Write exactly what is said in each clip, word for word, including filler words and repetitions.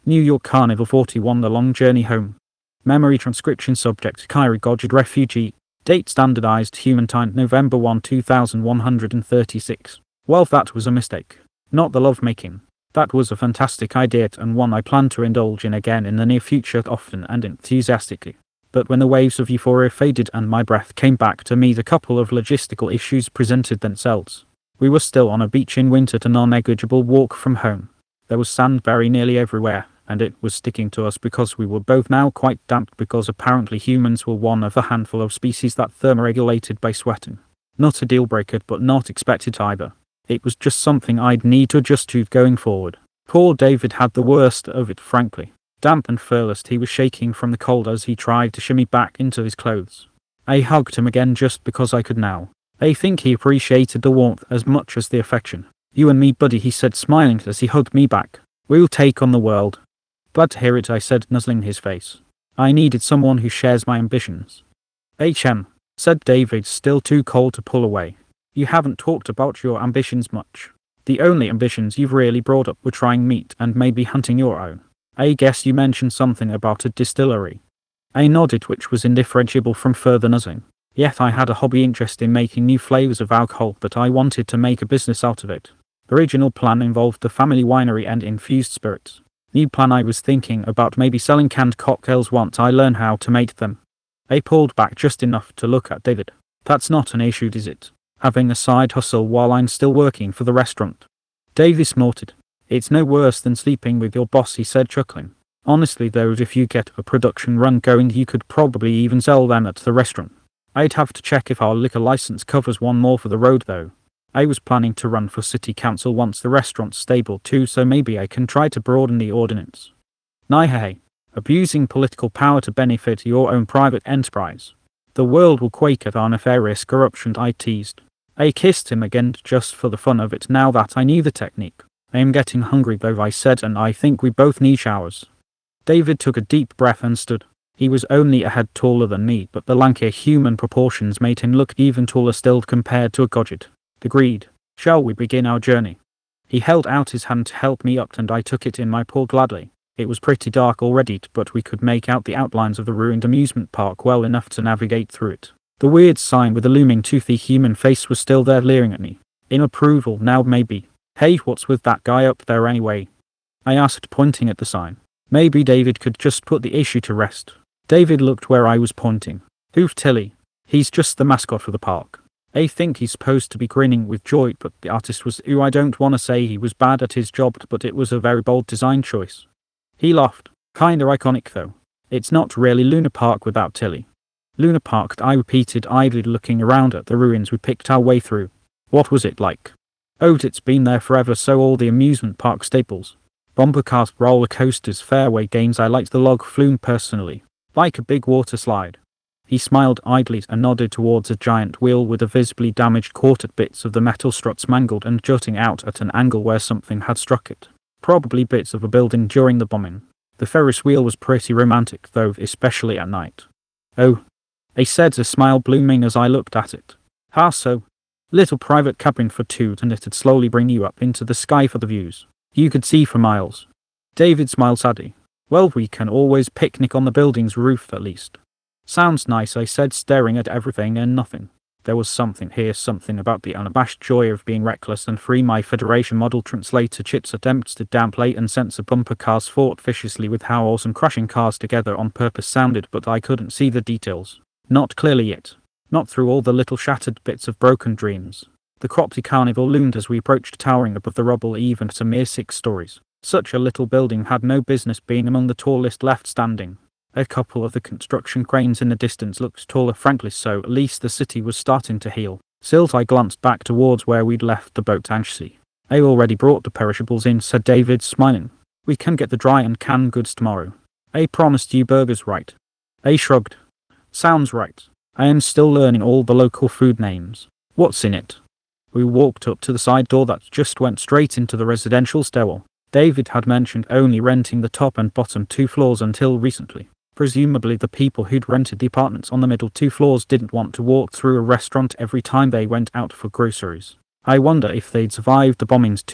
New York Carnival forty-one The Long Journey Home. Memory transcription subject Kyrie Gojid refugee. Date standardized human time November first two thousand one hundred thirty-six. Well, that was a mistake. Not the lovemaking. That was a fantastic idea and one I plan to indulge in again in the near future often and enthusiastically. But when the waves of euphoria faded and my breath came back to me, a couple of logistical issues presented themselves. We were still on a beach in winter, a non-negligible walk from home. There was sand very nearly everywhere, and it was sticking to us because we were both now quite damp because apparently humans were one of a handful of species that thermoregulated by sweating. Not a deal breaker, but not expected either. It was just something I'd need to adjust to going forward. Poor David had the worst of it, frankly. Damp and furless, he was shaking from the cold as he tried to shimmy back into his clothes. I hugged him again just because I could now. I think he appreciated the warmth as much as the affection. You and me, buddy, he said, smiling as he hugged me back. We'll take on the world. Glad to hear it, I said, nuzzling his face. I needed someone who shares my ambitions. H M, said David, still too cold to pull away. You haven't talked about your ambitions much. The only ambitions you've really brought up were trying meat and maybe hunting your own. I guess you mentioned something about a distillery. I nodded, which was indifferentiable from further nuzzling. Yet I had a hobby interest in making new flavors of alcohol, but I wanted to make a business out of it. The original plan involved the family winery and infused spirits. New plan, I was thinking about maybe selling canned cocktails once I learn how to make them. I pulled back just enough to look at David. That's not an issue, is it? Having a side hustle while I'm still working for the restaurant. David snorted. It's no worse than sleeping with your boss, he said, chuckling. Honestly though, if you get a production run going, you could probably even sell them at the restaurant. I'd have to check if our liquor license covers one more for the road though. I was planning to run for city council once the restaurant's stable too, so maybe I can try to broaden the ordinance. Nihei. Abusing political power to benefit your own private enterprise. The world will quake at our nefarious corruption, I teased. I kissed him again just for the fun of it now that I knew the technique. I am getting hungry though, I said, and I think we both need showers. David took a deep breath and stood. He was only a head taller than me, but the lanky human proportions made him look even taller still compared to a Gojid. Agreed. Shall we begin our journey? He held out his hand to help me up and I took it in my paw gladly. It was pretty dark already, but we could make out the outlines of the ruined amusement park well enough to navigate through it. The weird sign with the looming toothy human face was still there, leering at me. In approval now maybe. Hey, what's with that guy up there anyway? I asked, pointing at the sign. Maybe David could just put the issue to rest. David looked where I was pointing. Who's Tilly? He's just the mascot for the park. I think he's supposed to be grinning with joy, but the artist was ooh, I don't want to say he was bad at his job, but it was a very bold design choice. He laughed. Kinda iconic though. It's not really Luna Park without Tilly. Luna Park, I repeated, idly looking around at the ruins we picked our way through. What was it like? Oh, it's been there forever, so all the amusement park staples. Bumper cars, roller coasters, fairway games. I liked the log flume personally. Like a big water slide. He smiled idly and nodded towards a giant wheel with a visibly damaged quartered bits of the metal struts mangled and jutting out at an angle where something had struck it. Probably bits of a building during the bombing. The Ferris wheel was pretty romantic though, especially at night. Oh, I said, a smile blooming as I looked at it. How so? Little private cabin for two, and it'd slowly bring you up into the sky for the views. You could see for miles. David smiled sadly. Well, we can always picnic on the building's roof at least. Sounds nice, I said, staring at everything and nothing. There was something here, something about the unabashed joy of being reckless and free. My Federation model translator Chip's attempts to downplay and censor bumper cars fought viciously with how awesome crushing cars together on purpose sounded, but I couldn't see the details. Not clearly yet. Not through all the little shattered bits of broken dreams. The Cropsey Carnival loomed as we approached, towering above the rubble even to mere six stories. Such a little building had no business being among the tallest left standing. A couple of the construction cranes in the distance looked taller, frankly, so at least the city was starting to heal. Still, I glanced back towards where we'd left the boat anxiously. I already brought the perishables in, said David, smiling. We can get the dry and canned goods tomorrow. I promised you burgers, right? I shrugged. Sounds right. I am still learning all the local food names. What's in it? We walked up to the side door that just went straight into the residential stairwell. David had mentioned only renting the top and bottom two floors until recently. Presumably the people who'd rented the apartments on the middle two floors didn't want to walk through a restaurant every time they went out for groceries. I wonder if they'd survived the bombings too.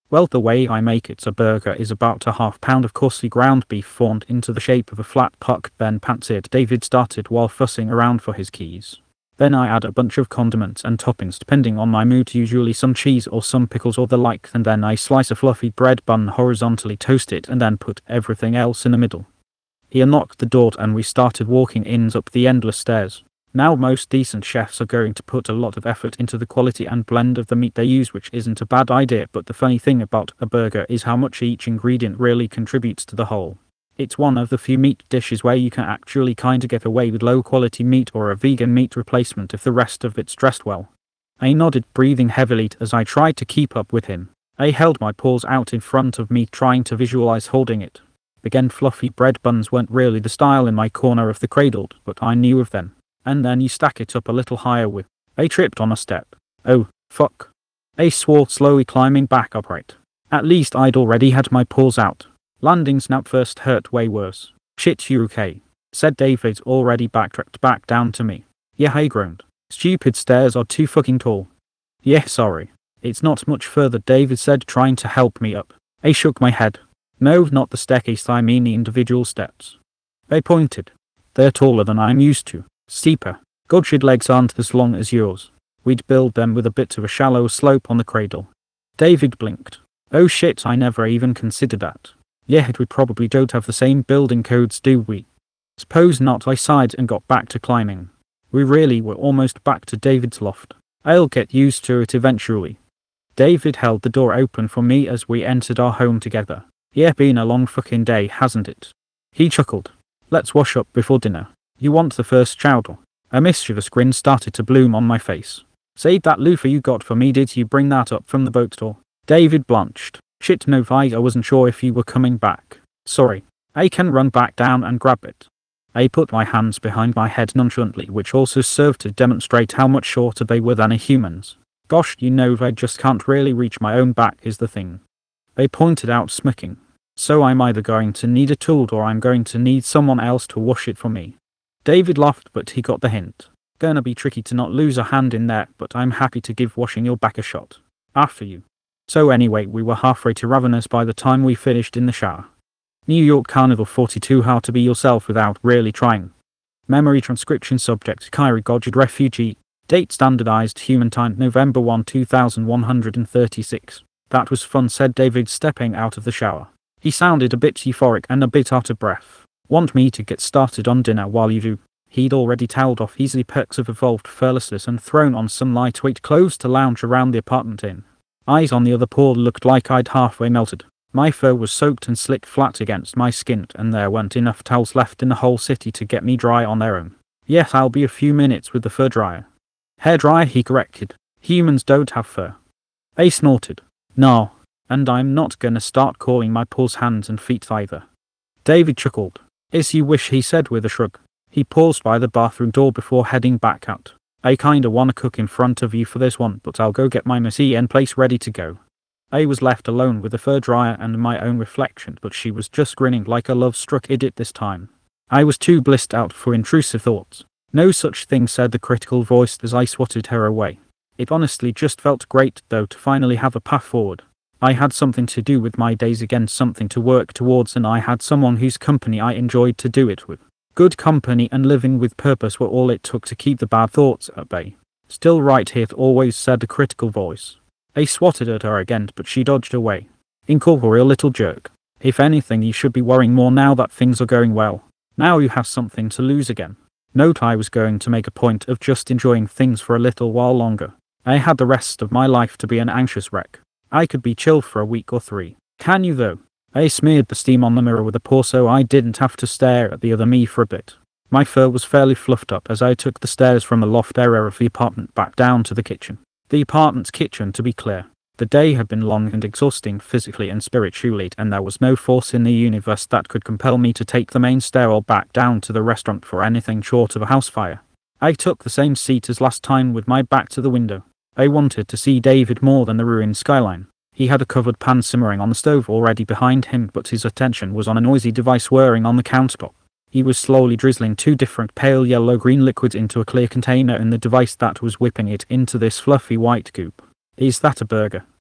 Well, the way I make it's a burger is about a half pound of coarsely ground beef formed into the shape of a flat puck, then pantsed. David started while fussing around for his keys. Then I add a bunch of condiments and toppings depending on my mood, usually some cheese or some pickles or the like, and then I slice a fluffy bread bun horizontally, toast it, and then put everything else in the middle. He unlocked the door and we started walking in up the endless stairs. Now most decent chefs are going to put a lot of effort into the quality and blend of the meat they use, which isn't a bad idea, but the funny thing about a burger is how much each ingredient really contributes to the whole. It's one of the few meat dishes where you can actually kinda get away with low quality meat or a vegan meat replacement if the rest of it's dressed well. I nodded, breathing heavily as I tried to keep up with him. I held my paws out in front of me, trying to visualize holding it. Again, fluffy bread buns weren't really the style in my corner of the cradle, but I knew of them. And then you stack it up a little higher with. I tripped on a step. Oh, fuck. I swore, slowly climbing back upright. At least I'd already had my paws out. Landing snap first hurt way worse. Shit, you okay? Said David, already backtracked back down to me. Yeah, I groaned. Stupid stairs are too fucking tall. Yeah, sorry. It's not much further, David said, trying to help me up. I shook my head. No, not the staircase, I mean the individual steps. I pointed. They're taller than I'm used to. Steeper. God's legs aren't as long as yours. We'd build them with a bit of a shallow slope on the cradle. David blinked. Oh shit, I never even considered that. Yeah, we probably don't have the same building codes, do we? Suppose not, I sighed and got back to climbing. We really were almost back to David's loft. I'll get used to it eventually. David held the door open for me as we entered our home together. Yeah, been a long fucking day, hasn't it? He chuckled. Let's wash up before dinner. You want the first chowder? A mischievous grin started to bloom on my face. Say, that loofah you got for me, did you bring that up from the boat store? David blanched. Shit, no, I wasn't sure if you were coming back. Sorry. I can run back down and grab it. I put my hands behind my head nonchalantly, which also served to demonstrate how much shorter they were than a human's. Gosh, you know, I just can't really reach my own back is the thing. They pointed out, smirking. So I'm either going to need a tool or I'm going to need someone else to wash it for me. David laughed, but he got the hint. Gonna be tricky to not lose a hand in there, but I'm happy to give washing your back a shot. After you. So anyway, we were halfway to Ravenous by the time we finished in the shower. New York Carnival forty-two, how to be yourself without really trying. Memory transcription subject, Kyrie Godred refugee. Date standardized human time, November first, two thousand one hundred thirty-six. That was fun, said David, stepping out of the shower. He sounded a bit euphoric and a bit out of breath. Want me to get started on dinner while you do? He'd already toweled off easily perks of evolved furlessness and thrown on some lightweight clothes to lounge around the apartment in. Eyes on the other paw looked like I'd halfway melted. My fur was soaked and slicked flat against my skin, and there weren't enough towels left in the whole city to get me dry on their own. Yes, I'll be a few minutes with the fur dryer. Hair dryer, he corrected. Humans don't have fur. I snorted. No, and I'm not gonna start calling my paws hands and feet either. David chuckled. Is you wish, he said with a shrug. He paused by the bathroom door before heading back out. I kinda wanna cook in front of you for this one, but I'll go get my machine in place ready to go. I was left alone with the fur dryer and my own reflection, but she was just grinning like a love-struck idiot this time. I was too blissed out for intrusive thoughts. No such thing, said the critical voice as I swatted her away. It honestly just felt great, though, to finally have a path forward. I had something to do with my days again, something to work towards, and I had someone whose company I enjoyed to do it with. Good company and living with purpose were all it took to keep the bad thoughts at bay. Still right here, always, said the critical voice. I swatted at her again, but she dodged away. Incorporeal little jerk. If anything, you should be worrying more now that things are going well. Now you have something to lose again. Note, I was going to make a point of just enjoying things for a little while longer. I had the rest of my life to be an anxious wreck. I could be chill for a week or three. Can you though? I smeared the steam on the mirror with a paw so I didn't have to stare at the other me for a bit. My fur was fairly fluffed up as I took the stairs from the loft area of the apartment back down to the kitchen. The apartment's kitchen, to be clear. The day had been long and exhausting physically and spiritually, and there was no force in the universe that could compel me to take the main stairwell back down to the restaurant for anything short of a house fire. I took the same seat as last time with my back to the window. I wanted to see David more than the ruined skyline. He had a covered pan simmering on the stove already behind him, but his attention was on a noisy device whirring on the countertop. He was slowly drizzling two different pale yellow-green liquids into a clear container in the device that was whipping it into this fluffy white goop. Is that a burger?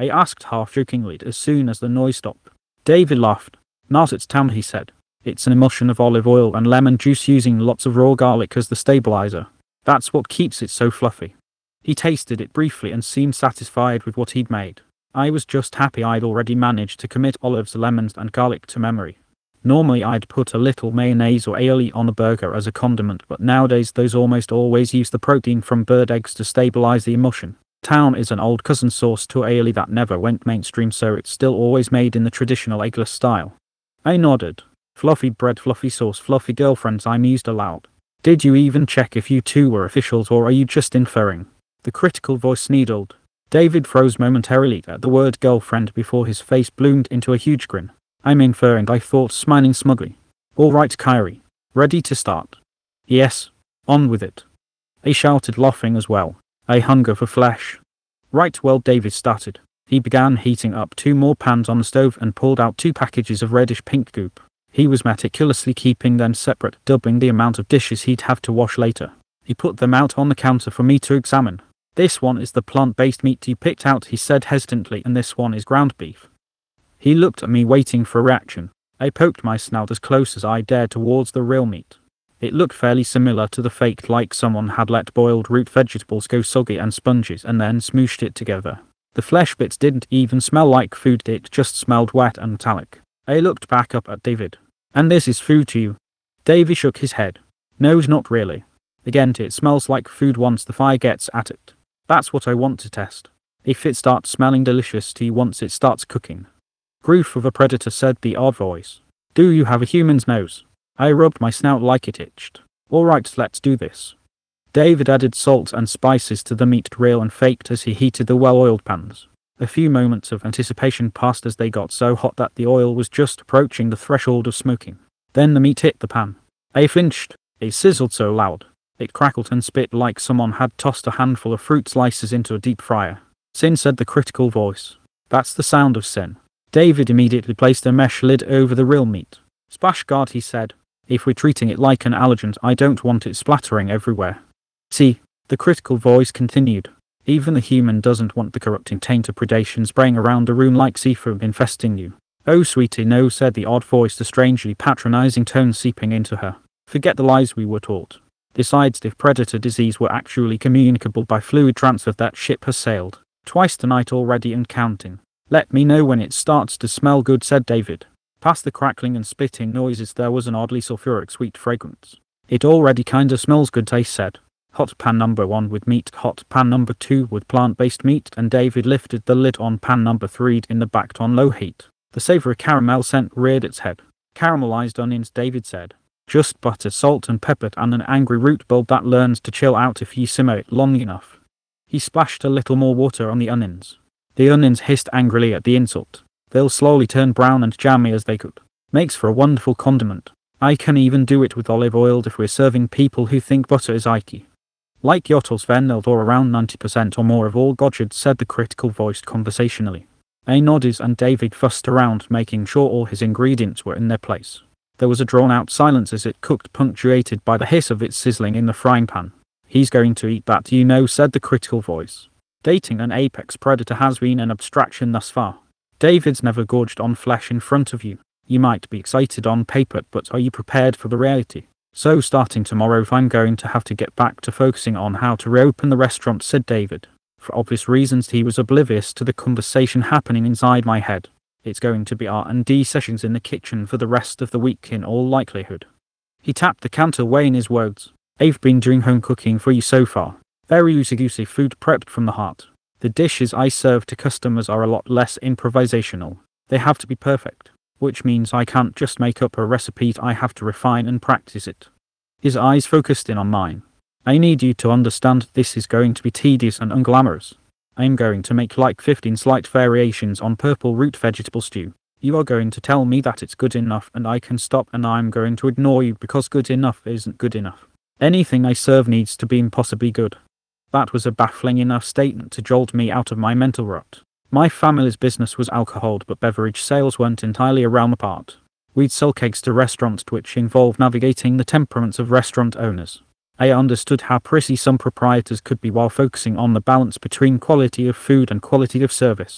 I asked half-jokingly as soon as the noise stopped. David laughed. Not its town, he said. It's an emulsion of olive oil and lemon juice using lots of raw garlic as the stabilizer. That's what keeps it so fluffy. He tasted it briefly and seemed satisfied with what he'd made. I was just happy I'd already managed to commit olives, lemons and garlic to memory. Normally I'd put a little mayonnaise or aioli on a burger as a condiment, but nowadays those almost always use the protein from bird eggs to stabilize the emulsion. Town is an old cousin sauce to aioli that never went mainstream, so it's still always made in the traditional eggless style. I nodded. Fluffy bread, fluffy sauce, fluffy girlfriends, I mused aloud. Did you even check if you two were officials, or are you just inferring? The critical voice needled. David froze momentarily at the word girlfriend before his face bloomed into a huge grin. I'm inferring, I thought, smiling smugly. All right, Kyrie. Ready to start? Yes. On with it. I shouted, laughing as well. I hunger for flesh. Right, well, David started. He began heating up two more pans on the stove and pulled out two packages of reddish pink goop. He was meticulously keeping them separate, doubling the amount of dishes he'd have to wash later. He put them out on the counter for me to examine. This one is the plant-based meat you picked out, he said hesitantly, and this one is ground beef. He looked at me, waiting for a reaction. I poked my snout as close as I dared towards the real meat. It looked fairly similar to the fake, like someone had let boiled root vegetables go soggy and sponges and then smooshed it together. The flesh bits didn't even smell like food, it just smelled wet and metallic. I looked back up at David. And this is food to you? Davy shook his head. No, not really. Again, it smells like food once the fire gets at it. That's what I want to test. If it starts smelling delicious to you once it starts cooking. Proof of a predator, said the odd voice. Do you have a human's nose? I rubbed my snout like it itched. Alright, let's do this. David added salt and spices to the meat grill and faked as he heated the well-oiled pans. A few moments of anticipation passed as they got so hot that the oil was just approaching the threshold of smoking. Then the meat hit the pan. I flinched. It sizzled so loud. It crackled and spit like someone had tossed a handful of fruit slices into a deep fryer. Sin, said the critical voice. That's the sound of sin. David immediately placed a mesh lid over the real meat. Splash guard, he said. If we're treating it like an allergen, I don't want it splattering everywhere. See, the critical voice continued. Even the human doesn't want the corrupting taint of predation spraying around the room like seafoam infesting you. Oh sweetie, no, said the odd voice, the strangely patronizing tone seeping into her. Forget the lies we were taught. Besides, if predator disease were actually communicable by fluid transfer, that ship has sailed. Twice tonight already and counting. Let me know when it starts to smell good, said David. Past the crackling and spitting noises there was an oddly sulfuric sweet fragrance. It already kinda smells good, I said. Hot pan number one with meat, hot pan number two with plant-based meat, and David lifted the lid on pan number three in the back on low heat. The savory caramel scent reared its head. Caramelized onions, David said. Just butter, salt and pepper, and an angry root bulb that learns to chill out if you simmer it long enough. He splashed a little more water on the onions. The onions hissed angrily at the insult. They'll slowly turn brown and jammy as they cook. Makes for a wonderful condiment. I can even do it with olive oil if we're serving people who think butter is icky. Like Yottles Venneld, or around ninety percent or more of all Godjard, said the critical voice conversationally. I nodded and David fussed around, making sure all his ingredients were in their place. There was a drawn-out silence as it cooked, punctuated by the hiss of it sizzling in the frying pan. He's going to eat that, you know, said the critical voice. Dating an apex predator has been an abstraction thus far. David's never gorged on flesh in front of you. You might be excited on paper, but are you prepared for the reality? So starting tomorrow I'm going to have to get back to focusing on how to reopen the restaurant, said David. For obvious reasons he was oblivious to the conversation happening inside my head. It's going to be R and D sessions in the kitchen for the rest of the week in all likelihood. He tapped the counter, weighing his words. I've been doing home cooking for you so far. Very loosey-goosey food prepped from the heart. The dishes I serve to customers are a lot less improvisational. They have to be perfect, which means I can't just make up a recipe, I have to refine and practice it. His eyes focused in on mine. I need you to understand this is going to be tedious and unglamorous. I'm going to make like fifteen slight variations on purple root vegetable stew. You are going to tell me that it's good enough and I can stop, and I'm going to ignore you because good enough isn't good enough. Anything I serve needs to be impossibly good. That was a baffling enough statement to jolt me out of my mental rut. My family's business was alcohol, but beverage sales weren't entirely a realm apart. We'd sell kegs to restaurants, which involved navigating the temperaments of restaurant owners. I understood how prissy some proprietors could be while focusing on the balance between quality of food and quality of service.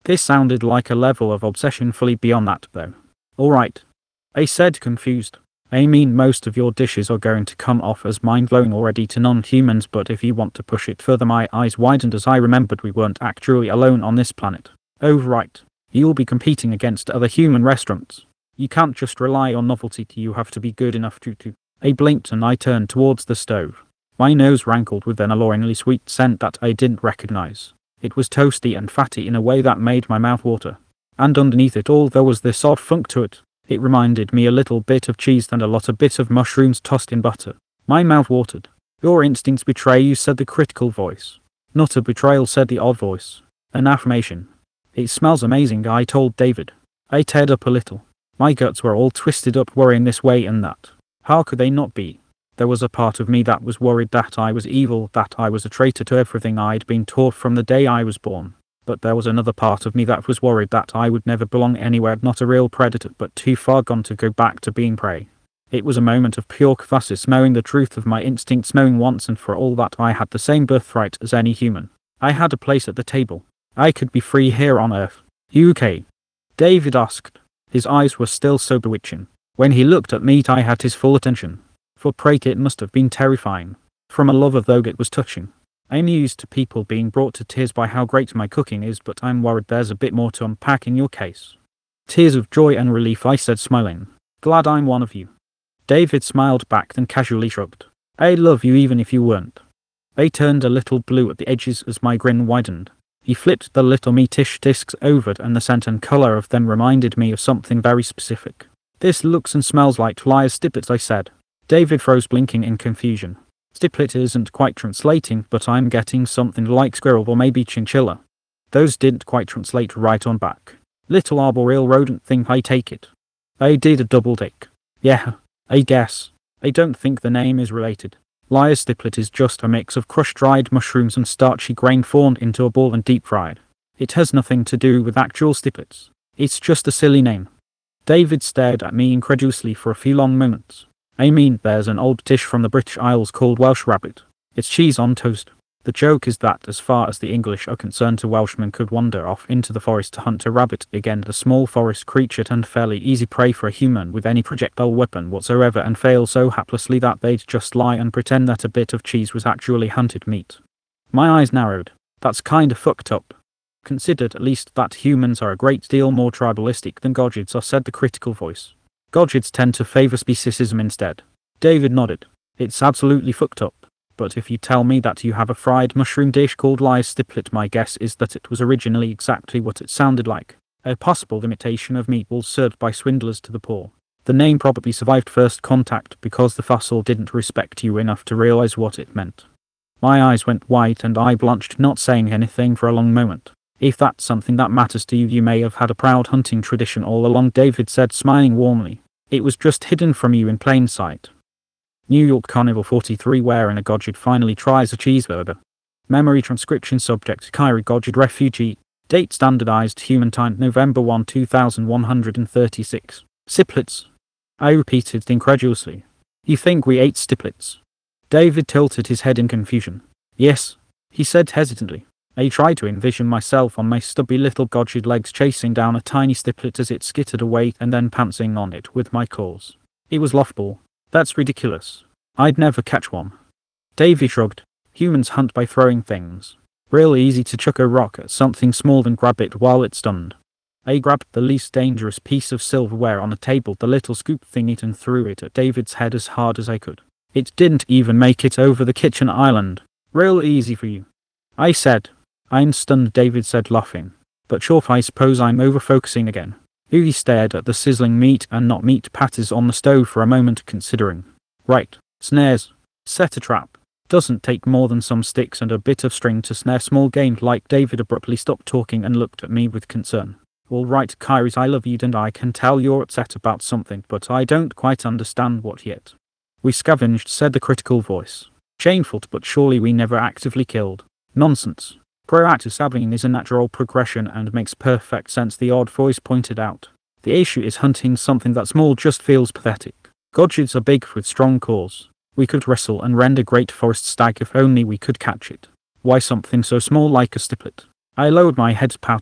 This sounded like a level of obsession fully beyond that, though. Alright, I said, confused. I mean, most of your dishes are going to come off as mind-blowing already to non-humans, but if you want to push it further, my eyes widened as I remembered we weren't actually alone on this planet. Oh right, you'll be competing against other human restaurants. You can't just rely on novelty, you have to be good enough to to. I blinked and I turned towards the stove. My nose rankled with an alluringly sweet scent that I didn't recognize. It was toasty and fatty in a way that made my mouth water. And underneath it all there was this odd funk to it. It reminded me a little bit of cheese and a lot of bit of mushrooms tossed in butter. My mouth watered. Your instincts betray you, said the critical voice. Not a betrayal, said the odd voice. An affirmation. It smells amazing, I told David. I teared up a little. My guts were all twisted up, worrying this way and that. How could they not be? There was a part of me that was worried that I was evil, that I was a traitor to everything I'd been taught from the day I was born. But there was another part of me that was worried that I would never belong anywhere, not a real predator, but too far gone to go back to being prey. It was a moment of pure catharsis, knowing the truth of my instincts, knowing once and for all that I had the same birthright as any human. I had a place at the table. I could be free here on Earth. You okay? David asked. His eyes were still so bewitching. When he looked at me, I had his full attention. For Prake it must have been terrifying. From a lover though, it was touching. I'm used to people being brought to tears by how great my cooking is, but I'm worried there's a bit more to unpack in your case. Tears of joy and relief, I said, smiling. Glad I'm one of you. David smiled back, then casually shrugged. I'd love you even if you weren't. I turned a little blue at the edges as my grin widened. He flipped the little meatish discs over, and the scent and colour of them reminded me of something very specific. This looks and smells like Liar's Stiplets, I said. David froze, blinking in confusion. Stiplet isn't quite translating, but I'm getting something like squirrel or maybe chinchilla. Those didn't quite translate right on back. Little arboreal rodent thing, I take it. I did a double take. Yeah, I guess. I don't think the name is related. Liar's Stiplet is just a mix of crushed dried mushrooms and starchy grain formed into a ball and deep fried. It has nothing to do with actual stiplets. It's just a silly name. David stared at me incredulously for a few long moments. I mean, there's an old dish from the British Isles called Welsh rabbit. It's cheese on toast. The joke is that as far as the English are concerned, a Welshman could wander off into the forest to hunt a rabbit, again the small forest creature and fairly easy prey for a human with any projectile weapon whatsoever, and fail so haplessly that they'd just lie and pretend that a bit of cheese was actually hunted meat. My eyes narrowed. That's kinda fucked up. Considered at least that humans are a great deal more tribalistic than Godgids are, said the critical voice. Godgids tend to favor speciesism instead. David nodded. It's absolutely fucked up. But if you tell me that you have a fried mushroom dish called Liar's Stiplet, my guess is that it was originally exactly what it sounded like. A possible imitation of meatballs served by swindlers to the poor. The name probably survived first contact because the fossil didn't respect you enough to realize what it meant. My eyes went white and I blanched, not saying anything for a long moment. If that's something that matters to you, you may have had a proud hunting tradition all along, David said, smiling warmly. It was just hidden from you in plain sight. New York Carnival forty-three, wherein a Godgid finally tries a cheeseburger. Memory transcription subject Kyrie Godgid refugee. Date standardized human time November first two thousand one hundred thirty-six. Stiplets. I repeated incredulously. You think we ate stiplets? David tilted his head in confusion. Yes, he said hesitantly. I tried to envision myself on my stubby little Godgid legs chasing down a tiny stiplet as it skittered away and then pouncing on it with my claws. It was laughable. That's ridiculous. I'd never catch one. Davy shrugged. Humans hunt by throwing things. Real easy to chuck a rock at something small and grab it while it's stunned. I grabbed the least dangerous piece of silverware on the table, the little scoop thingy, and threw it at David's head as hard as I could. It didn't even make it over the kitchen island. Real easy for you. I said. I'm stunned, David said, laughing. But sure, I suppose I'm over-focusing again. He stared at the sizzling meat and not meat patties on the stove for a moment, considering. Right, snares. Set a trap. Doesn't take more than some sticks and a bit of string to snare small game like. David abruptly stopped talking and looked at me with concern. All right, Kyrie, I love you and I can tell you're upset about something, but I don't quite understand what yet. We scavenged, said the critical voice. Shameful, but surely we never actively killed. Nonsense. Proactive scavenging is a natural progression and makes perfect sense, the odd voice pointed out. The issue is hunting something that small just feels pathetic. Godgids are big with strong claws. We could wrestle and rend a great forest stag if only we could catch it. Why something so small like a stiplet? I lowered my head, pouting.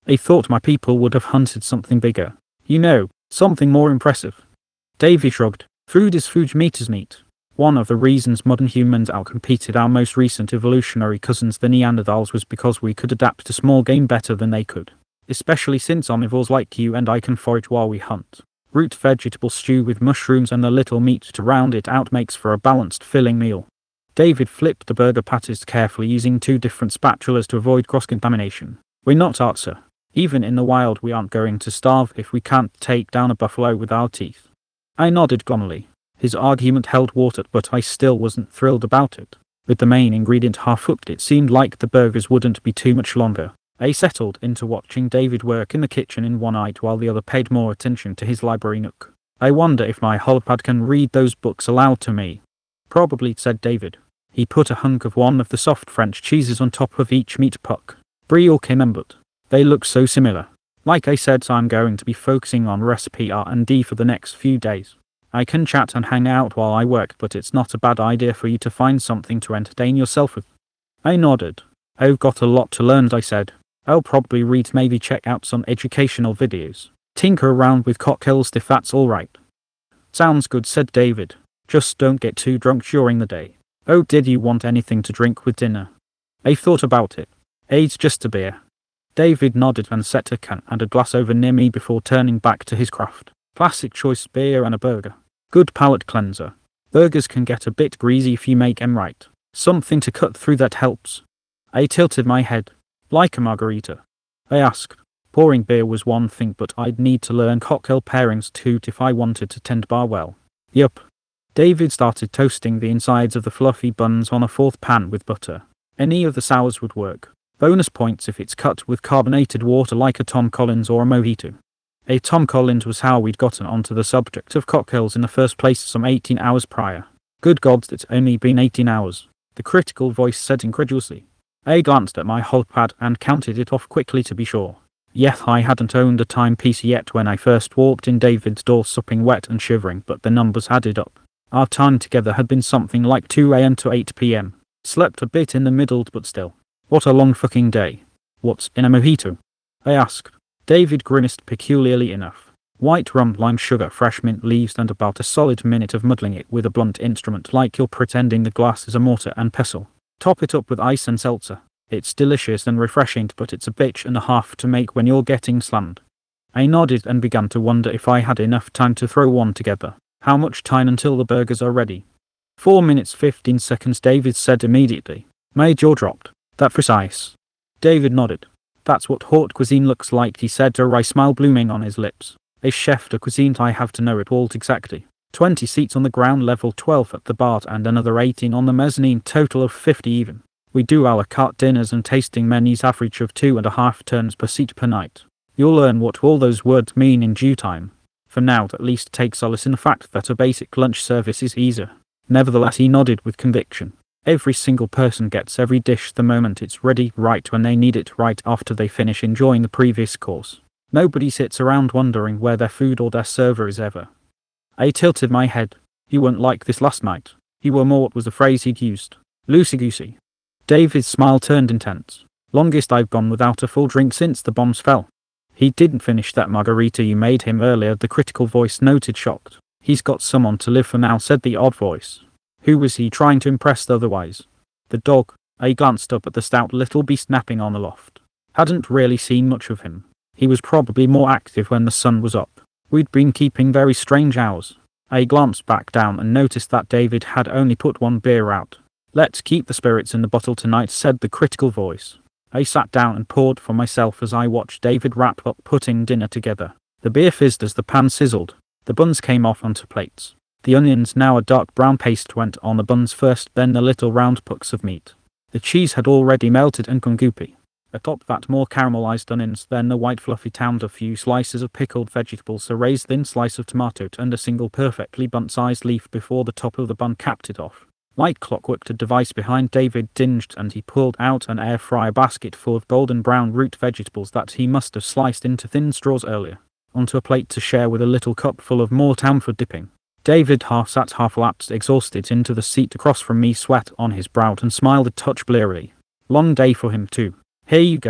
I thought my people would have hunted something bigger. You know, something more impressive. Davy shrugged. Food is food, meat is meat. One of the reasons modern humans outcompeted our most recent evolutionary cousins, the Neanderthals, was because we could adapt to small game better than they could. Especially since omnivores like you and I can forage while we hunt. Root vegetable stew with mushrooms and a little meat to round it out makes for a balanced, filling meal. David flipped the burger patties carefully, using two different spatulas to avoid cross-contamination. We're not art, sir. Even in the wild we aren't going to starve if we can't take down a buffalo with our teeth. I nodded glumly. His argument held water, but I still wasn't thrilled about it. With the main ingredient half cooked, it seemed like the burgers wouldn't be too much longer. I settled into watching David work in the kitchen in one eye while the other paid more attention to his library nook. I wonder if my holopad can read those books aloud to me. Probably, said David. He put a hunk of one of the soft French cheeses on top of each meat puck. Brie or Camembert. They look so similar. Like I said, I'm going to be focusing on recipe R and D for the next few days. I can chat and hang out while I work, but it's not a bad idea for you to find something to entertain yourself with. I nodded. I've got a lot to learn, I said. I'll probably read, maybe check out some educational videos. Tinker around with cocktails if that's alright. Sounds good, said David. Just don't get too drunk during the day. Oh, did you want anything to drink with dinner? I thought about it. It's just a beer. David nodded and set a can and a glass over near me before turning back to his craft. Classic choice, beer and a burger. Good palate cleanser. Burgers can get a bit greasy if you make them right. Something to cut through that helps. I tilted my head. Like a margarita? I asked. Pouring beer was one thing, but I'd need to learn cocktail pairings too if I wanted to tend bar well. Yup. David started toasting the insides of the fluffy buns on a fourth pan with butter. Any of the sours would work. Bonus points if it's cut with carbonated water like a Tom Collins or a mojito. A Tom Collins was how we'd gotten onto the subject of cocktails in the first place some eighteen hours prior. Good gods, it's only been eighteen hours. The critical voice said incredulously. I glanced at my holopad and counted it off quickly to be sure. Yes, I hadn't owned a timepiece yet when I first walked in David's door, sopping wet and shivering, but the numbers added up. Our time together had been something like two a m to eight p m Slept a bit in the middle, but still. What a long fucking day. What's in a mojito? I asked. David grimaced peculiarly enough. White rum, lime sugar, fresh mint leaves, and about a solid minute of muddling it with a blunt instrument like you're pretending the glass is a mortar and pestle. Top it up with ice and seltzer. It's delicious and refreshing, but it's a bitch and a half to make when you're getting slammed. I nodded and began to wonder if I had enough time to throw one together. How much time until the burgers are ready? Four minutes fifteen seconds, David said immediately. My jaw dropped. That precise? David nodded. That's what haute cuisine looks like, he said, a wry smile blooming on his lips. A chef de cuisine, I have to know it all exactly. Twenty seats on the ground level, twelve at the bar and another eighteen on the mezzanine, total of fifty even. We do a la carte dinners and tasting menus, average of two and a half turns per seat per night. You'll learn what all those words mean in due time. For now, at least take solace in the fact that a basic lunch service is easier. Nevertheless, he nodded with conviction. Every single person gets every dish the moment it's ready, right when they need it, right after they finish enjoying the previous course. Nobody sits around wondering where their food or their server is ever. I tilted my head. You weren't like this last night. You were more, what was the phrase he'd used? Loosey-goosey. David's smile turned intense. Longest I've gone without a full drink since the bombs fell. He didn't finish that margarita you made him earlier, the critical voice noted, shocked. He's got someone to live for now, said the odd voice. Who was he trying to impress otherwise? The dog. I glanced up at the stout little beast napping on the loft. Hadn't really seen much of him. He was probably more active when the sun was up. We'd been keeping very strange hours. I glanced back down and noticed that David had only put one beer out. Let's keep the spirits in the bottle tonight, said the critical voice. I sat down and poured for myself as I watched David wrap up putting dinner together. The beer fizzed as the pan sizzled. The buns came off onto plates. The onions, now a dark brown paste, went on the buns first, then the little round pucks of meat. The cheese had already melted and gone goopy. Atop that, more caramelized onions, then the white fluffy towned a few slices of pickled vegetables, a raised thin slice of tomato and a single perfectly bunt-sized leaf before the top of the bun capped it off. Like clockwork, the device behind David dinged and he pulled out an air fryer basket full of golden brown root vegetables that he must have sliced into thin straws earlier, onto a plate to share with a little cup full of more tam for dipping. David half sat, half lapsed exhausted into the seat across from me, sweat on his brow and smiled a touch blearily. Long day for him too. Here you go.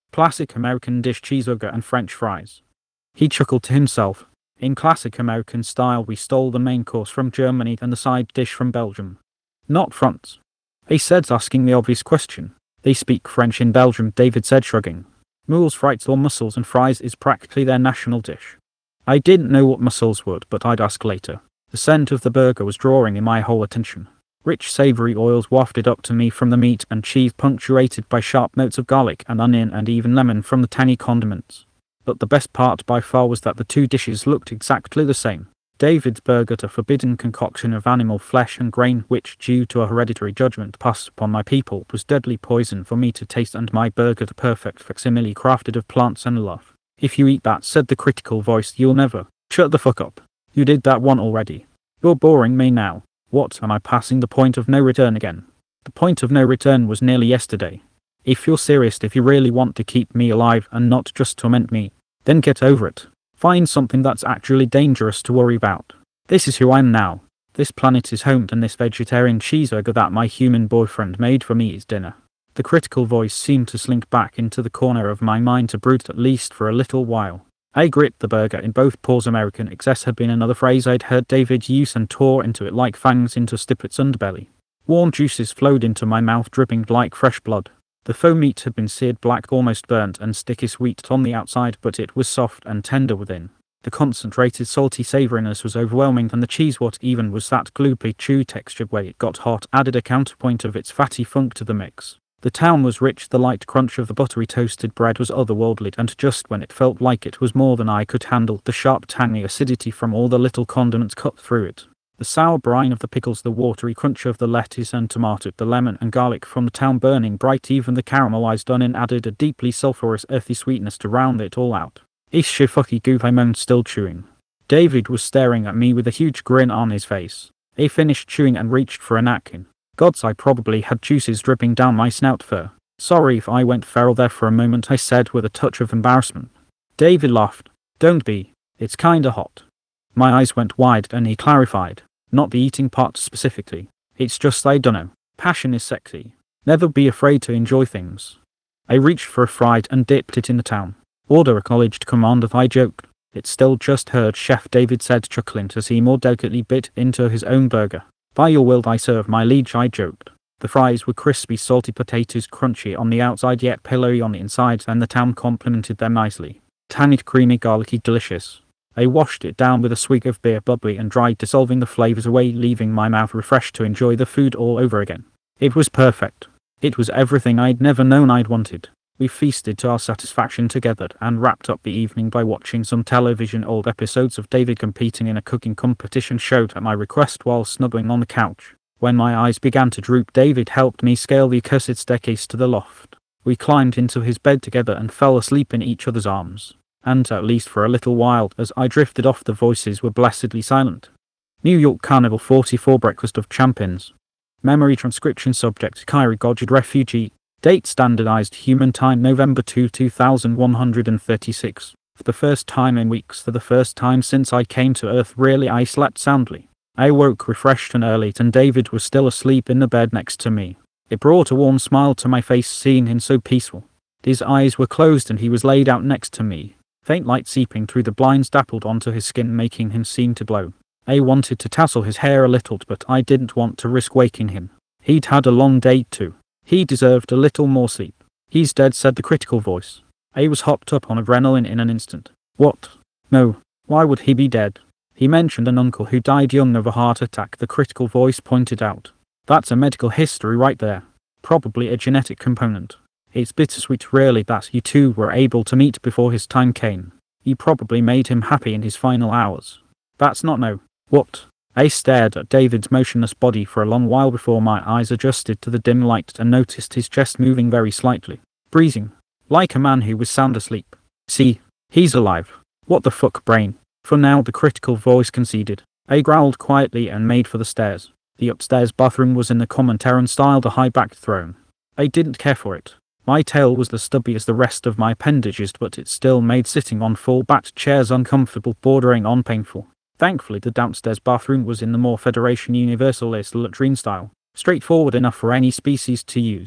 Classic American dish: cheeseburger and French fries. He chuckled to himself. In classic American style, we stole the main course from Germany and the side dish from Belgium. Not France, he said, asking the obvious question. They speak French in Belgium, David said, shrugging. Mules, frites or mussels and fries is practically their national dish. I didn't know what mussels would, but I'd ask later. The scent of the burger was drawing in my whole attention. Rich savory oils wafted up to me from the meat and cheese, punctuated by sharp notes of garlic and onion and even lemon from the tangy condiments. But the best part by far was that the two dishes looked exactly the same. David's burger, a forbidden concoction of animal flesh and grain which, due to a hereditary judgment passed upon my people, was deadly poison for me to taste, and my burger, the perfect facsimile crafted of plants and love. If you eat that, said the critical voice, you'll never. Shut the fuck up. You did that one already. You're boring me now. What, am I passing the point of no return again? The point of no return was nearly yesterday. If you're serious, if you really want to keep me alive and not just torment me, then get over it. Find something that's actually dangerous to worry about. This is who I am now. This planet is home, and this vegetarian cheeseburger that my human boyfriend made for me is dinner. The critical voice seemed to slink back into the corner of my mind to brood, at least for a little while. I gripped the burger in both paws. American excess had been another phrase I'd heard David use, and tore into it like fangs into Stippett's underbelly. Warm juices flowed into my mouth, dripping like fresh blood. The faux meat had been seared black, almost burnt, and sticky sweet on the outside, but it was soft and tender within. The concentrated salty savouriness was overwhelming, and the cheese, what even was that gloopy chew texture where it got hot, added a counterpoint of its fatty funk to the mix. The town was rich, the light crunch of the buttery toasted bread was otherworldly, and just when it felt like it was more than I could handle, the sharp tangy acidity from all the little condiments cut through it. The sour brine of the pickles, the watery crunch of the lettuce and tomato, the lemon and garlic from the town burning bright, even the caramelized onion added a deeply sulphurous earthy sweetness to round it all out. Ish fucky goof, I moaned, still chewing. David was staring at me with a huge grin on his face. He finished chewing and reached for a napkin. Gods, I probably had juices dripping down my snout fur. Sorry if I went feral there for a moment, I said with a touch of embarrassment. David laughed. Don't be. It's kinda hot. My eyes went wide and he clarified. Not the eating part specifically. It's just I dunno. Passion is sexy. Never be afraid to enjoy things. I reached for a fried and dipped it in the town. Order, acknowledged Commander, I joked. It's still just heard, Chef David said, chuckling as he more delicately bit into his own burger. By your will I serve, my liege, I joked. The fries were crispy, salty potatoes, crunchy on the outside yet pillowy on the inside, and the town complemented them nicely. Tangy, creamy, garlicky, delicious. I washed it down with a swig of beer, bubbly and dry, dissolving the flavors away, leaving my mouth refreshed to enjoy the food all over again. It was perfect. It was everything I'd never known I'd wanted. We feasted to our satisfaction together and wrapped up the evening by watching some television. Old episodes of David competing in a cooking competition showed at my request while snuggling on the couch. When my eyes began to droop, David helped me scale the accursed staircase to the loft. We climbed into his bed together and fell asleep in each other's arms. And, at least for a little while, as I drifted off, the voices were blessedly silent. New York Carnival forty-four, Breakfast of Champions. Memory transcription subject: Kyrie Goddard, refugee. Date: standardized human time November second, two thousand one hundred thirty-six. For the first time in weeks, for the first time since I came to Earth, really I slept soundly. I woke refreshed and early, and David was still asleep in the bed next to me. It brought a warm smile to my face seeing him so peaceful. His eyes were closed and he was laid out next to me. Faint light seeping through the blinds dappled onto his skin, making him seem to glow. I wanted to tassel his hair a little, but I didn't want to risk waking him. He'd had a long day too. He deserved a little more sleep. He's dead, said the critical voice. I was hopped up on adrenaline in an instant. What? No. Why would he be dead? He mentioned an uncle who died young of a heart attack, the critical voice pointed out. That's a medical history right there. Probably a genetic component. It's bittersweet really that you two were able to meet before his time came. You probably made him happy in his final hours. That's not no. What? I stared at David's motionless body for a long while before my eyes adjusted to the dim light and noticed his chest moving very slightly. Breathing. Like a man who was sound asleep. See? He's alive. What the fuck, brain? For now, the critical voice conceded. I growled quietly and made for the stairs. The upstairs bathroom was in the common Terran style, the high-backed throne. I didn't care for it. My tail was as stubby as the rest of my appendages, but it still made sitting on full-backed chairs uncomfortable, bordering on painful. Thankfully, the downstairs bathroom was in the more Federation Universalist latrine style, straightforward enough for any species to use.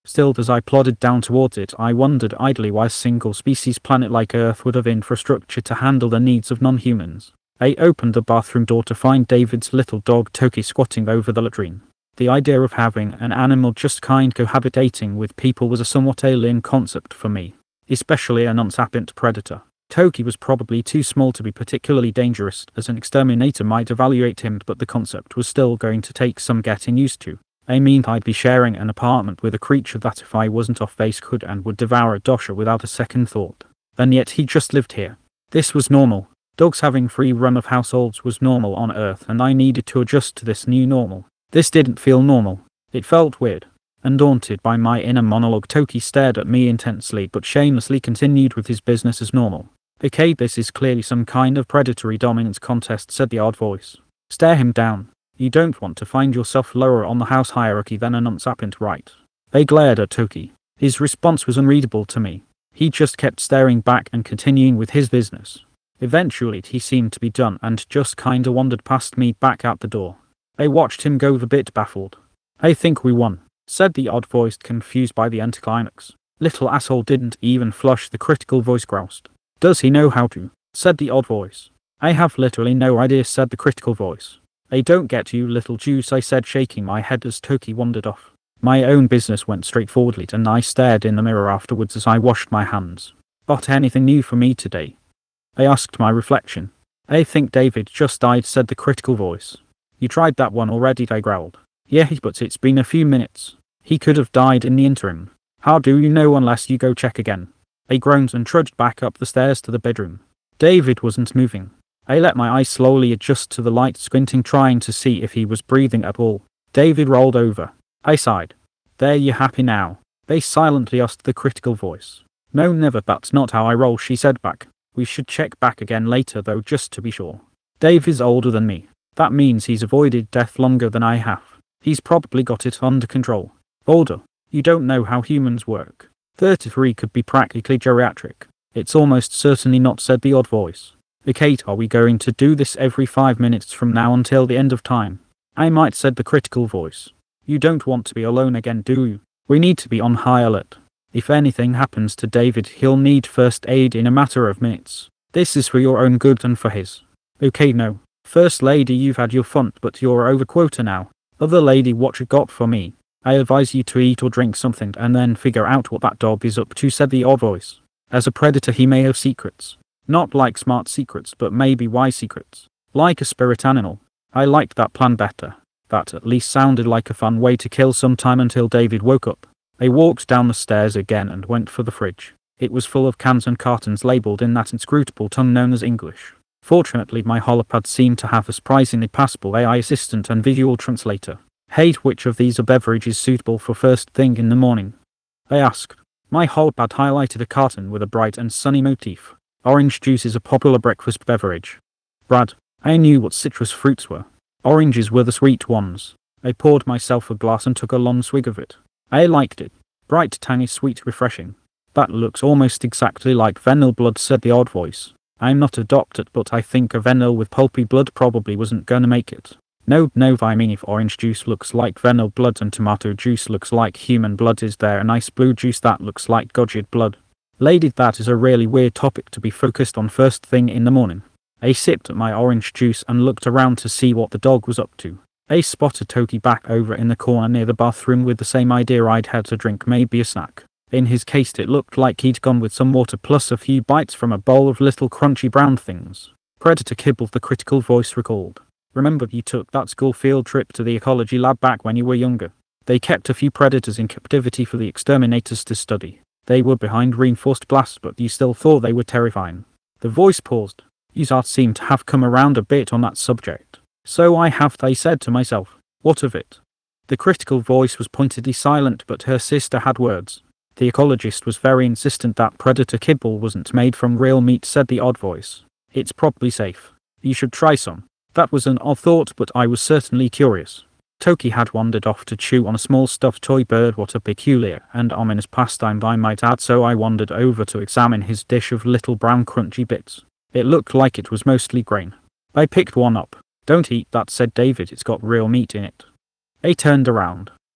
Still, as I plodded down towards it, I wondered idly why a single-species planet like Earth would have infrastructure to handle the needs of non-humans. I opened the bathroom door to find David's little dog Toki squatting over the latrine. The idea of having an animal just kind cohabitating with people was a somewhat alien concept for me, especially a non-sapient predator. Toki was probably too small to be particularly dangerous, as an exterminator might evaluate him, but the concept was still going to take some getting used to. I mean, I'd be sharing an apartment with a creature that, if I wasn't off base, could and would devour a dosha without a second thought. And yet he just lived here. This was normal. Dogs having free run of households was normal on Earth, and I needed to adjust to this new normal. This didn't feel normal. It felt weird. Undaunted by my inner monologue, Toki stared at me intensely but shamelessly continued with his business as normal. Okay, this is clearly some kind of predatory dominance contest, said the odd voice. Stare him down. You don't want to find yourself lower on the house hierarchy than a non-sapient, right? They glared at Toki. His response was unreadable to me. He just kept staring back and continuing with his business. Eventually he seemed to be done and just kinda wandered past me back out the door. I watched him go, a bit baffled. I think we won, said the odd voice, confused by the anticlimax. Little asshole didn't even flush, the critical voice groused. Does he know how to? Said the odd voice. I have literally no idea, said the critical voice. I don't get you, little juice, I said, shaking my head as Toki wandered off. My own business went straightforwardly, and I stared in the mirror afterwards as I washed my hands. Got anything new for me today? I asked my reflection. I think David just died, said the critical voice. You tried that one already, I growled. Yeah, but it's been a few minutes. He could have died in the interim. How do you know unless you go check again? I groaned and trudged back up the stairs to the bedroom. David wasn't moving. I let my eyes slowly adjust to the light, squinting, trying to see if he was breathing at all. David rolled over. I sighed. There, you happy now? They silently asked the critical voice. No, never, that's not how I roll, she said back. We should check back again later though, just to be sure. Dave is older than me. That means he's avoided death longer than I have. He's probably got it under control. Older. You don't know how humans work. thirty-three could be practically geriatric. It's almost certainly not, said the odd voice. Kate, are we going to do this every five minutes from now until the end of time? I might, said the critical voice. You don't want to be alone again, do you? We need to be on high alert. If anything happens to David, he'll need first aid in a matter of minutes. This is for your own good and for his. Okay, no. First lady, you've had your fun, but you're over quota now. Other lady, what you got for me? I advise you to eat or drink something and then figure out what that dog is up to, said the odd voice. As a predator, he may have secrets. Not like smart secrets, but maybe wise secrets. Like a spirit animal. I liked that plan better. That at least sounded like a fun way to kill some time until David woke up. I walked down the stairs again and went for the fridge. It was full of cans and cartons labelled in that inscrutable tongue known as English. Fortunately, my holopad seemed to have a surprisingly passable A I assistant and visual translator. Hey, which of these are beverages suitable for first thing in the morning? I asked. My holopad highlighted a carton with a bright and sunny motif. Orange juice is a popular breakfast beverage. Brad. I knew what citrus fruits were. Oranges were the sweet ones. I poured myself a glass and took a long swig of it. I liked it. Bright, tangy, sweet, refreshing. That looks almost exactly like Venil blood, said the odd voice. I'm not a doctor, but I think a Venil with pulpy blood probably wasn't gonna make it. No, no, I mean, if orange juice looks like Venil blood and tomato juice looks like human blood, is there a nice blue juice that looks like Gojid blood? Lady, that is a really weird topic to be focused on first thing in the morning. I sipped at my orange juice and looked around to see what the dog was up to. I spotted Toki back over in the corner near the bathroom with the same idea I'd had, to drink, maybe a snack. In his case, it looked like he'd gone with some water plus a few bites from a bowl of little crunchy brown things. Predator kibble, the critical voice recalled. Remember, you took that school field trip to the ecology lab back when you were younger. They kept a few predators in captivity for the exterminators to study. They were behind reinforced glass, but you still thought they were terrifying. The voice paused. Usart seemed to have come around a bit on that subject. So I have, I said to myself. What of it? The critical voice was pointedly silent, but her sister had words. The ecologist was very insistent that predator kibble wasn't made from real meat, said the odd voice. It's probably safe. You should try some. That was an odd thought, but I was certainly curious. Toki had wandered off to chew on a small stuffed toy bird, what a peculiar and ominous pastime I might add, so I wandered over to examine his dish of little brown crunchy bits. It looked like it was mostly grain. I picked one up. Don't eat that, said David, it's got real meat in it. I turned around.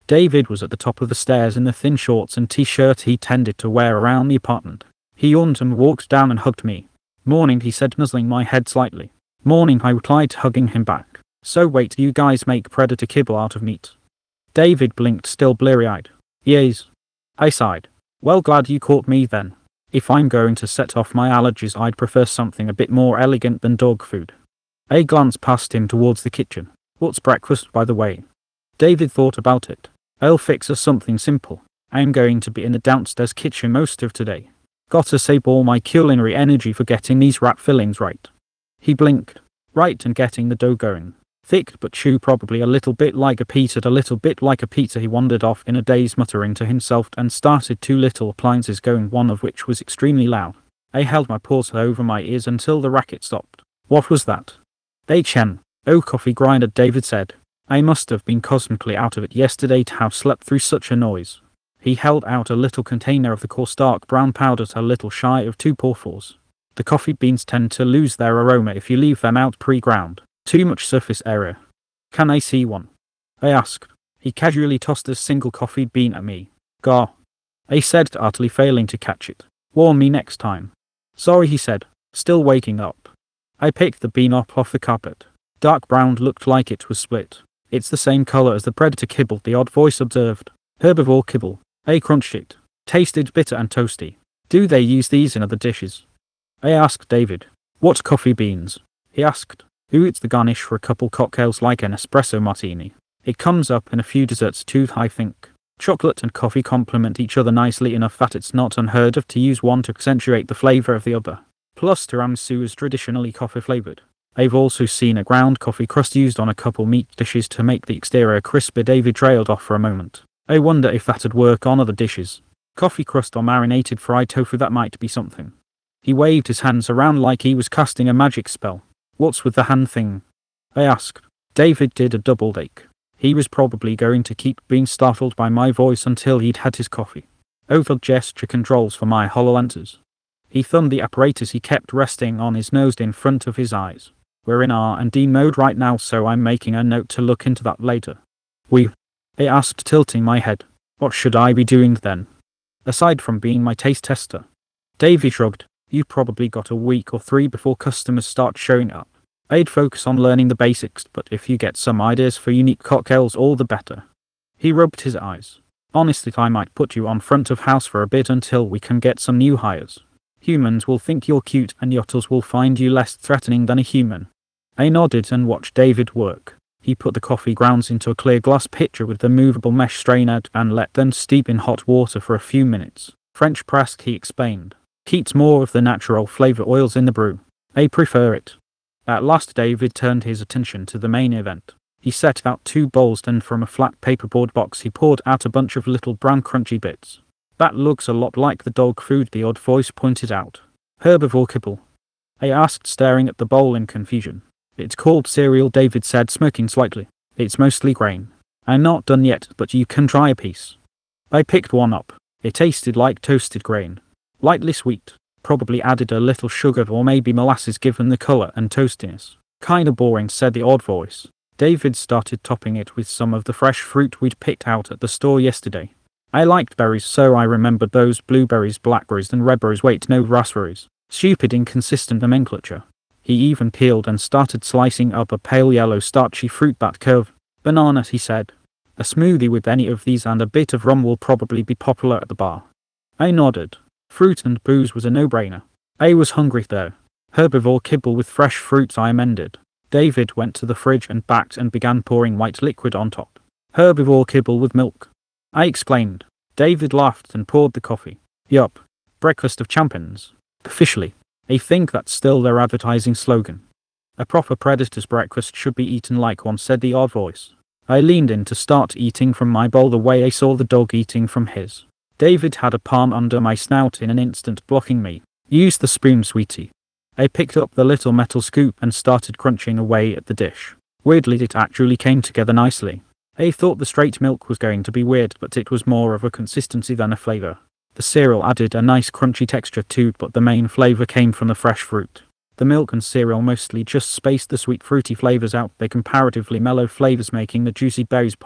David was at the top of the stairs in the thin shorts and t-shirt he tended to wear around the apartment. He yawned and walked down and hugged me. "Morning," he said, nuzzling my head slightly. "Morning," I replied, hugging him back. "So wait, you guys make predator kibble out of meat?" David blinked, still bleary-eyed. "Yes." I sighed. "Well, glad you caught me then. If I'm going to set off my allergies, I'd prefer something a bit more elegant than dog food." I glanced past him towards the kitchen. "What's breakfast, by the way?" David thought about it. "I'll fix us something simple. I'm going to be in the downstairs kitchen most of today. Gotta save all my culinary energy for getting these wrap fillings right." He blinked. "Right, and getting the dough going. Thick but chew, probably a little bit like a pizza, a little bit like a pizza." He wandered off in a daze, muttering to himself, and started two little appliances going, one of which was extremely loud. I held my paws over my ears until the racket stopped. "What was that?" "H M. Oh, coffee grinder," David said. "I must have been cosmically out of it yesterday to have slept through such a noise." He held out a little container of the coarse dark brown powder, a little shy of two paws. "The coffee beans tend to lose their aroma if you leave them out pre-ground. Too much surface area." "Can I see one?" I asked. He casually tossed a single coffee bean at me. "Gah," I said, utterly failing to catch it. "Warn me next time." "Sorry," he said, still waking up. I picked the bean up off the carpet. Dark brown, looked like it was split. "It's the same color as the predator kibble," the odd voice observed. "Herbivore kibble." I crunched it. Tasted bitter and toasty. "Do they use these in other dishes?" I asked David. "What coffee beans?" he asked. "Ooh, it's the garnish for a couple cocktails like an espresso martini. It comes up in a few desserts too, I think. Chocolate and coffee complement each other nicely enough that it's not unheard of to use one to accentuate the flavor of the other. Plus, tiramisu is traditionally coffee flavored. I've also seen a ground coffee crust used on a couple meat dishes to make the exterior crisper." David trailed off for a moment. "I wonder if that'd work on other dishes. Coffee crust or marinated fried tofu, that might be something." He waved his hands around like he was casting a magic spell. "What's with the hand thing?" I asked. David did a double take. He was probably going to keep being startled by my voice until he'd had his coffee. "Oh, the gesture controls for my HoloLenses." He thumbed the apparatus he kept resting on his nose in front of his eyes. "We're in R and D mode right now, so I'm making a note to look into that later." "We?" I asked, tilting my head. "What should I be doing then, aside from being my taste tester?" Davey shrugged. "You probably got a week or three before customers start showing up. I'd focus on learning the basics, but if you get some ideas for unique cocktails, all the better." He rubbed his eyes. "Honestly, I might put you on front of house for a bit until we can get some new hires. Humans will think you're cute and yachters will find you less threatening than a human." I nodded and watched David work. He put the coffee grounds into a clear glass pitcher with the movable mesh strainer and let them steep in hot water for a few minutes. "French pressed," he explained. "Keeps more of the natural flavor oils in the brew. I prefer it." At last David turned his attention to the main event. He set out two bowls, and from a flat paperboard box he poured out a bunch of little brown crunchy bits. "That looks a lot like the dog food," the odd voice pointed out. "Herbivore kibble?" I asked, staring at the bowl in confusion. "It's called cereal," David said, smirking slightly. "It's mostly grain. I'm not done yet, but you can try a piece." I picked one up. It tasted like toasted grain. Lightly sweet. Probably added a little sugar or maybe molasses given the color and toastiness. "Kinda boring," said the odd voice. David started topping it with some of the fresh fruit we'd picked out at the store yesterday. I liked berries, so I remembered those: blueberries, blackberries, and redberries. Wait, no, raspberries. Stupid inconsistent nomenclature. He even peeled and started slicing up a pale yellow starchy fruit that curve. "Bananas," he said. "A smoothie with any of these and a bit of rum will probably be popular at the bar." I nodded. Fruit and booze was a no-brainer. I was hungry though. "Herbivore kibble with fresh fruits," I amended. David went to the fridge and backed and began pouring white liquid on top. "Herbivore kibble with milk," I explained. David laughed and poured the coffee. "Yup. Breakfast of champions. Officially. I think that's still their advertising slogan. A proper predator's breakfast should be eaten like one," said the odd voice. I leaned in to start eating from my bowl the way I saw the dog eating from his. David had a palm under my snout in an instant, blocking me. "Use the spoon, sweetie." I picked up the little metal scoop and started crunching away at the dish. Weirdly, it actually came together nicely. I thought the straight milk was going to be weird, but it was more of a consistency than a flavor. The cereal added a nice crunchy texture too, but the main flavor came from the fresh fruit. The milk and cereal mostly just spaced the sweet fruity flavors out, their comparatively mellow flavors making the juicy berries pop.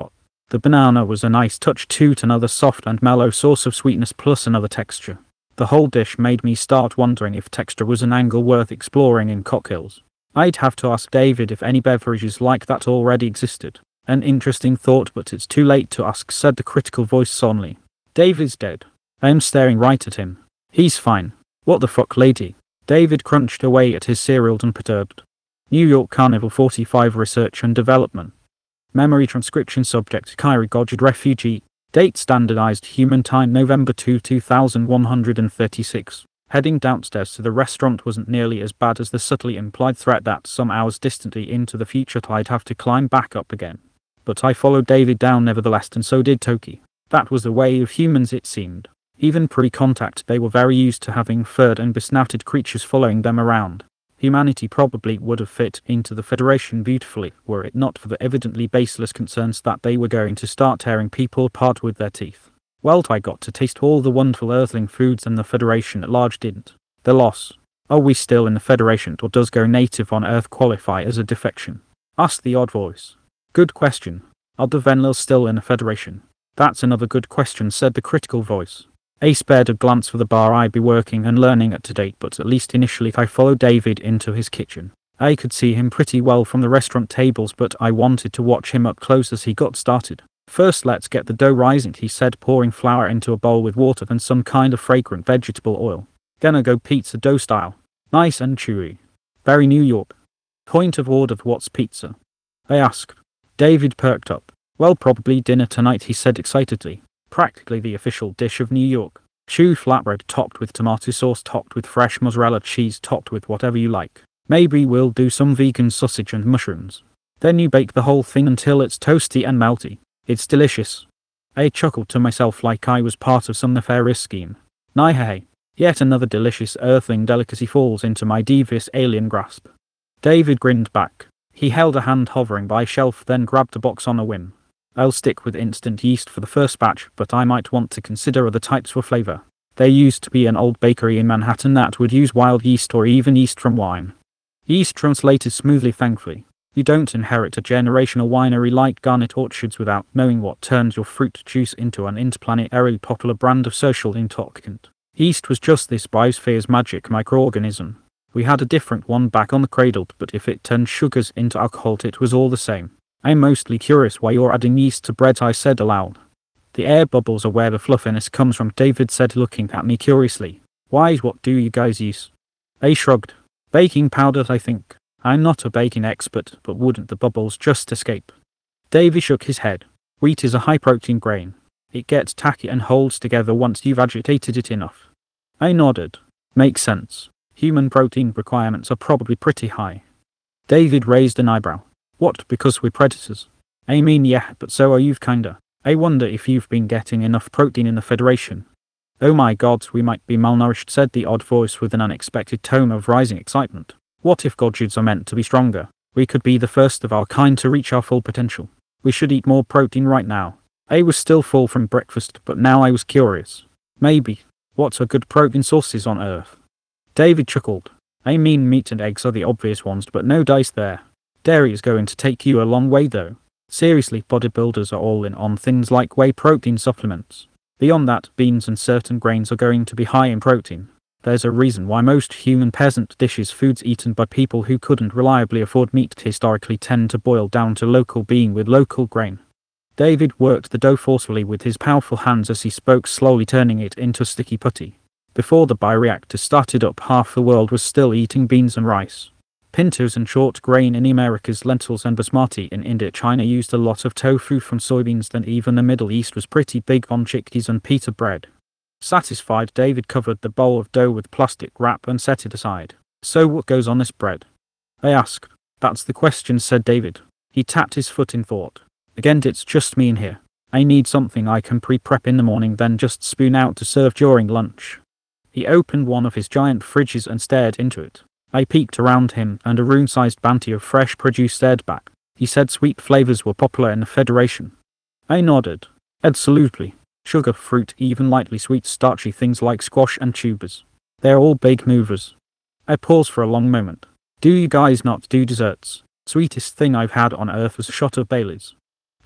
The banana was a nice touch too, another soft and mellow source of sweetness plus another texture. The whole dish made me start wondering if texture was an angle worth exploring in cocktails. I'd have to ask David if any beverages like that already existed. An interesting thought, but it's too late to ask, said the critical voice solemnly. David's dead. I am staring right at him. He's fine. What the fuck, lady? David crunched away at his cereal unperturbed. New York Carnival forty-five Research and Development. Memory transcription subject Kyrie Goddard refugee. Date standardized human time November second two thousand one hundred thirty-six. Heading downstairs to the restaurant wasn't nearly as bad as the subtly implied threat that some hours distantly into the future I'd have to climb back up again. But I followed David down nevertheless, and so did Toki. That was the way of humans, it seemed. Even pre-contact they were very used to having furred and besnouted creatures following them around. Humanity probably would have fit into the Federation beautifully, were it not for the evidently baseless concerns that they were going to start tearing people apart with their teeth. Well, I got to taste all the wonderful Earthling foods and the Federation at large didn't. The loss. Are we still in the Federation, or does go native on Earth qualify as a defection? Asked the odd voice. Good question. Are the Venlils still in the Federation? That's another good question, said the critical voice. I spared a glance for the bar I'd be working and learning at to date, but at least initially I followed David into his kitchen. I could see him pretty well from the restaurant tables, but I wanted to watch him up close as he got started. First, let's get the dough rising, he said, pouring flour into a bowl with water and some kind of fragrant vegetable oil. Gonna go pizza dough style. Nice and chewy. Very New York. Point of order, what's pizza? I asked. David perked up. Well, probably dinner tonight, he said excitedly. Practically the official dish of New York. Chew flatbread topped with tomato sauce, topped with fresh mozzarella cheese, topped with whatever you like. Maybe we'll do some vegan sausage and mushrooms. Then you bake the whole thing until it's toasty and melty. It's delicious. I chuckled to myself like I was part of some nefarious scheme. Nihei. Yet another delicious Earthling delicacy falls into my devious alien grasp. David grinned back. He held a hand hovering by a shelf, then grabbed a box on a whim. I'll stick with instant yeast for the first batch, but I might want to consider other types for flavor. There used to be an old bakery in Manhattan that would use wild yeast or even yeast from wine. Yeast translated smoothly, thankfully. You don't inherit a generational winery like Garnet Orchards without knowing what turns your fruit juice into an interplanetarily popular brand of social intoxicant. Yeast was just this biosphere's magic microorganism. We had a different one back on the cradle, but if it turned sugars into alcohol, it was all the same. I'm mostly curious why you're adding yeast to bread, I said aloud. The air bubbles are where the fluffiness comes from, David said, looking at me curiously. Why, what do you guys use? I shrugged. Baking powder, I think. I'm not a baking expert, but wouldn't the bubbles just escape? David shook his head. Wheat is a high-protein grain. It gets tacky and holds together once you've agitated it enough. I nodded. Makes sense. Human protein requirements are probably pretty high. David raised an eyebrow. What, because we're predators? I mean, yeah, but so are you, kinda. I wonder if you've been getting enough protein in the Federation. Oh my god, we might be malnourished, said the odd voice with an unexpected tone of rising excitement. What if Godgids are meant to be stronger? We could be the first of our kind to reach our full potential. We should eat more protein right now. I was still full from breakfast, but now I was curious. Maybe. What are good protein sources on Earth? David chuckled. I mean, meat and eggs are the obvious ones, but no dice there. Dairy is going to take you a long way though. Seriously, bodybuilders are all in on things like whey protein supplements. Beyond that, beans and certain grains are going to be high in protein. There's a reason why most human peasant dishes, foods eaten by people who couldn't reliably afford meat, historically tend to boil down to local being with local grain. David worked the dough forcefully with his powerful hands as he spoke, slowly turning it into sticky putty. Before the bioreactor started up, half the world was still eating beans and rice. Pintos and short grain in the Americas, lentils and basmati in India. China used a lot of tofu from soybeans, then even the Middle East was pretty big on chickpeas and pita bread. Satisfied, David covered the bowl of dough with plastic wrap and set it aside. So what goes on this bread? I asked. That's the question, said David. He tapped his foot in thought. Again, it's just me in here. I need something I can pre-prep in the morning, then just spoon out to serve during lunch. He opened one of his giant fridges and stared into it. I peeked around him, and a room-sized bounty of fresh produce stared back. He said sweet flavors were popular in the Federation. I nodded. Absolutely. Sugar, fruit, even lightly sweet starchy things like squash and tubers. They're all big movers. I paused for a long moment. Do you guys not do desserts? Sweetest thing I've had on Earth was a shot of Bailey's.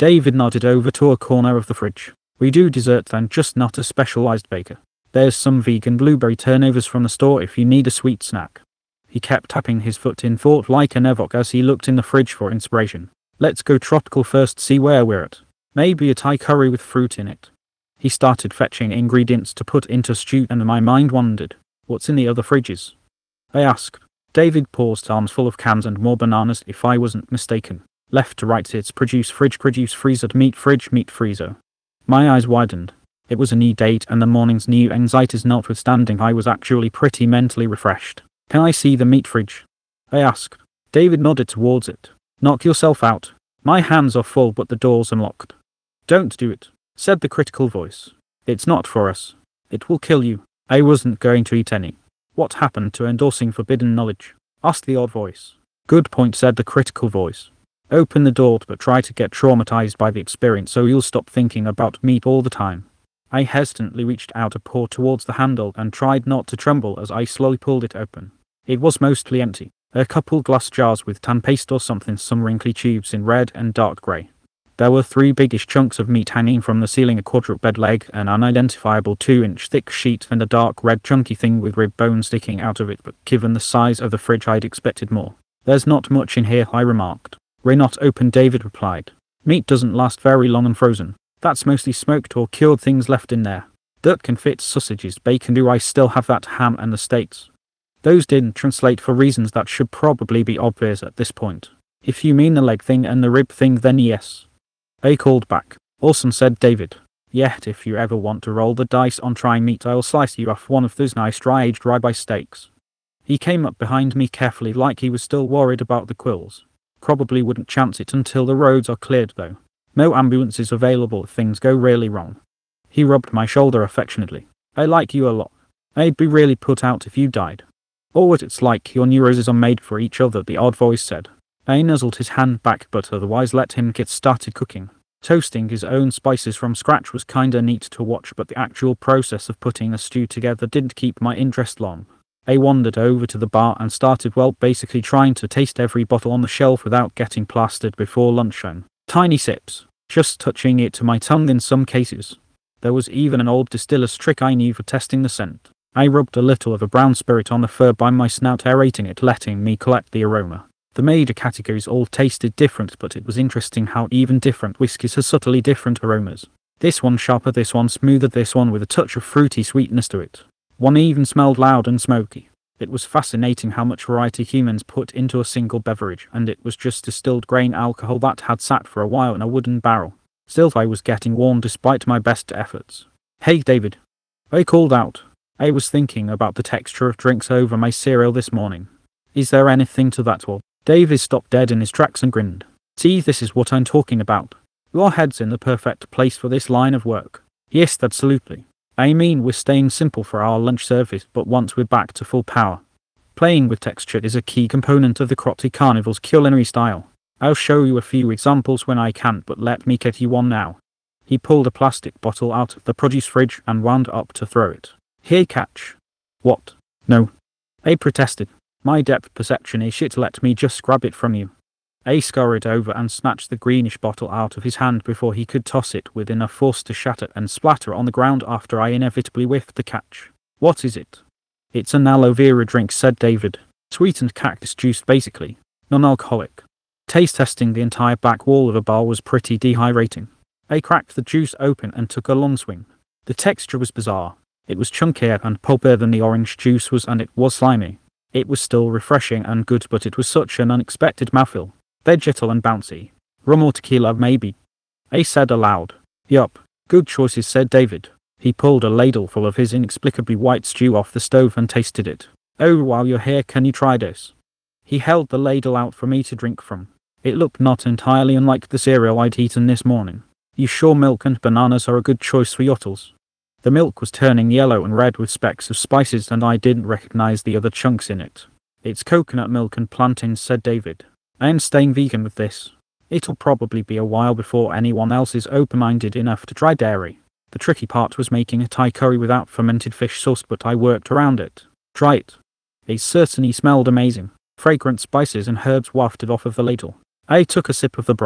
David nodded over to a corner of the fridge. We do dessert then, just not a specialized baker. There's some vegan blueberry turnovers from the store if you need a sweet snack. He kept tapping his foot in thought like an Evok as he looked in the fridge for inspiration. Let's go tropical first, see where we're at. Maybe a Thai curry with fruit in it. He started fetching ingredients to put into stew and my mind wandered. What's in the other fridges? I asked. David paused, arms full of cans and more bananas if I wasn't mistaken. Left to right it's produce fridge produce freezer meat fridge meat freezer. My eyes widened. It was a new date and the morning's new anxieties notwithstanding I was actually pretty mentally refreshed. Can I see the meat fridge? I asked. David nodded towards it. Knock yourself out. My hands are full but the door's unlocked. Don't do it, said the critical voice. It's not for us. It will kill you. I wasn't going to eat any. What happened to endorsing forbidden knowledge? Asked the odd voice. Good point, said the critical voice. Open the door but try to get traumatized by the experience so you'll stop thinking about meat all the time. I hesitantly reached out a paw towards the handle and tried not to tremble as I slowly pulled it open. It was mostly empty. A couple glass jars with tan paste or something, some wrinkly tubes in red and dark grey. There were three biggish chunks of meat hanging from the ceiling, a quadruped leg, an unidentifiable two-inch thick sheet, and a dark red chunky thing with rib bone sticking out of it, but given the size of the fridge I'd expected more. There's not much in here, I remarked. We're not open, David replied. Meat doesn't last very long unfrozen. That's mostly smoked or cured things left in there. That can fit sausages, bacon. Do I still have that ham and the steaks? Those didn't translate for reasons that should probably be obvious at this point. If you mean the leg thing and the rib thing, then yes. I called back. Awesome, said David. Yet if you ever want to roll the dice on trying meat, I'll slice you off one of those nice dry-aged ribeye steaks. He came up behind me carefully like he was still worried about the quills. Probably wouldn't chance it until the roads are cleared though. No ambulances available if things go really wrong. He rubbed my shoulder affectionately. I like you a lot. I'd be really put out if you died. Or what it's like your neuroses are made for each other, the odd voice said. I nuzzled his hand back but otherwise let him get started cooking. Toasting his own spices from scratch was kinda neat to watch, but the actual process of putting a stew together didn't keep my interest long. I wandered over to the bar and started, well, basically trying to taste every bottle on the shelf without getting plastered before lunchtime. Tiny sips, just touching it to my tongue in some cases. There was even an old distiller's trick I knew for testing the scent. I rubbed a little of a brown spirit on the fur by my snout, aerating it, letting me collect the aroma. The major categories all tasted different, but it was interesting how even different whiskies have subtly different aromas. This one sharper, this one smoother, this one with a touch of fruity sweetness to it. One even smelled loud and smoky. It was fascinating how much variety humans put into a single beverage, and it was just distilled grain alcohol that had sat for a while in a wooden barrel. Still, I was getting warm despite my best efforts. Hey David. I called out. I was thinking about the texture of drinks over my cereal this morning. Is there anything to that? Well, David stopped dead in his tracks and grinned. See, this is what I'm talking about. Your head's in the perfect place for this line of work. Yes, absolutely. I mean, we're staying simple for our lunch service, but once we're back to full power. Playing with texture is a key component of the Crotty Carnival's culinary style. I'll show you a few examples when I can, but let me get you one now. He pulled a plastic bottle out of the produce fridge and wound up to throw it. Here, catch. What? No. I protested. My depth perception is shit, let me just grab it from you. A scurried over and snatched the greenish bottle out of his hand before he could toss it with enough force to shatter and splatter on the ground after I inevitably whiffed the catch. What is it? It's an aloe vera drink, said David. Sweetened cactus juice basically. Non-alcoholic. Taste testing the entire back wall of a bar was pretty dehydrating. I cracked the juice open and took a long swing. The texture was bizarre. It was chunkier and pulpier than the orange juice was, and it was slimy. It was still refreshing and good, but it was such an unexpected mouthfeel. Vegetal and bouncy. Rum or tequila, maybe. I said aloud. Yup. Good choices, said David. He pulled a ladle full of his inexplicably white stew off the stove and tasted it. Oh, while you're here, can you try this? He held the ladle out for me to drink from. It looked not entirely unlike the cereal I'd eaten this morning. You sure milk and bananas are a good choice for yottles? The milk was turning yellow and red with specks of spices, and I didn't recognize the other chunks in it. It's coconut milk and plantains, said David. I am staying vegan with this. It'll probably be a while before anyone else is open-minded enough to try dairy. The tricky part was making a Thai curry without fermented fish sauce, but I worked around it. Try it. It certainly smelled amazing. Fragrant spices and herbs wafted off of the ladle. I took a sip of the broth.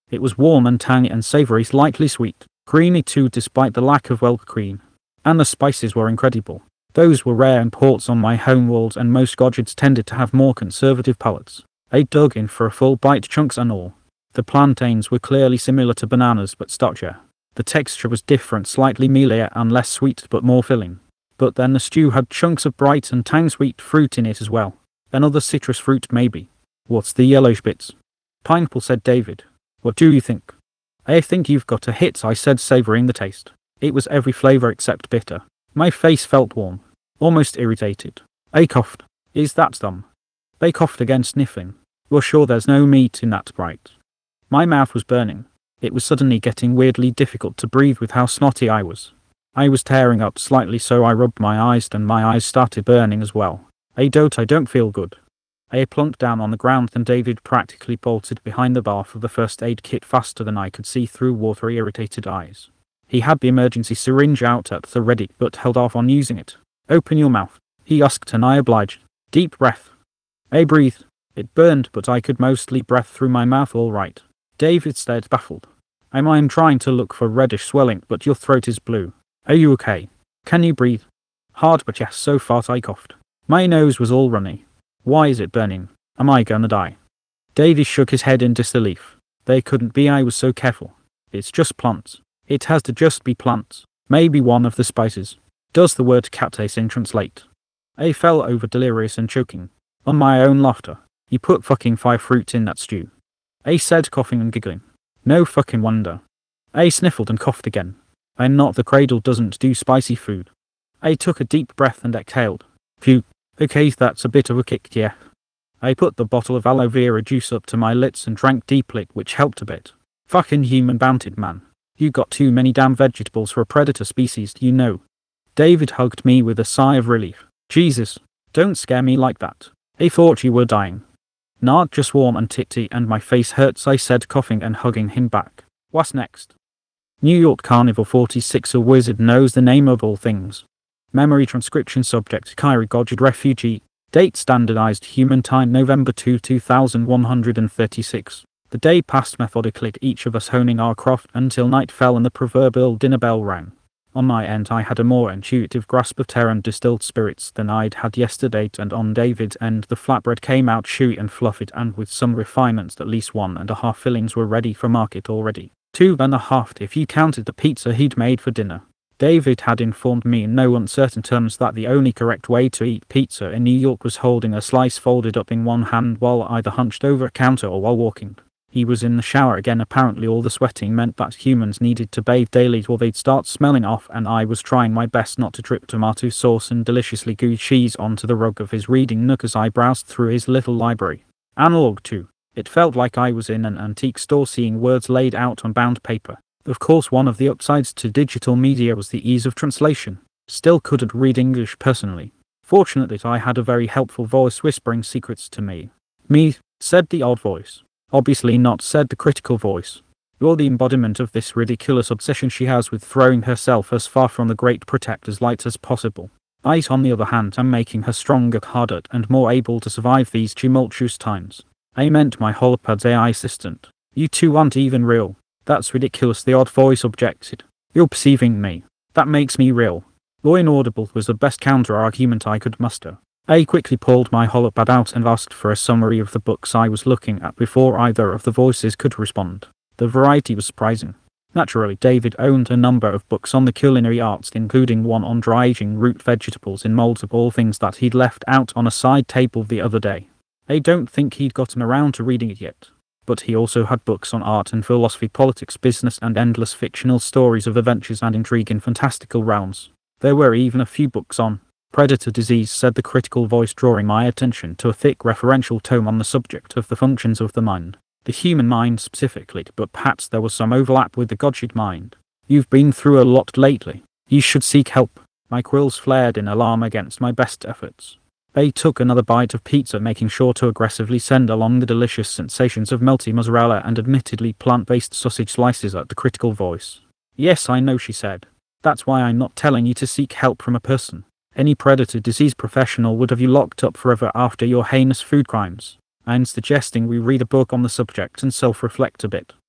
It was warm and tangy and savory, slightly sweet. Creamy too, despite the lack of whey cream. And the spices were incredible. Those were rare imports on my home world, and most Gojjids tended to have more conservative palates. I dug in for a full bite, chunks and all. The plantains were clearly similar to bananas but starchier. The texture was different, slightly mealier and less sweet but more filling. But then the stew had chunks of bright and tang sweet fruit in it as well. Another citrus fruit maybe. What's the yellowish bits? Pineapple, said David. What do you think? I think you've got a hit, I said, savouring the taste. It was every flavour except bitter. My face felt warm, almost irritated. I coughed. Is that dumb? They coughed again, sniffling. You're sure there's no meat in that, right? My mouth was burning. It was suddenly getting weirdly difficult to breathe with how snotty I was. I was tearing up slightly, so I rubbed my eyes and my eyes started burning as well. I don't, I don't feel good. I plunked down on the ground and David practically bolted behind the bar for the first aid kit faster than I could see through watery, irritated eyes. He had the emergency syringe out at the ready but held off on using it. Open your mouth, he asked, and I obliged. Deep breath. I breathed. It burned, but I could mostly breathe through my mouth all right. David stared, baffled. I'm, I'm trying to look for reddish swelling, but your throat is blue. Are you okay? Can you breathe? Hard, but yes, so far, I coughed. My nose was all runny. Why is it burning? Am I gonna die? David shook his head in disbelief. They couldn't be, I was so careful. It's just plants. It has to just be plants. Maybe one of the spices. Does the word capsaicin translate? I fell over, delirious and choking. On my own laughter. You put fucking five fruit in that stew. I said, coughing and giggling. No fucking wonder. I sniffled and coughed again. I'm not, the cradle doesn't do spicy food. I took a deep breath and exhaled. Phew. Okay, that's a bit of a kick, yeah. I put the bottle of aloe vera juice up to my lips and drank deeply, which helped a bit. Fucking human bounted man. You got too many damn vegetables for a predator species, you know. David hugged me with a sigh of relief. Jesus, don't scare me like that. I thought you were dying. Nah, just warm and titty and my face hurts, I said, coughing and hugging him back. What's next? New York Carnival forty-six, a wizard knows the name of all things. Memory transcription subject Kyrie Gojjid refugee. Date standardized human time November second, two thousand one hundred thirty-six. The day passed methodically, each of us honing our craft until night fell and the proverbial dinner bell rang. On my end I had a more intuitive grasp of Terran distilled spirits than I'd had yesterday, and on David's end the flatbread came out chewy and fluffy and with some refinements. At least one and a half fillings were ready for market already. Two and a half if you counted the pizza he'd made for dinner. David had informed me in no uncertain terms that the only correct way to eat pizza in New York was holding a slice folded up in one hand while either hunched over a counter or while walking. He was in the shower again. Apparently all the sweating meant that humans needed to bathe daily or they'd start smelling off, and I was trying my best not to drip tomato sauce and deliciously gooey cheese onto the rug of his reading nook as I browsed through his little library. Analog too. It felt like I was in an antique store seeing words laid out on bound paper. Of course, one of the upsides to digital media was the ease of translation. Still couldn't read English personally. Fortunately, I had a very helpful voice whispering secrets to me. Me, said the odd voice. Obviously not, said the critical voice. You're the embodiment of this ridiculous obsession she has with throwing herself as far from the great protector's light as possible. I, on the other hand, am making her stronger, harder, and more able to survive these tumultuous times. I meant my holopad's A I assistant. You two aren't even real. That's ridiculous, the odd voice objected. You're perceiving me. That makes me real. Law inaudible was the best counter-argument I could muster. I quickly pulled my holopad out and asked for a summary of the books I was looking at before either of the voices could respond. The variety was surprising. Naturally, David owned a number of books on the culinary arts, including one on dry-aging root vegetables in molds of all things that he'd left out on a side table the other day. I don't think he'd gotten around to reading it yet. But he also had books on art and philosophy, politics, business, and endless fictional stories of adventures and intrigue in fantastical realms. There were even a few books on predator disease, said the critical voice, drawing my attention to a thick referential tome on the subject of the functions of the mind. The human mind specifically, but perhaps there was some overlap with the Gojjid mind. You've been through a lot lately. You should seek help. My quills flared in alarm against my best efforts. They took another bite of pizza, making sure to aggressively send along the delicious sensations of melty mozzarella and admittedly plant-based sausage slices at the critical voice. Yes, I know, she said. That's why I'm not telling you to seek help from a person. Any predator disease professional would have you locked up forever after your heinous food crimes. I'm suggesting we read a book on the subject and self-reflect a bit.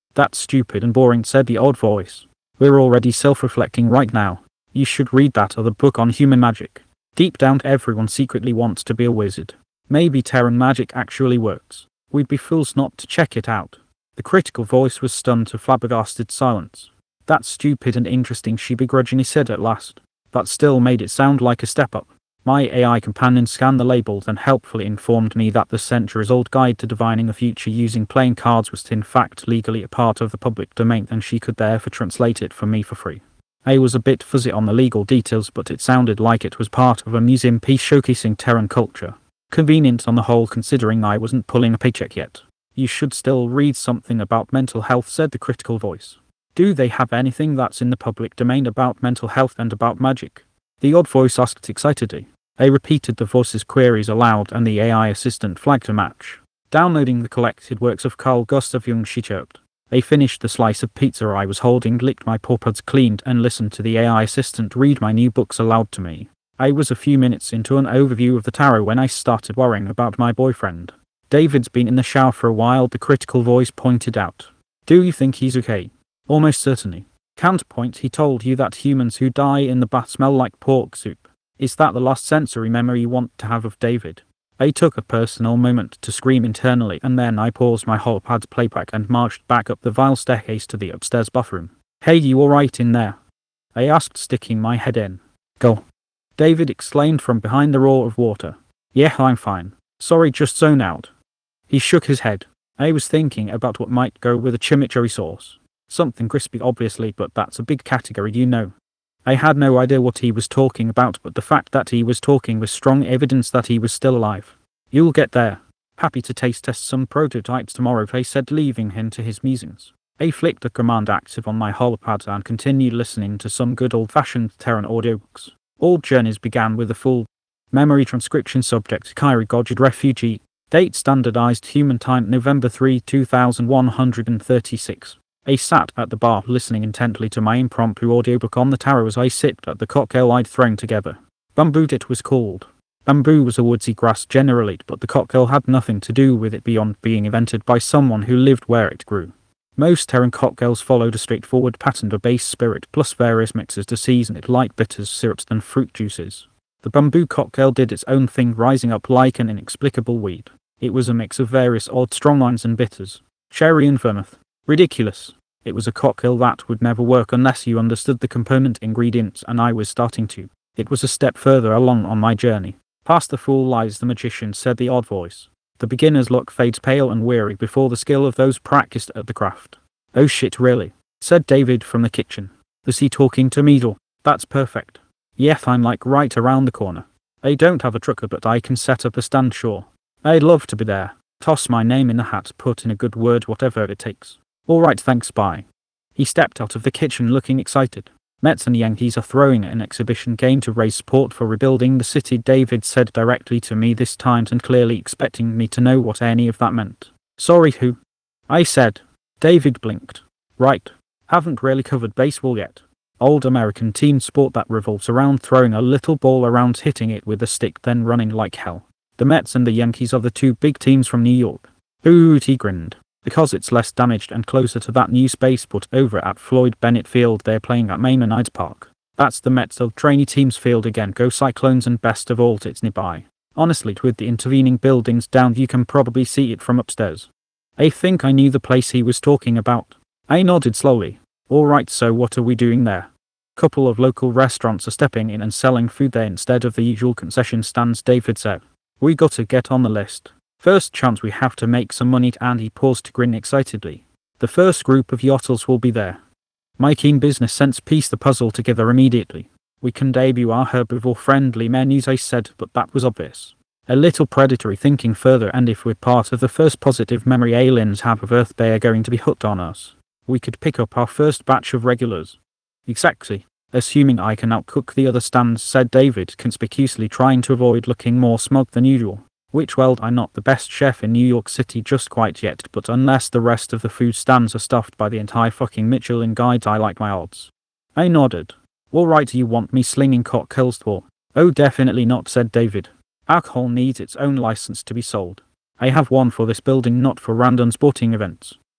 That's stupid and boring, said the odd voice. We're already self-reflecting right now. You should read that other book on human magic. Deep down everyone secretly wants to be a wizard. Maybe Terran magic actually works. We'd be fools not to check it out. The critical voice was stunned to flabbergasted silence. That's stupid and interesting, she begrudgingly said at last. That still made it sound like a step up. My A I companion scanned the labels and helpfully informed me that the centuries-old guide to divining the future using playing cards was in fact legally a part of the public domain, and she could therefore translate it for me for free. I was a bit fuzzy on the legal details, but it sounded like it was part of a museum piece showcasing Terran culture. Convenient on the whole, considering I wasn't pulling a paycheck yet. You should still read something about mental health, said the critical voice. Do they have anything that's in the public domain about mental health and about magic? The odd voice asked excitedly. I repeated the voice's queries aloud, and the A I assistant flagged a match. Downloading the collected works of Carl Gustav Jung, she chirped. I finished the slice of pizza I was holding, licked my paw pads, cleaned, and listened to the A I assistant read my new books aloud to me. I was a few minutes into an overview of the tarot when I started worrying about my boyfriend. David's been in the shower for a while, the critical voice pointed out. Do you think he's okay? Almost certainly. Counterpoint, he told you that humans who die in the bath smell like pork soup. Is that the last sensory memory you want to have of David? I took a personal moment to scream internally, and then I paused my holopad's playback and marched back up the vile staircase to the upstairs bathroom. Hey, you alright in there? I asked, sticking my head in. Go. David exclaimed from behind the roar of water. Yeah, I'm fine. Sorry, just zone out. He shook his head. I was thinking about what might go with a chimichurri sauce. Something crispy, obviously, but that's a big category, you know. I had no idea what he was talking about, but the fact that he was talking was strong evidence that he was still alive. You'll get there. Happy to taste test some prototypes tomorrow, I said, leaving him to his musings. I flicked the command active on my holopad and continued listening to some good old-fashioned Terran audiobooks. All journeys began with a full memory transcription. Subject: Kyrie Goddard, refugee. Date: standardized human time November third, two thousand one hundred thirty-six. I sat at the bar listening intently to my impromptu audiobook on the tarot as I sipped at the cocktail I'd thrown together. Bamboo, it was called. Bamboo was a woodsy grass generally, but the cocktail had nothing to do with it beyond being invented by someone who lived where it grew. Most Terran cocktails followed a straightforward pattern of base spirit plus various mixes to season it, like bitters, syrups, and fruit juices. The bamboo cocktail did its own thing, rising up like an inexplicable weed. It was a mix of various odd strong wines and bitters. Cherry and vermouth. Ridiculous. It was a cocktail that would never work unless you understood the component ingredients, and I was starting to. It was a step further along on my journey. Past the fool lies the magician, said the odd voice. The beginner's luck fades pale and weary before the skill of those practiced at the craft. Oh shit, really? Said David from the kitchen. Is he talking to me? That's perfect. Yeah, I'm like right around the corner. I don't have a trucker, but I can set up a stand, sure. I'd love to be there. Toss my name in the hat, put in a good word, whatever it takes. Alright, thanks, bye. He stepped out of the kitchen looking excited. Mets and Yankees are throwing an exhibition game to raise support for rebuilding the city, David said directly to me this time, and clearly expecting me to know what any of that meant. Sorry, who? I said. David blinked. Right. Haven't really covered baseball yet. Old American team sport that revolves around throwing a little ball around, hitting it with a stick, then running like hell. The Mets and the Yankees are the two big teams from New York. Ooh, he grinned. Because it's less damaged and closer to that new spaceport over at Floyd Bennett Field, they're playing at Maimonides Park. That's the Mets of trainee team's field again. Go Cyclones, and best of all, it's nearby. Honestly, with the intervening buildings down, you can probably see it from upstairs. I think I knew the place he was talking about. I nodded slowly. Alright, so what are we doing there? Couple of local restaurants are stepping in and selling food there instead of the usual concession stands, David said. We gotta get on the list. First chance we have to make some money, and he paused to grin excitedly. The first group of yachters will be there. My keen business sense pieced the puzzle together immediately. We can debut our herbivore-friendly menus, I said, but that was obvious. A little predatory, thinking further, and if we're part of the first positive memory aliens have of Earth, they are going to be hooked on us. We could pick up our first batch of regulars. Exactly. Assuming I can outcook the other stands, said David, conspicuously trying to avoid looking more smug than usual. Which, well, I'm not the best chef in New York City just quite yet, but unless the rest of the food stands are stuffed by the entire fucking Michelin guides, I like my odds. I nodded. Alright, you want me slinging cocktails for? Oh, definitely not, said David. Alcohol needs its own license to be sold. I have one for this building, not for random sporting events.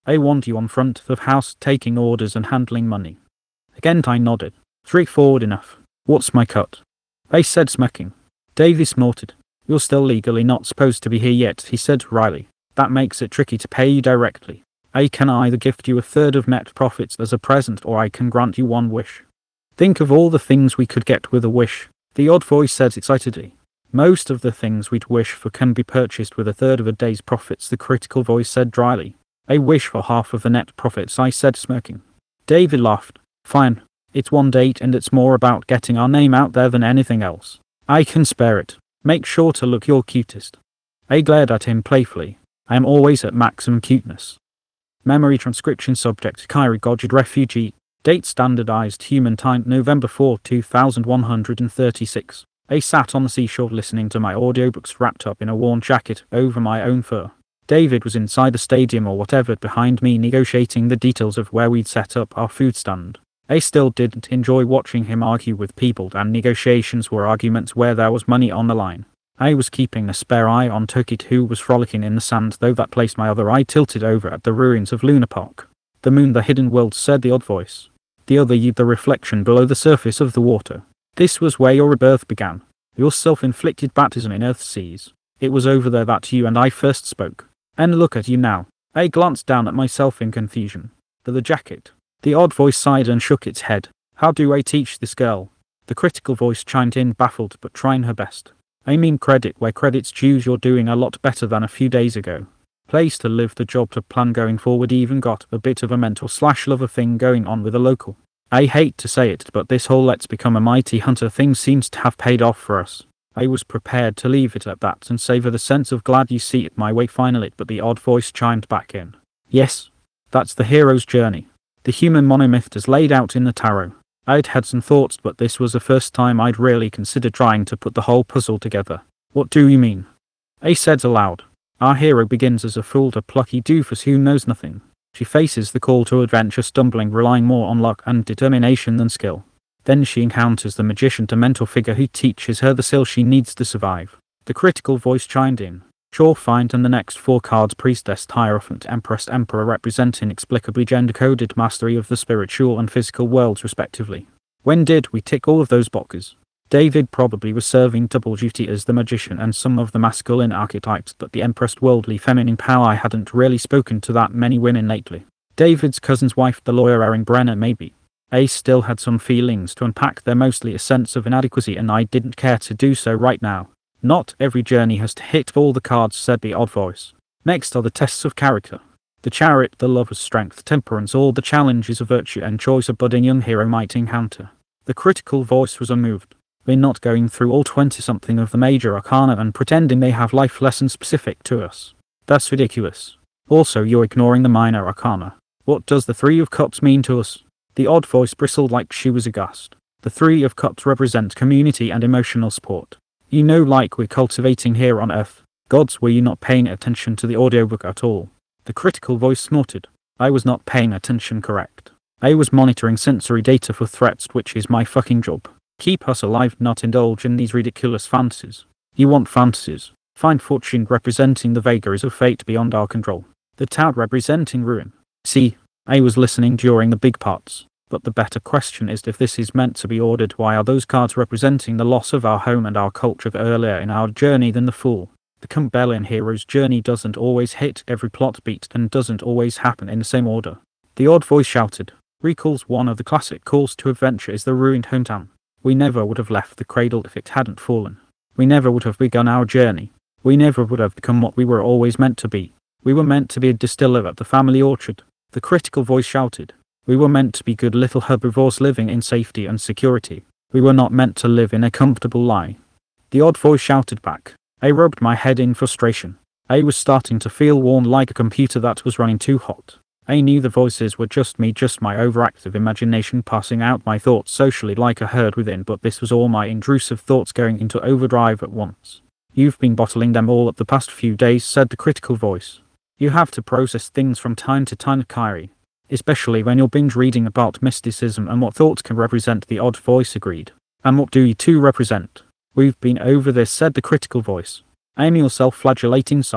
I want you on front of house taking orders and handling money. Again I nodded. Straightforward enough. What's my cut? I said, smirking. Davy snorted. You're still legally not supposed to be here yet, he said wryly. That makes it tricky to pay you directly. I can either gift you a third of net profits as a present, or I can grant you one wish. Think of all the things we could get with a wish, the odd voice said excitedly. Most of the things we'd wish for can be purchased with a third of a day's profits, the critical voice said dryly. I wish for half of the net profits, I said, smirking. David laughed. Fine. It's one date and it's more about getting our name out there than anything else. I can spare it. Make sure to look your cutest. I glared at him playfully. I am always at maximum cuteness. Memory transcription subject Kyrie Goddard refugee. Date standardized human time November fourth two thousand one hundred thirty-six. I sat on the seashore listening to my audiobooks wrapped up in a worn jacket over my own fur. David was inside the stadium or whatever behind me negotiating the details of where we'd set up our food stand. I still didn't enjoy watching him argue with people, and negotiations were arguments where there was money on the line. I was keeping a spare eye on Tokit, who was frolicking in the sand, though that placed my other eye tilted over at the ruins of Luna Park. The moon, the hidden world, said the odd voice. The other you, the reflection below the surface of the water. This was where your rebirth began. Your self-inflicted baptism in Earth's seas. It was over there that you and I first spoke. And look at you now. I glanced down at myself in confusion. The, the jacket. The odd voice sighed and shook its head. How do I teach this girl? The critical voice chimed in, baffled but trying her best. I mean, credit where credit's due. You're doing a lot better than a few days ago. Place to live, the job to plan going forward. Even got a bit of a mentor slash lover thing going on with a local. I hate to say it, but this whole let's become a mighty hunter thing seems to have paid off for us. I was prepared to leave it at that and savor the sense of glad you see it my way finally, but the odd voice chimed back in. Yes, that's the hero's journey. The human monomyth as laid out in the tarot. I'd had some thoughts, but this was the first time I'd really considered trying to put the whole puzzle together. What do you mean? I said aloud. Our hero begins as a fool, a plucky doofus who knows nothing. She faces the call to adventure stumbling, relying more on luck and determination than skill. Then she encounters the magician, the mentor figure who teaches her the skill she needs to survive. The critical voice chimed in. Sure, fine. And the next four cards: Priestess, Hierophant, Empress, Emperor, represent inexplicably gender-coded mastery of the spiritual and physical worlds respectively. When did we tick all of those boxes? David probably was serving double duty as the magician and some of the masculine archetypes, but the Empress, worldly feminine power. I hadn't really spoken to that many women lately. David's cousin's wife, the lawyer Erin Brenner, maybe. I still had some feelings to unpack there, mostly a sense of inadequacy, and I didn't care to do so right now. Not every journey has to hit all the cards, said the odd voice. Next are the tests of character. The chariot, the lover's strength, temperance, all the challenges of virtue and choice a budding young hero might encounter. The critical voice was unmoved. We're not going through all twenty-something of the major arcana and pretending they have life lessons specific to us. That's ridiculous. Also, you're ignoring the minor arcana. What does the Three of Cups mean to us? The odd voice bristled like she was aghast. The Three of Cups represent community and emotional support. You know, like we're cultivating here on Earth. Gods, were you not paying attention to the audiobook at all? The critical voice snorted. I was not paying attention, correct. I was monitoring sensory data for threats, which is my fucking job. Keep us alive, not indulge in these ridiculous fantasies. You want fantasies? Find Fortune representing the vagaries of fate beyond our control. The Tower representing ruin. See, I was listening during the big parts. But the better question is, if this is meant to be ordered, why are those cards representing the loss of our home and our culture earlier in our journey than the Fool? The Cumbellian hero's journey doesn't always hit every plot beat and doesn't always happen in the same order. The odd voice shouted. Recalls one of the classic calls to adventure is the ruined hometown. We never would have left the cradle if it hadn't fallen. We never would have begun our journey. We never would have become what we were always meant to be. We were meant to be a distiller at the family orchard. The critical voice shouted. We were meant to be good little herbivores living in safety and security. We were not meant to live in a comfortable lie. The odd voice shouted back. I rubbed my head in frustration. I was starting to feel worn, like a computer that was running too hot. I knew the voices were just me, just my overactive imagination passing out my thoughts socially like a herd within, but this was all my intrusive thoughts going into overdrive at once. You've been bottling them all up the past few days, said the critical voice. You have to process things from time to time, Kyrie. Especially when you're binge reading about mysticism and what thoughts can represent, the odd voice agreed. And what do you two represent? We've been over this, said the critical voice. I'm your self-flagellating side.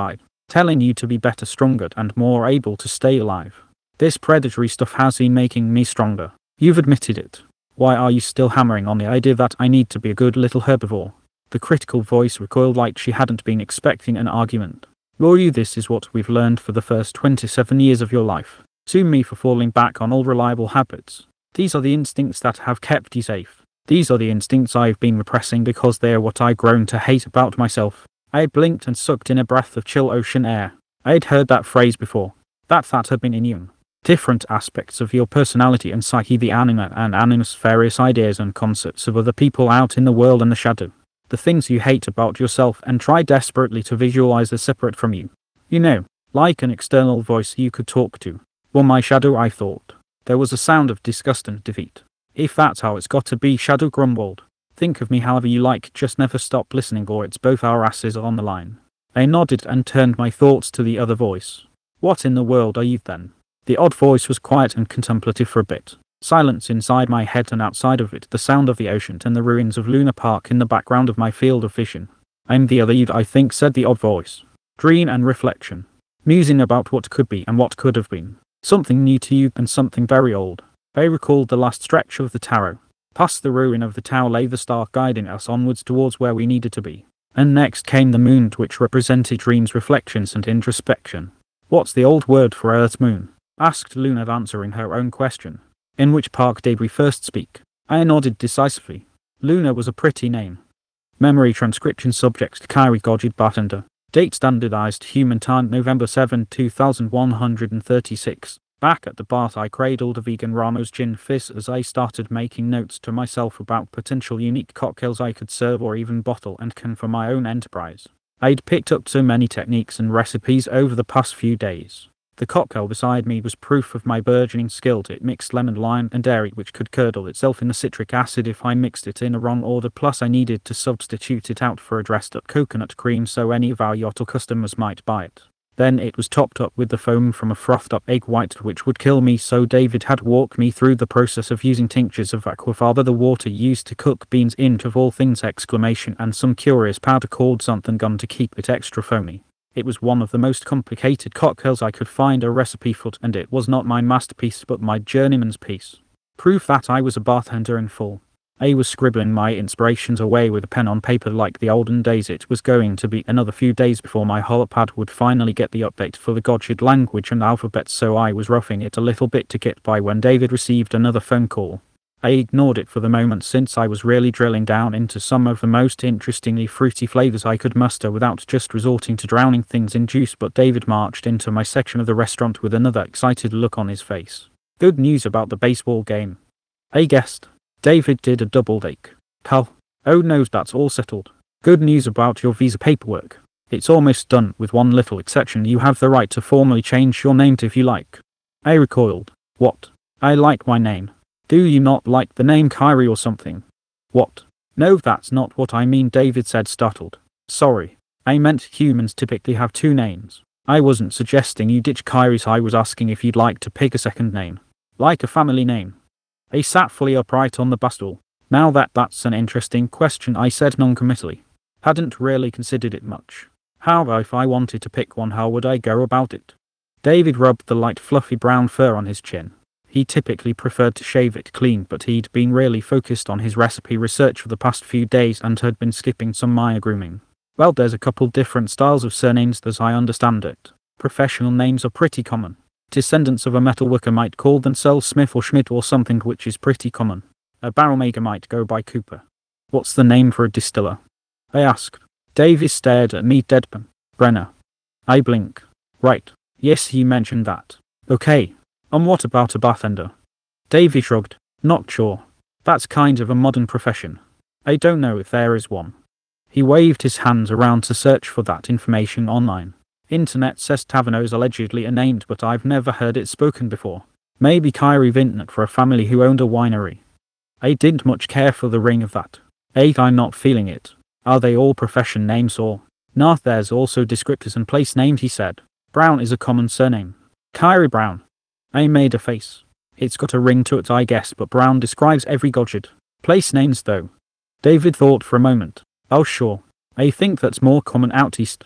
telling you to be better, stronger, and more able to stay alive. This predatory stuff has been making me stronger. You've admitted it. Why are you still hammering on the idea that I need to be a good little herbivore? The critical voice recoiled like she hadn't been expecting an argument. Will you? This is what we've learned for the first twenty-seven years of your life. Sue me for falling back on all reliable habits. These are the instincts that have kept you safe. These are the instincts I've been repressing because they are what I've grown to hate about myself. I blinked and sucked in a breath of chill ocean air. I'd heard that phrase before. That that had been in you. Different aspects of your personality and psyche, the anima and animus, various ideas and concepts of other people out in the world and the shadow. The things you hate about yourself and try desperately to visualize as separate from you. You know, like an external voice you could talk to. Well, my shadow, I thought. There was a sound of disgust and defeat. If that's how it's got to be, Shadow grumbled. Think of me however you like, just never stop listening or it's both our asses on the line. I nodded and turned my thoughts to the other voice. What in the world are you then? The odd voice was quiet and contemplative for a bit. Silence inside my head and outside of it, the sound of the ocean and the ruins of Luna Park in the background of my field of vision. I'm the other you, I think, said the odd voice. Dream and reflection. Musing about what could be and what could have been. Something new to you and something very old. I recalled the last stretch of the tarot. Past the ruin of the tower lay the star guiding us onwards towards where we needed to be. And next came the moon, which represented dreams, reflections and introspection. What's the old word for Earth's moon? Asked Luna, answering her own question. In which park did we first speak? I nodded decisively. Luna was a pretty name. Memory transcription subject Kyrie Godred Bartender. Date standardized human time November seventh two thousand one hundred thirty-six. Back at the bath I cradled a vegan Ramos gin fizz as I started making notes to myself about potential unique cocktails I could serve or even bottle and can for my own enterprise. I'd picked up so many techniques and recipes over the past few days. The cocktail beside me was proof of my burgeoning skill. It mixed lemon, lime and dairy, which could curdle itself in the citric acid if I mixed it in a wrong order, plus I needed to substitute it out for a dressed up coconut cream so any of our Yottle customers might buy it. Then it was topped up with the foam from a frothed up egg white, which would kill me, so David had walked me through the process of using tinctures of aquafaba, the water used to cook beans, into of all things exclamation, and some curious powder called something gum to keep it extra foamy. It was one of the most complicated cocktails I could find a recipe for, and it was not my masterpiece but my journeyman's piece. Proof that I was a bartender in full. I was scribbling my inspirations away with a pen on paper like the olden days. It was going to be another few days before my holopad would finally get the update for the Godred language and alphabet, so I was roughing it a little bit to get by when David received another phone call. I ignored it for the moment since I was really drilling down into some of the most interestingly fruity flavors I could muster without just resorting to drowning things in juice, but David marched into my section of the restaurant with another excited look on his face. Good news about the baseball game. I guessed. David did a double take. Cal. Oh no, that's all settled. Good news about your visa paperwork. It's almost done, with one little exception. You have the right to formally change your name if you like. I recoiled. What? I like my name. Do you not like the name Kyrie or something? What? No, that's not what I mean, David said, startled. Sorry. I meant humans typically have two names. I wasn't suggesting you ditch Kyrie's, I was asking if you'd like to pick a second name. Like a family name. I sat fully upright on the bar stool. Now that that's an interesting question, I said noncommittally. Hadn't really considered it much. How if I wanted to pick one, how would I go about it? David rubbed the light fluffy brown fur on his chin. He typically preferred to shave it clean, but he'd been really focused on his recipe research for the past few days and had been skipping some minor grooming. Well, there's a couple different styles of surnames as I understand it. Professional names are pretty common. Descendants of a metalworker might call themselves Smith or Schmidt or something, which is pretty common. A barrel maker might go by Cooper. What's the name for a distiller? I asked. Davis stared at me deadpan. Brenner. I blink. Right. Yes, he mentioned that. Okay. And what about a bartender? Davy shrugged. Not sure. That's kind of a modern profession. I don't know if there is one. He waved his hands around to search for that information online. Internet says Tavernos allegedly are named, but I've never heard it spoken before. Maybe Kyrie Vintner for a family who owned a winery. I didn't much care for the ring of that. Eight, I'm not feeling it. Are they all profession names or? Nah, there's also descriptors and place names, he said. Brown is a common surname. Kyrie Brown. I made a face. It's got a ring to it, I guess, but Brown describes every Godred. Place names though. David thought for a moment. Oh sure. I think that's more common out east.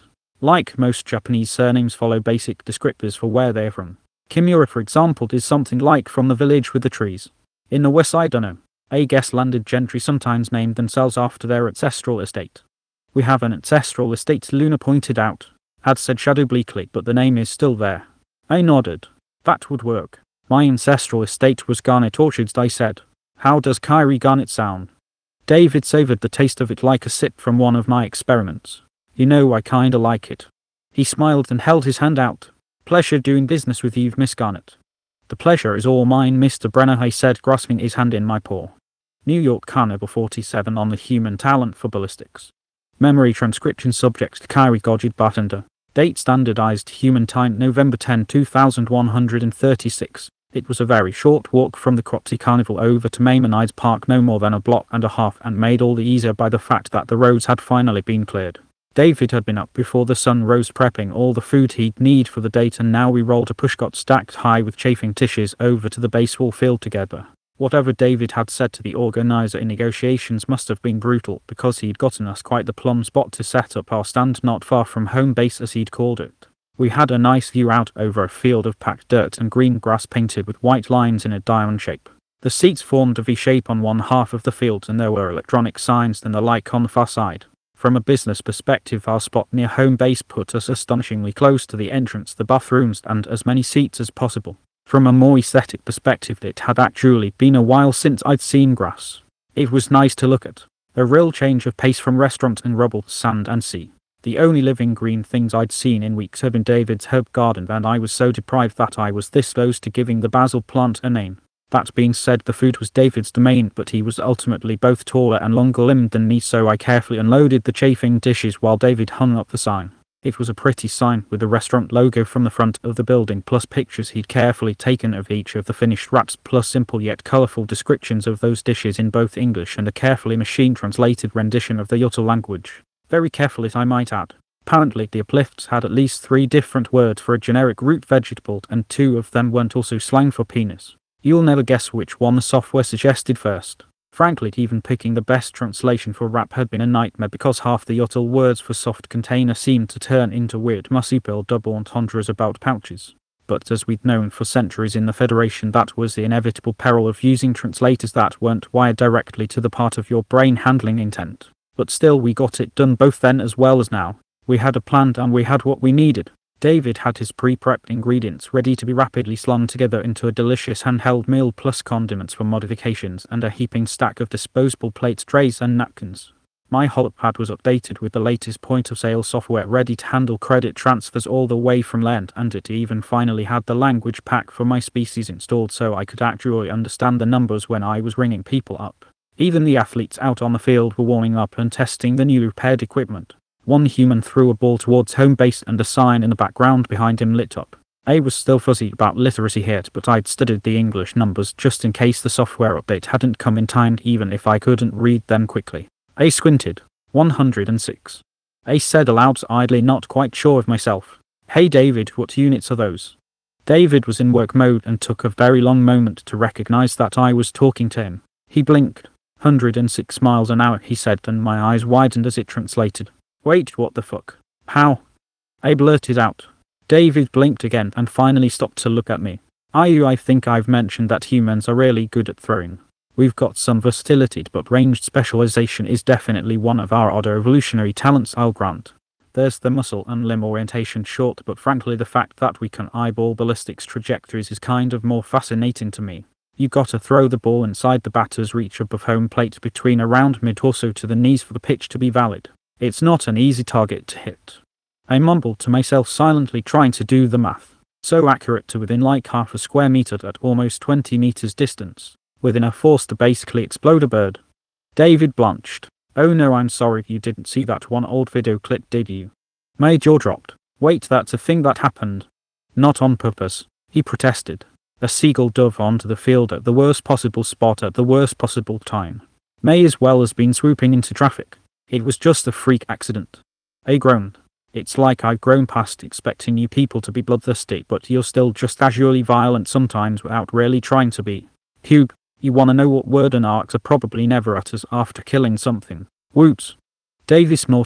Like most Japanese surnames follow basic descriptors for where they're from. Kimura, for example, is something like from the village with the trees. In the West I dunno. I guess landed gentry sometimes named themselves after their ancestral estate. We have an ancestral estate, Luna pointed out. Had said Shadow bleakly, but the name is still there. I nodded. That would work. My ancestral estate was Garnet Orchards, I said. How does Kyrie Garnet sound? David savoured the taste of it like a sip from one of my experiments. You know, I kinda like it. He smiled and held his hand out. Pleasure doing business with you, Miss Garnet. The pleasure is all mine, Mister Brenner, I said, grasping his hand in my paw. New York Carnival forty-seven on the human talent for ballistics. Memory transcription subject Kyrie Goddard Bartender. Date standardized human time November tenth two thousand one hundred thirty-six. It was a very short walk from the Cropsey Carnival over to Maimonides Park, no more than a block and a half, and made all the easier by the fact that the roads had finally been cleared. David had been up before the sun rose prepping all the food he'd need for the date, and now we rolled a pushcart stacked high with chafing dishes over to the baseball field together. Whatever David had said to the organizer in negotiations must have been brutal, because he'd gotten us quite the plum spot to set up our stand not far from home base, as he'd called it. We had a nice view out over a field of packed dirt and green grass painted with white lines in a diamond shape. The seats formed a V shape on one half of the field, and there were electronic signs and the like on the far side. From a business perspective, our spot near home base put us astonishingly close to the entrance, the bathrooms, and as many seats as possible. From a more aesthetic perspective, it had actually been a while since I'd seen grass. It was nice to look at. A real change of pace from restaurant and rubble, sand and sea. The only living green things I'd seen in weeks had been David's herb garden, and I was so deprived that I was this close to giving the basil plant a name. That being said, the food was David's domain, but he was ultimately both taller and longer-limbed than me, so I carefully unloaded the chafing dishes while David hung up the sign. It was a pretty sign, with the restaurant logo from the front of the building, plus pictures he'd carefully taken of each of the finished wraps, plus simple yet colourful descriptions of those dishes in both English and a carefully machine-translated rendition of the Yotl language. Very carefully, I might add. Apparently, the uplifts had at least three different words for a generic root vegetable, and two of them weren't also slang for penis. You'll never guess which one the software suggested first. Frankly, even picking the best translation for wrap had been a nightmare, because half the Yotl words for soft container seemed to turn into weird marsupial double entendres about pouches. But as we'd known for centuries in the Federation, that was the inevitable peril of using translators that weren't wired directly to the part of your brain handling intent. But still, we got it done both then as well as now. We had a plan and we had what we needed. David had his pre-prepped ingredients ready to be rapidly slung together into a delicious handheld meal, plus condiments for modifications and a heaping stack of disposable plates, trays and napkins. My holopad was updated with the latest point-of-sale software ready to handle credit transfers all the way from land, and it even finally had the language pack for my species installed so I could actually understand the numbers when I was ringing people up. Even the athletes out on the field were warming up and testing the newly repaired equipment. One human threw a ball towards home base and a sign in the background behind him lit up. I was still fuzzy about literacy here, but I'd studied the English numbers just in case the software update hadn't come in time, even if I couldn't read them quickly. I squinted. one hundred six. I said aloud, idly, not quite sure of myself. Hey David, what units are those? David was in work mode and took a very long moment to recognize that I was talking to him. He blinked. one hundred six miles an hour, he said, and my eyes widened as it translated. Wait, what the fuck? How? I blurted out. David blinked again and finally stopped to look at me. I, I think I've mentioned that humans are really good at throwing. We've got some versatility, but ranged specialization is definitely one of our odder evolutionary talents, I'll grant. There's the muscle and limb orientation short, but frankly the fact that we can eyeball ballistics trajectories is kind of more fascinating to me. You gotta throw the ball inside the batter's reach above home plate between around mid-torso to the knees for the pitch to be valid. It's not an easy target to hit. I mumbled to myself, silently trying to do the math. So accurate to within like half a square meter at almost twenty meters distance. Within a force to basically explode a bird. David blanched. Oh no, I'm sorry, you didn't see that one old video clip, did you? My jaw dropped. Wait, that's a thing that happened. Not on purpose, he protested. A seagull dove onto the field at the worst possible spot at the worst possible time. May as well has been swooping into traffic. It was just a freak accident. I groaned. It's like I've grown past expecting you people to be bloodthirsty, but you're still just casually violent sometimes without really trying to be. Cube, you wanna know what word an arcs are probably never utters after killing something? Woots. Davy snorted.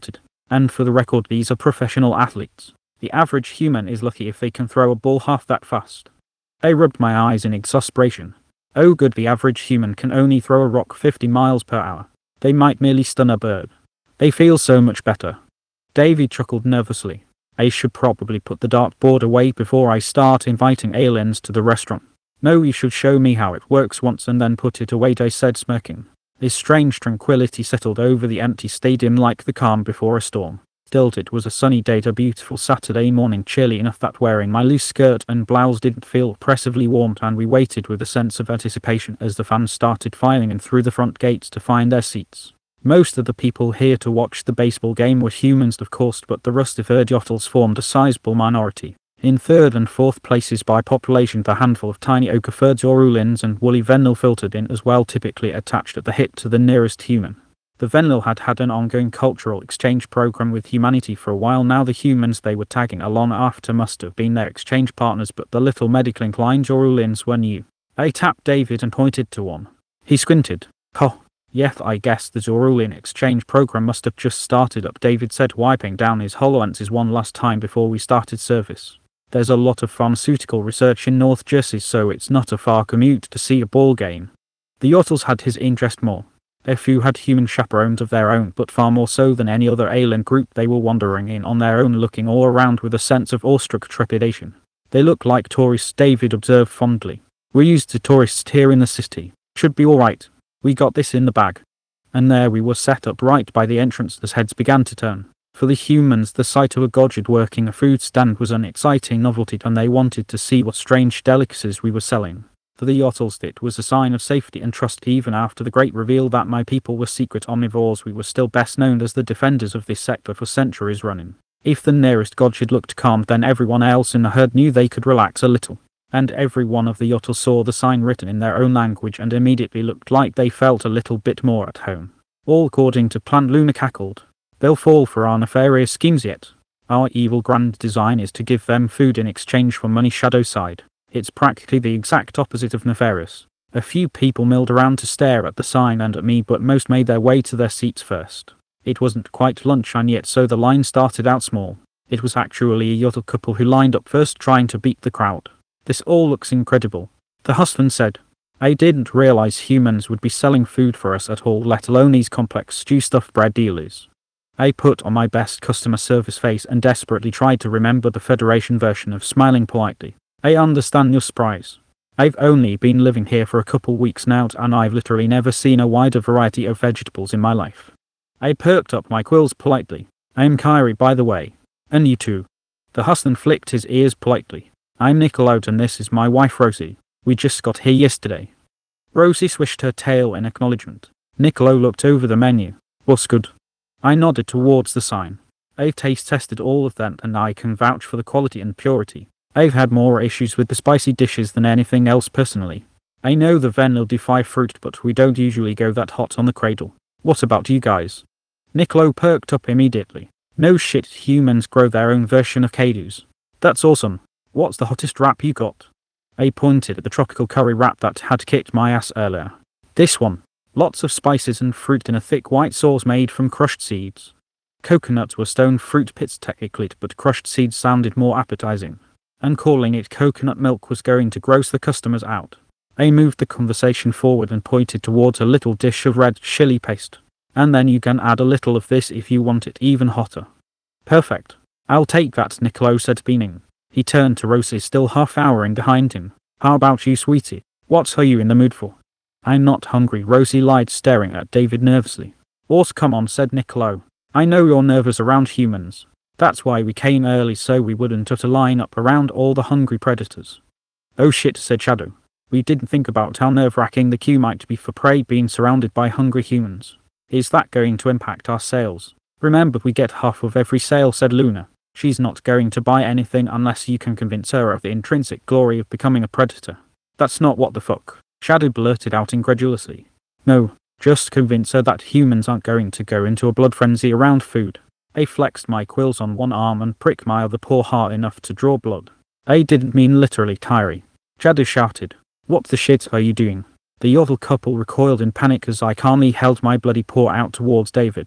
And for the record, these are professional athletes. The average human is lucky if they can throw a ball half that fast. I rubbed my eyes in exasperation. Oh good, the average human can only throw a rock fifty miles per hour. They might merely stun a bird. They feel so much better. Davy chuckled nervously. I should probably put the dartboard away before I start inviting aliens to the restaurant. No, you should show me how it works once and then put it away, I said, smirking. This strange tranquility settled over the empty stadium like the calm before a storm. Still, it was a sunny day, a beautiful Saturday morning, chilly enough that wearing my loose skirt and blouse didn't feel oppressively warm, and we waited with a sense of anticipation as the fans started filing in through the front gates to find their seats. Most of the people here to watch the baseball game were humans, of course, but the Rustiford Yottles formed a sizable minority. In third and fourth places by population, the handful of tiny Okafords or Ulins and woolly Venlil filtered in as well, typically attached at the hip to the nearest human. The Venlil had had an ongoing cultural exchange program with humanity for a while now. The humans they were tagging along after must have been their exchange partners, but the little medical inclined Jorulins were new. I tapped David and pointed to one. He squinted. Oh, yes, I guess the Jorulin exchange program must have just started up, David said, wiping down his HoloLenses one last time before we started service. There's a lot of pharmaceutical research in North Jersey, so it's not a far commute to see a ball game. The Yottles had his interest more. A few had human chaperones of their own, but far more so than any other alien group they were wandering in on their own, looking all around with a sense of awestruck trepidation. They look like tourists, David observed fondly. We're used to tourists here in the city. Should be alright. We got this in the bag. And there we were set up right by the entrance as heads began to turn. For the humans, the sight of a Godred working a food stand was an exciting novelty, and they wanted to see what strange delicacies we were selling. For the Yottles, it was a sign of safety and trust. Even after the great reveal that my people were secret omnivores, we were still best known as the defenders of this sector for centuries running. If the nearest Godred looked calm, then everyone else in the herd knew they could relax a little. And every one of the Yottles saw the sign written in their own language and immediately looked like they felt a little bit more at home. All according to plan, Luna cackled. They'll fall for our nefarious schemes yet. Our evil grand design is to give them food in exchange for money, Shadow sighed. It's practically the exact opposite of nefarious. A few people milled around to stare at the sign and at me, but most made their way to their seats first. It wasn't quite lunchtime yet, so the line started out small. It was actually a Yottle couple who lined up first, trying to beat the crowd. This all looks incredible, the husband said. I didn't realize humans would be selling food for us at all, let alone these complex stew-stuffed bread dealers. I put on my best customer service face and desperately tried to remember the Federation version of smiling politely. I understand your surprise. I've only been living here for a couple weeks now, and I've literally never seen a wider variety of vegetables in my life. I perked up my quills politely. I'm Kyrie, by the way. And you too. The husband flicked his ears politely. I'm Nicolo, and this is my wife Rosie. We just got here yesterday. Rosie swished her tail in acknowledgement. Nicolo looked over the menu. What's good? I nodded towards the sign. I've taste tested all of them and I can vouch for the quality and purity. I've had more issues with the spicy dishes than anything else personally. I know the Venlil defy fruit, but we don't usually go that hot on the cradle. What about you guys? Nicolo perked up immediately. No shit, humans grow their own version of Kadus. That's awesome. What's the hottest wrap you got? I pointed at the tropical curry wrap that had kicked my ass earlier. This one. Lots of spices and fruit in a thick white sauce made from crushed seeds. Coconuts were stone fruit pits technically, but crushed seeds sounded more appetizing. And calling it coconut milk was going to gross the customers out. I moved the conversation forward and pointed towards a little dish of red chili paste. And then you can add a little of this if you want it even hotter. Perfect. I'll take that, Nicolo said, beaming. He turned to Rosie, still half-howering behind him. How about you, sweetie? What are you in the mood for? I'm not hungry, Rosie lied, staring at David nervously. Ors, come on, said Nicolo. I know you're nervous around humans. That's why we came early, so we wouldn't have to line up around all the hungry predators. Oh shit, said Shadow. We didn't think about how nerve-wracking the queue might be for prey being surrounded by hungry humans. Is that going to impact our sales? Remember, we get half of every sale, said Luna. She's not going to buy anything unless you can convince her of the intrinsic glory of becoming a predator. That's not what the fuck, Shadow blurted out incredulously. No, just convince her that humans aren't going to go into a blood frenzy around food. I flexed my quills on one arm and pricked my other paw hard enough to draw blood. I didn't mean literally, Kyrie. Shadow shouted. What the shit are you doing? The Yottle couple recoiled in panic as I calmly held my bloody paw out towards David.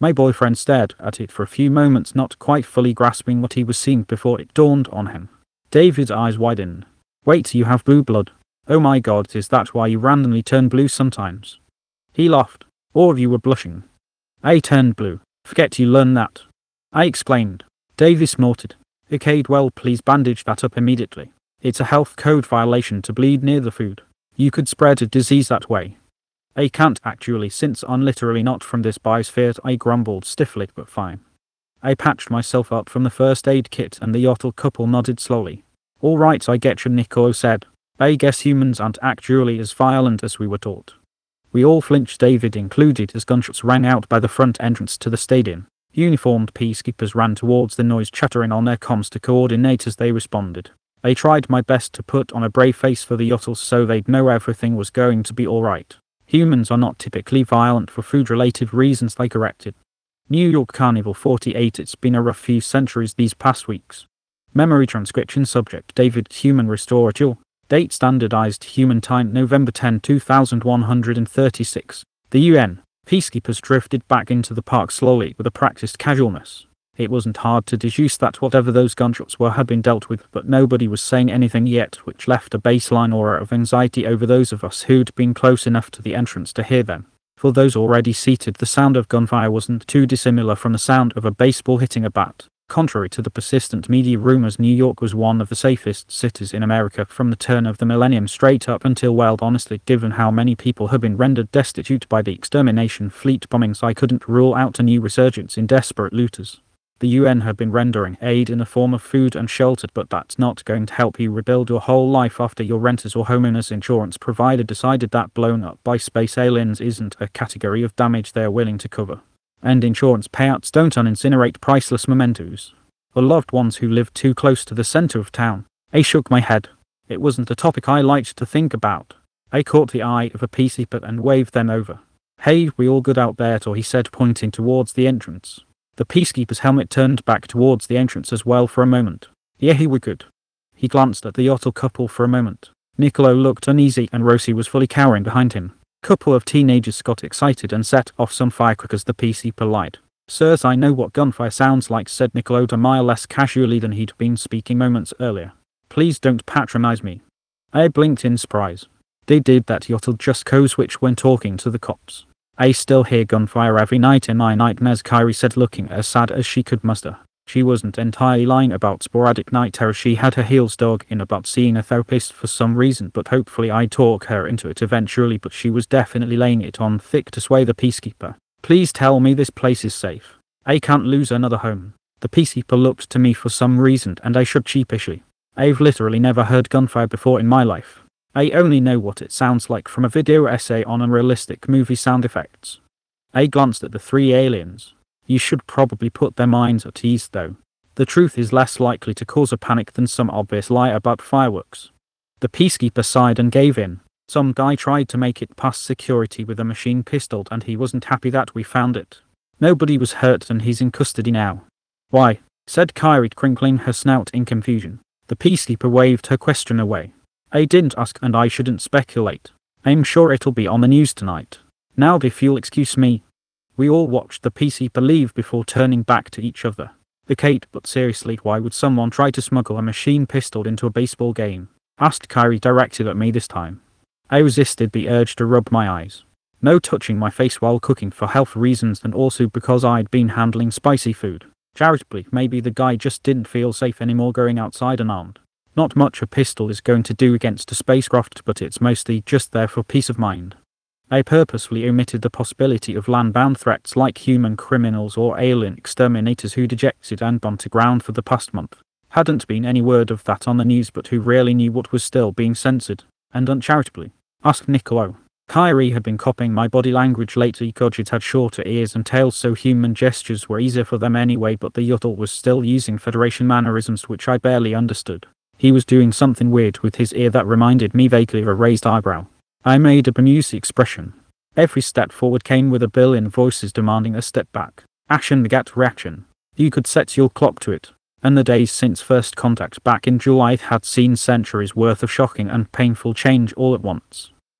My boyfriend stared at it for a few moments, not quite fully grasping what he was seeing before it dawned on him. David's eyes widened. Wait, you have blue blood? Oh my god, is that why you randomly turn blue sometimes? He laughed. All of you were blushing. I turned blue. Forget you learned that. I explained. David snorted. Okay, well, please bandage that up immediately. It's a health code violation to bleed near the food. You could spread a disease that way. I can't actually, since I'm literally not from this biosphere, I grumbled stiffly, but fine. I patched myself up from the first aid kit and the Yotl couple nodded slowly. Alright, I get you, Nicolo said. I guess humans aren't actually as violent as we were taught. We all flinched, David included, as gunshots rang out by the front entrance to the stadium. Uniformed peacekeepers ran towards the noise, chattering on their comms to coordinate as they responded. I tried my best to put on a brave face for the Yotls so they'd know everything was going to be alright. Humans are not typically violent for food-related reasons, they corrected. New York Carnival forty-eight. It's been a rough few centuries these past weeks. Memory transcription subject David Human Restore Jill. Date standardized human time November tenth two thousand one hundred thirty-six. The U N. Peacekeepers drifted back into the park slowly with a practiced casualness. It wasn't hard to deduce that whatever those gunshots were had been dealt with, but nobody was saying anything yet, which left a baseline aura of anxiety over those of us who'd been close enough to the entrance to hear them. For those already seated, the sound of gunfire wasn't too dissimilar from the sound of a baseball hitting a bat. Contrary to the persistent media rumors, New York was one of the safest cities in America from the turn of the millennium straight up until, well, honestly, given how many people have been rendered destitute by the extermination fleet bombings, I couldn't rule out a new resurgence in desperate looters. The U N have been rendering aid in the form of food and shelter, but that's not going to help you rebuild your whole life after your renter's or homeowner's insurance provider decided that blown up by space aliens isn't a category of damage they're willing to cover. And insurance payouts don't unincinerate priceless mementos. For loved ones who live too close to the center of town. I shook my head. It wasn't a topic I liked to think about. I caught the eye of a peacekeeper and waved them over. Hey, we all good out there, he said, pointing towards the entrance. The peacekeeper's helmet turned back towards the entrance as well for a moment. Yeah, he were good. He glanced at the Yotl couple for a moment. Nicolo looked uneasy and Rosie was fully cowering behind him. Couple of teenagers got excited and set off some firecrackers. The peacekeeper lied. Sirs, I know what gunfire sounds like, said Nicolo a mile less casually than he'd been speaking moments earlier. Please don't patronize me. I blinked in surprise. They did that Yotl just co-switch when talking to the cops. I still hear gunfire every night in my nightmares, Kyrie said, looking as sad as she could muster. She wasn't entirely lying about sporadic night terror. She had her heels dug in about seeing a therapist for some reason, but hopefully I'd talk her into it eventually, but she was definitely laying it on thick to sway the peacekeeper. Please tell me this place is safe. I can't lose another home. The peacekeeper looked to me for some reason and I shrugged sheepishly. I've literally never heard gunfire before in my life. I only know what it sounds like from a video essay on unrealistic movie sound effects. I glanced at the three aliens. You should probably put their minds at ease though. The truth is less likely to cause a panic than some obvious lie about fireworks. The peacekeeper sighed and gave in. Some guy tried to make it past security with a machine pistol and he wasn't happy that we found it. Nobody was hurt and he's in custody now. Why? Said Kyrie, crinkling her snout in confusion. The peacekeeper waved her question away. I didn't ask and I shouldn't speculate. I'm sure it'll be on the news tonight. Now if you'll excuse me. We all watched the peacekeeper leave before turning back to each other. The Kate, but seriously, why would someone try to smuggle a machine pistol into a baseball game? Asked Kyrie, directed at me this time. I resisted the urge to rub my eyes. No touching my face while cooking for health reasons and also because I'd been handling spicy food. Charitably, maybe the guy just didn't feel safe anymore going outside unarmed. Not much a pistol is going to do against a spacecraft, but it's mostly just there for peace of mind. I purposefully omitted the possibility of land-bound threats like human criminals or alien exterminators who'd ejected and gone to ground for the past month. Hadn't been any word of that on the news, but who really knew what was still being censored, and uncharitably? Asked Nicolo. Kyrie had been copying my body language lately. Godget had shorter ears and tails, so human gestures were easier for them anyway, but the Yotl was still using Federation mannerisms which I barely understood. He was doing something weird with his ear that reminded me vaguely of a raised eyebrow. I made a bemused expression. Every step forward came with a billion voices demanding a step back. Action begat reaction. You could set your clock to it. And the days since first contact back in July had seen centuries worth of shocking and painful change all at once.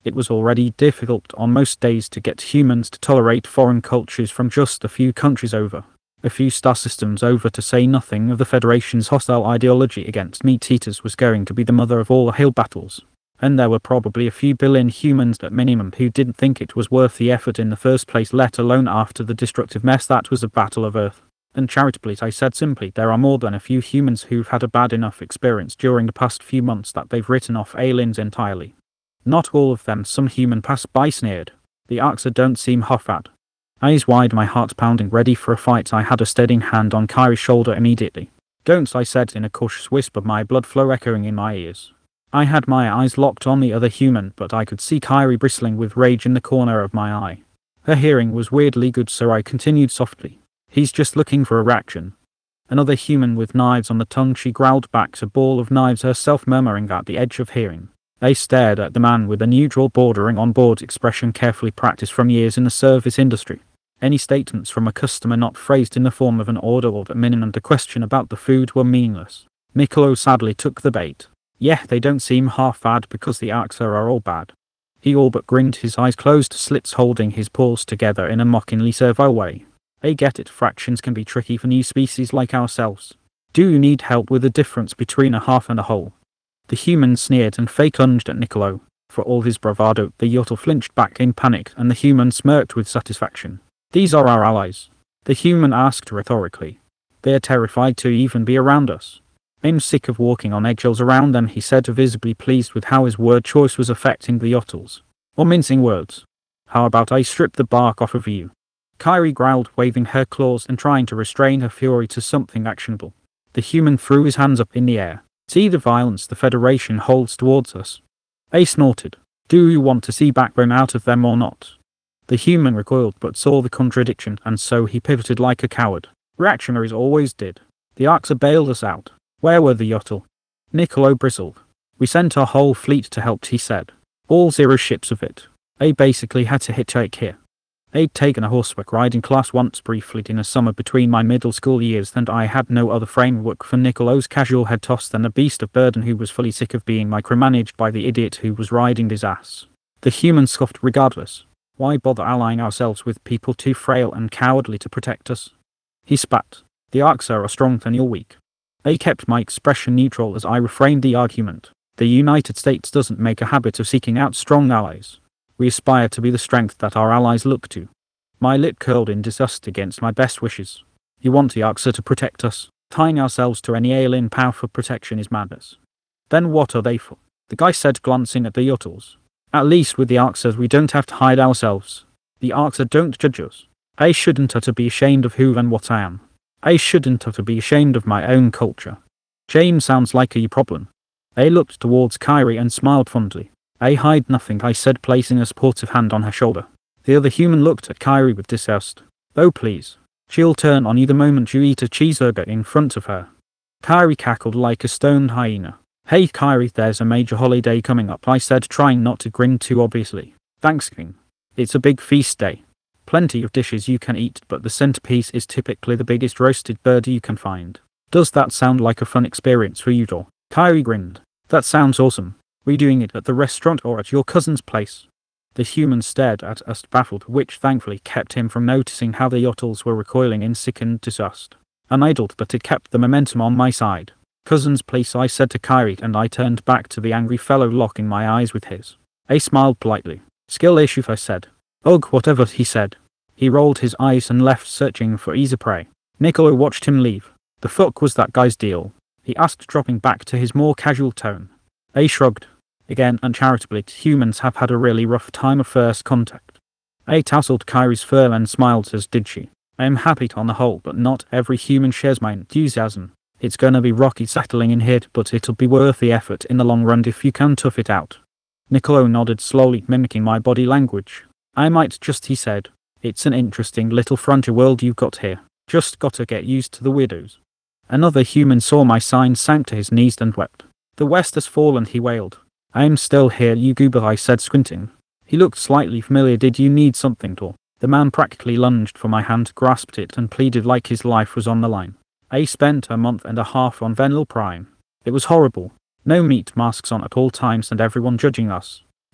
It was already difficult on most days to get humans to tolerate foreign cultures from just a few countries over, a few star systems over, to say nothing of the Federation's hostile ideology against meat-eaters was going to be the mother of all hill battles. And there were probably a few billion humans at minimum who didn't think it was worth the effort in the first place, let alone after the destructive mess that was a Battle of Earth. And charitably, I said simply, there are more than a few humans who've had a bad enough experience during the past few months that they've written off aliens entirely. Not all of them, some human passed-by sneered. The Arxa don't seem Hoffad. Eyes wide, my heart pounding, ready for a fight. I had a steadying hand on Kyrie's shoulder immediately. Don't, I said in a cautious whisper, my blood flow echoing in my ears. I had my eyes locked on the other human, but I could see Kyrie bristling with rage in the corner of my eye. Her hearing was weirdly good, so I continued softly. He's just looking for a reaction. Another human with knives on the tongue, she growled back, a ball of knives herself, murmuring at the edge of hearing. They stared at the man with a neutral, bordering on bored expression, carefully practiced from years in the service industry. Any statements from a customer not phrased in the form of an order or at minimum a question about the food were meaningless. Niccolo sadly took the bait. Yeah, they don't seem half bad because the Arxa are all bad. He all but grinned, his eyes closed, slits holding his paws together in a mockingly servile way. I get it, fractions can be tricky for new species like ourselves. Do you need help with the difference between a half and a whole? The human sneered and fake lunged at Niccolo. For all his bravado, the Yotl flinched back in panic, and the human smirked with satisfaction. These are our allies. The human asked rhetorically. They are terrified to even be around us. I'm sick of walking on eggshells around them, he said, visibly pleased with how his word choice was affecting the Yotls. Or mincing words. How about I strip the bark off of you? Kyrie growled, waving her claws and trying to restrain her fury to something actionable. The human threw his hands up in the air. See the violence the Federation holds towards us. I snorted. Do you want to see backbone out of them or not? The human recoiled but saw the contradiction, and so he pivoted like a coward. Reactionaries always did. The Arxa bailed us out. Where were the Yotl? Niccolo bristled. We sent our whole fleet to help, he said. All zero ships of it. I basically had to hitchhike here. I'd taken a horseback riding class once briefly in a summer between my middle school years, and I had no other framework for Niccolo's casual head toss than a beast of burden who was fully sick of being micromanaged by the idiot who was riding his ass. The human scoffed regardless. Why bother allying ourselves with people too frail and cowardly to protect us? He spat. The Arxa are strong and you're weak. I kept my expression neutral as I reframed the argument. The United States doesn't make a habit of seeking out strong allies. We aspire to be the strength that our allies look to. My lip curled in disgust against my best wishes. You want the Arxa to protect us? Tying ourselves to any alien power for protection is madness. Then what are they for? The guy said, glancing at the Yotls. At least with the Arxa we don't have to hide ourselves. The Arxa don't judge us. I shouldn't have to be ashamed of who and what I am. I shouldn't have to be ashamed of my own culture. Shame sounds like a you problem. I looked towards Kyrie and smiled fondly. I hide nothing, I said, placing a supportive hand on her shoulder. The other human looked at Kyrie with disgust. Oh please. She'll turn on you the moment you eat a cheeseburger in front of her. Kyrie cackled like a stoned hyena. Hey Kyrie, there's a major holiday coming up, I said, trying not to grin too obviously. Thanksgiving. It's a big feast day. Plenty of dishes you can eat, but the centerpiece is typically the biggest roasted bird you can find. Does that sound like a fun experience for you, Dor? Kyrie grinned. That sounds awesome. We doing it at the restaurant or at your cousin's place? The human stared at us baffled, which thankfully kept him from noticing how the Yotls were recoiling in sickened disgust. I idled, but it kept the momentum on my side. Cousin's place, I said to Kyrie, and I turned back to the angry fellow, locking my eyes with his. I smiled politely. Skill issue, I said. Ugh, whatever, he said. He rolled his eyes and left, searching for easy prey. Niccolo watched him leave. The fuck was that guy's deal? He asked, dropping back to his more casual tone. I shrugged. Again, uncharitably, humans have had a really rough time of first contact. I tousled Kyrie's fur and smiled, as did she. I am happy on the whole, but not every human shares my enthusiasm. It's gonna be rocky settling in here, but it'll be worth the effort in the long run if you can tough it out. Niccolo nodded slowly, mimicking my body language. I might just, he said. It's an interesting little frontier world you've got here. Just gotta get used to the weirdos. Another human saw my sign, sank to his knees and wept. The West has fallen, he wailed. I'm still here, you goober, I said, squinting. He looked slightly familiar. Did you need something, Tor? The man practically lunged for my hand, grasped it, and pleaded like his life was on the line. I spent a month and a half on Venel Prime. It was horrible. No meat masks on at all times and everyone judging us.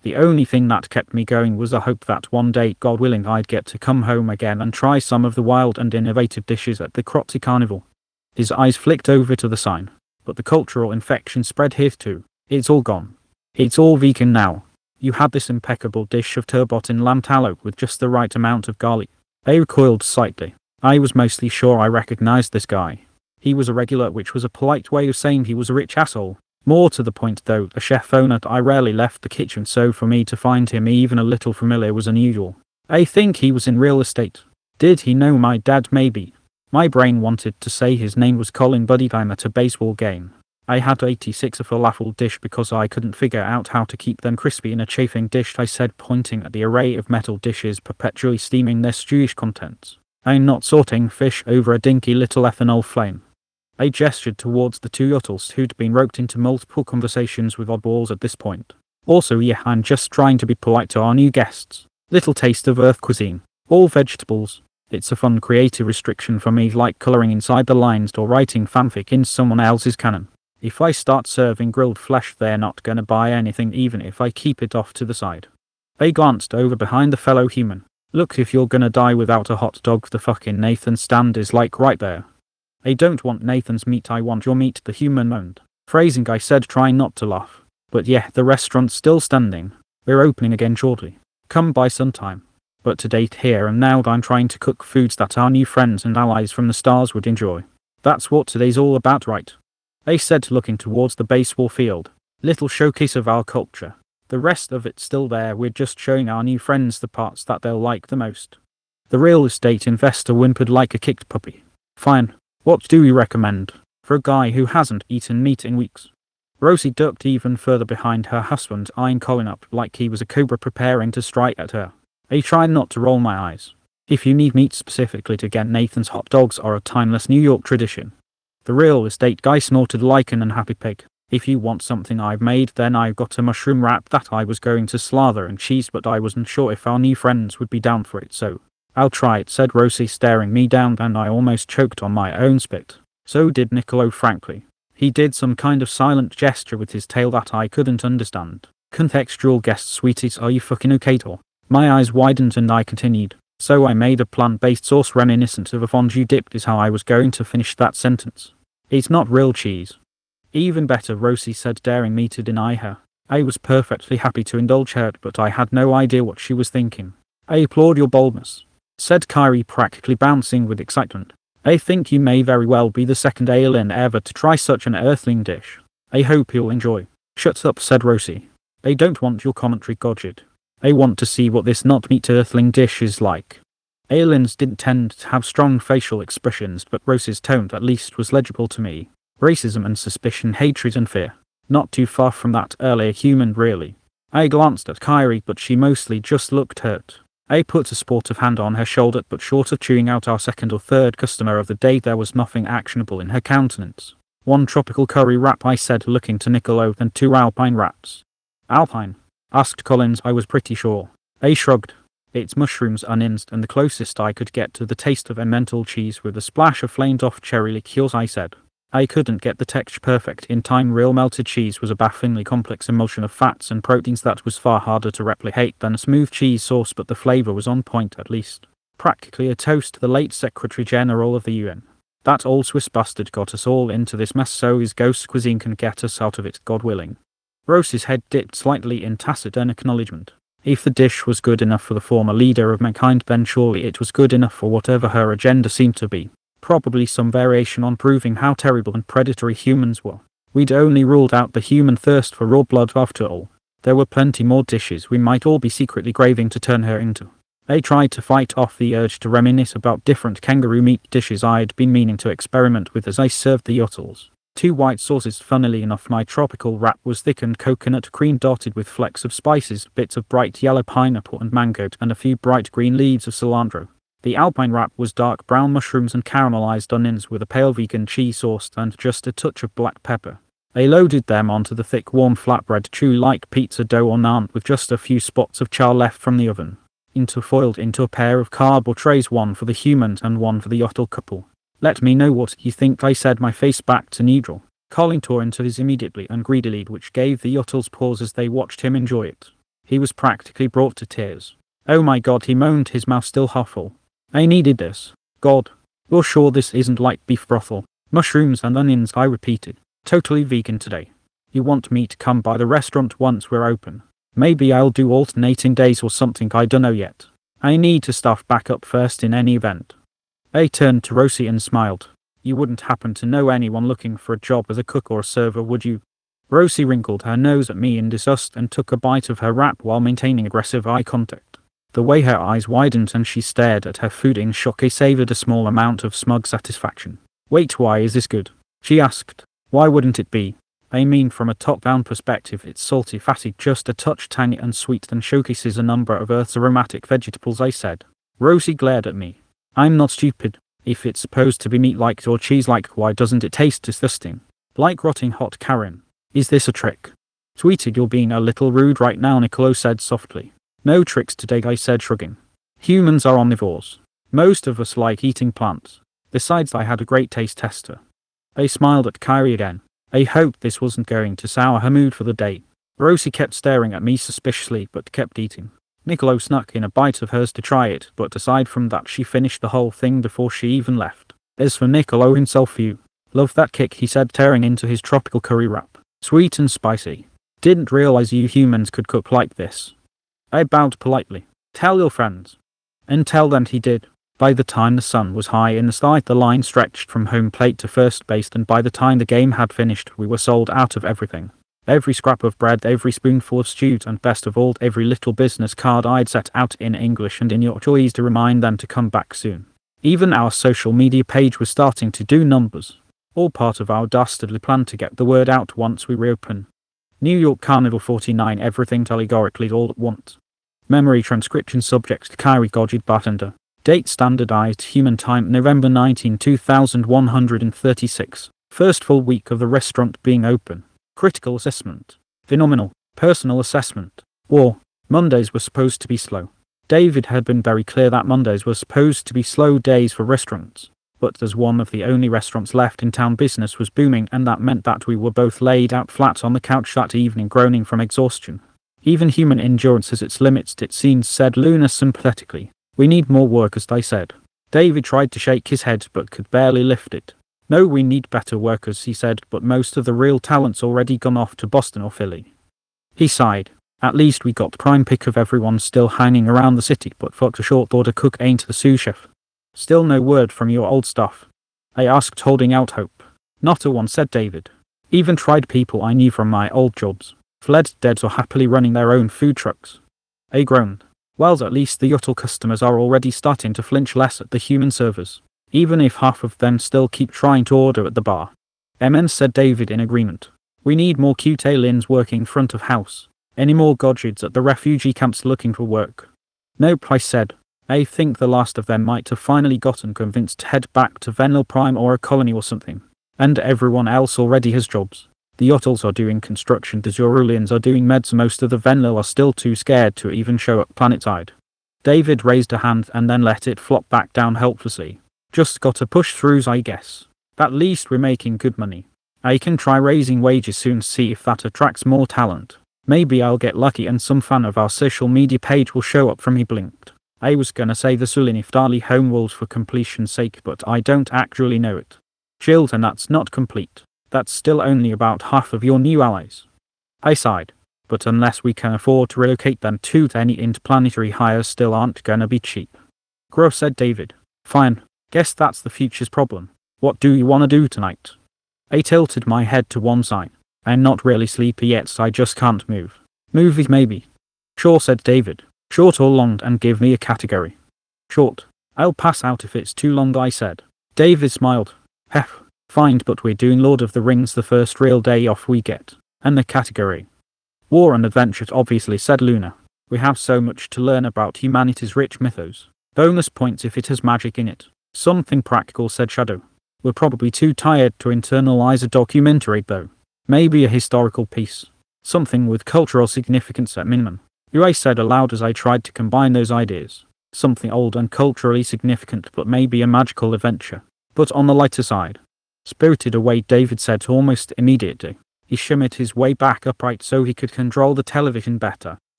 The only thing that kept me going was the hope that one day, God willing, I'd get to come home again and try some of the wild and innovative dishes at the Crotty Carnival. His eyes flicked over to the sign. But the cultural infection spread here too. It's all gone. It's all vegan now. You had this impeccable dish of turbot in lamb tallow with just the right amount of garlic. I recoiled slightly. I was mostly sure I recognized this guy. He was a regular, which was a polite way of saying he was a rich asshole. More to the point though, a chef owner. I rarely left the kitchen, so for me to find him even a little familiar was unusual. I think he was in real estate. Did he know my dad? Maybe. My brain wanted to say his name was Colin Buddytime at a baseball game. I had eighty-six a falafel dish because I couldn't figure out how to keep them crispy in a chafing dish, I said, pointing at the array of metal dishes perpetually steaming their stewish contents. I'm not sorting fish over a dinky little ethanol flame. I gestured towards the two Yuttles who'd been roped into multiple conversations with oddballs at this point. Also, yeah, I'm just trying to be polite to our new guests. Little taste of Earth cuisine. All vegetables. It's a fun creative restriction for me, like coloring inside the lines or writing fanfic in someone else's canon. If I start serving grilled flesh, they're not gonna buy anything even if I keep it off to the side. They glanced over behind the fellow human. Look, if you're gonna die without a hot dog, the fucking Nathan stand is like right there. I don't want Nathan's meat, I want your meat, the human moaned. Phrasing, I said, trying not to laugh. But yeah, the restaurant's still standing. We're opening again shortly. Come by sometime. But to date, here and now, I'm trying to cook foods that our new friends and allies from the stars would enjoy. That's what today's all about, right? I said, looking towards the baseball field. Little showcase of our culture. The rest of it's still there, we're just showing our new friends the parts that they'll like the most. The real estate investor whimpered like a kicked puppy. Fine. What do you recommend? For a guy who hasn't eaten meat in weeks. Rosie ducked even further behind her husband, eyeing Colin up like he was a cobra preparing to strike at her. I tried not to roll my eyes. If you need meat specifically to get, Nathan's hot dogs are a timeless New York tradition. The real estate guy snorted like an unhappy pig. If you want something I've made, then I've got a mushroom wrap that I was going to slather in cheese, but I wasn't sure if our new friends would be down for it, so I'll try it, said Rosie, staring me down, and I almost choked on my own spit. So did Niccolo, frankly. He did some kind of silent gesture with his tail that I couldn't understand. Contextual guest, sweeties, are you fucking okay, or? My eyes widened and I continued. So I made a plant-based sauce reminiscent of a fondue dip, is how I was going to finish that sentence. It's not real cheese. Even better, Rosie said, daring me to deny her. I was perfectly happy to indulge her, but I had no idea what she was thinking. I applaud your boldness, said Kyrie, practically bouncing with excitement. I think you may very well be the second alien ever to try such an earthling dish. I hope you'll enjoy. Shut up, said Rosie. I don't want your commentary, Godget. I want to see what this not-meat earthling dish is like. Aliens didn't tend to have strong facial expressions, but Rosie's tone at least was legible to me. Racism and suspicion, hatred and fear. Not too far from that earlier human, really. I glanced at Kyrie, but she mostly just looked hurt. I put a sportive hand on her shoulder, but short of chewing out our second or third customer of the day, there was nothing actionable in her countenance. One tropical curry wrap, I said, looking to Niccolo, and two alpine wraps. Alpine? Asked Collins. I was pretty sure. I shrugged. It's mushrooms, onions, and the closest I could get to the taste of emmental cheese with a splash of flamed-off cherry liqueurs, I said. I couldn't get the texture perfect in time. Real melted cheese was a bafflingly complex emulsion of fats and proteins that was far harder to replicate than a smooth cheese sauce, but the flavor was on point at least. Practically a toast to the late Secretary General of the U N. That old Swiss bastard got us all into this mess, so his ghost cuisine can get us out of it, God willing. Rosie's head dipped slightly in tacit acknowledgement. If the dish was good enough for the former leader of mankind, then surely it was good enough for whatever her agenda seemed to be. Probably some variation on proving how terrible and predatory humans were. We'd only ruled out the human thirst for raw blood after all. There were plenty more dishes we might all be secretly craving to turn her into. I tried to fight off the urge to reminisce about different kangaroo meat dishes I'd been meaning to experiment with as I served the Yuttles. Two white sauces. Funnily enough, my tropical wrap was thickened coconut cream dotted with flecks of spices, bits of bright yellow pineapple and mango, and a few bright green leaves of cilantro. The alpine wrap was dark brown mushrooms and caramelized onions with a pale vegan cheese sauce and just a touch of black pepper. I loaded them onto the thick warm flatbread, chew like pizza dough or naan, with just a few spots of char left from the oven. Interfoiled into a pair of cardboard trays, one for the humans and one for the Yottle couple. Let me know what you think, I said, my face back to neutral. Colin tore into his immediately and greedily, which gave the Yuttles pause as they watched him enjoy it. He was practically brought to tears. Oh my god, he moaned, his mouth still half full. I needed this. God. You're sure this isn't like beef brothel? Mushrooms and onions, I repeated. Totally vegan today. You want me to come by the restaurant once we're open? Maybe I'll do alternating days or something, I dunno yet. I need to staff back up first in any event. I turned to Rosie and smiled. You wouldn't happen to know anyone looking for a job as a cook or a server, would you? Rosie wrinkled her nose at me in disgust and took a bite of her wrap while maintaining aggressive eye contact. The way her eyes widened and she stared at her food in shock, I savoured a small amount of smug satisfaction. Wait, why is this good? She asked. Why wouldn't it be? I mean, from a top-down perspective, it's salty, fatty, just a touch tangy and sweet, and showcases a number of Earth's aromatic vegetables, I said. Rosie glared at me. I'm not stupid. If it's supposed to be meat-like or cheese-like, why doesn't it taste disgusting? Like rotting hot carrion. Is this a trick? Tweeted, you're being a little rude right now, Nicolo said softly. No tricks today, I said, shrugging. Humans are omnivores. Most of us like eating plants. Besides, I had a great taste tester. I smiled at Kyrie again. I hoped this wasn't going to sour her mood for the day. Rosie kept staring at me suspiciously but kept eating. Nicolo snuck in a bite of hers to try it, but aside from that she finished the whole thing before she even left. As for Nicolo himself, you love that kick, he said, tearing into his tropical curry wrap. Sweet and spicy. Didn't realize you humans could cook like this. I bowed politely. Tell your friends. And tell them he did. By the time the sun was high in the sky, the line stretched from home plate to first base, and by the time the game had finished, we were sold out of everything. Every scrap of bread, every spoonful of stew, and best of all, every little business card I'd set out in English and in Yorkshire to remind them to come back soon. Even our social media page was starting to do numbers. All part of our dastardly plan to get the word out once we reopen. New York Carnival forty-nine, everything allegorically all at once. Memory transcription subject Kyrie Gojid Bartender. Date standardized human time November nineteenth two thousand one hundred thirty-six. First full week of the restaurant being open. Critical assessment. Phenomenal. Personal assessment. Or, Mondays were supposed to be slow. David had been very clear that Mondays were supposed to be slow days for restaurants. But as one of the only restaurants left in town, business was booming, and that meant that we were both laid out flat on the couch that evening, groaning from exhaustion. Even human endurance has its limits, it seems, said Luna sympathetically. We need more workers, I said. David tried to shake his head but could barely lift it. No, we need better workers, he said, but most of the real talent's already gone off to Boston or Philly. He sighed. At least we got prime pick of everyone still hanging around the city, but fuck, a short order cook ain't the sous chef. Still no word from your old staff? I asked, holding out hope. Not a one, said David. Even tried people I knew from my old jobs. Fled dead or happily running their own food trucks. I groaned. Well, at least the Yuttle customers are already starting to flinch less at the human servers, even if half of them still keep trying to order at the bar. Amen, said David in agreement. We need more cute aliens working front of house. Any more Gojids at the refugee camps looking for work? Nope, I said. I think the last of them might have finally gotten convinced to head back to Venel Prime or a colony or something. And everyone else already has jobs. The Yuttles are doing construction, the Zorulians are doing meds, most of the Venlil are still too scared to even show up planetside. David raised a hand and then let it flop back down helplessly. Just gotta push throughs, I guess. At least we're making good money. I can try raising wages soon, see if that attracts more talent. Maybe I'll get lucky and some fan of our social media page will show up from he blinked. I was gonna say the Sulinifdali homeworld for completion's sake, but I don't actually know it. Chilled, and that's not complete. That's still only about half of your new allies. I sighed. But unless we can afford to relocate them too, any interplanetary hires still aren't gonna be cheap. Gross, said David. Fine. Guess that's the future's problem. What do you wanna do tonight? I tilted my head to one side. I'm not really sleepy yet, so I just can't move. Movies maybe. Sure, said David. Short or long, and give me a category. Short. I'll pass out if it's too long, I said. David smiled. Heh. Fine, but we're doing Lord of the Rings the first real day off we get. And the category? War and adventures, obviously, said Luna. We have so much to learn about humanity's rich mythos. Bonus points if it has magic in it. Something practical, said Shadow. We're probably too tired to internalize a documentary though. Maybe a historical piece. Something with cultural significance at minimum. I said aloud as I tried to combine those ideas. Something old and culturally significant, but maybe a magical adventure. But on the lighter side. Spirited Away, David said almost immediately. He shimmied his way back upright so he could control the television better.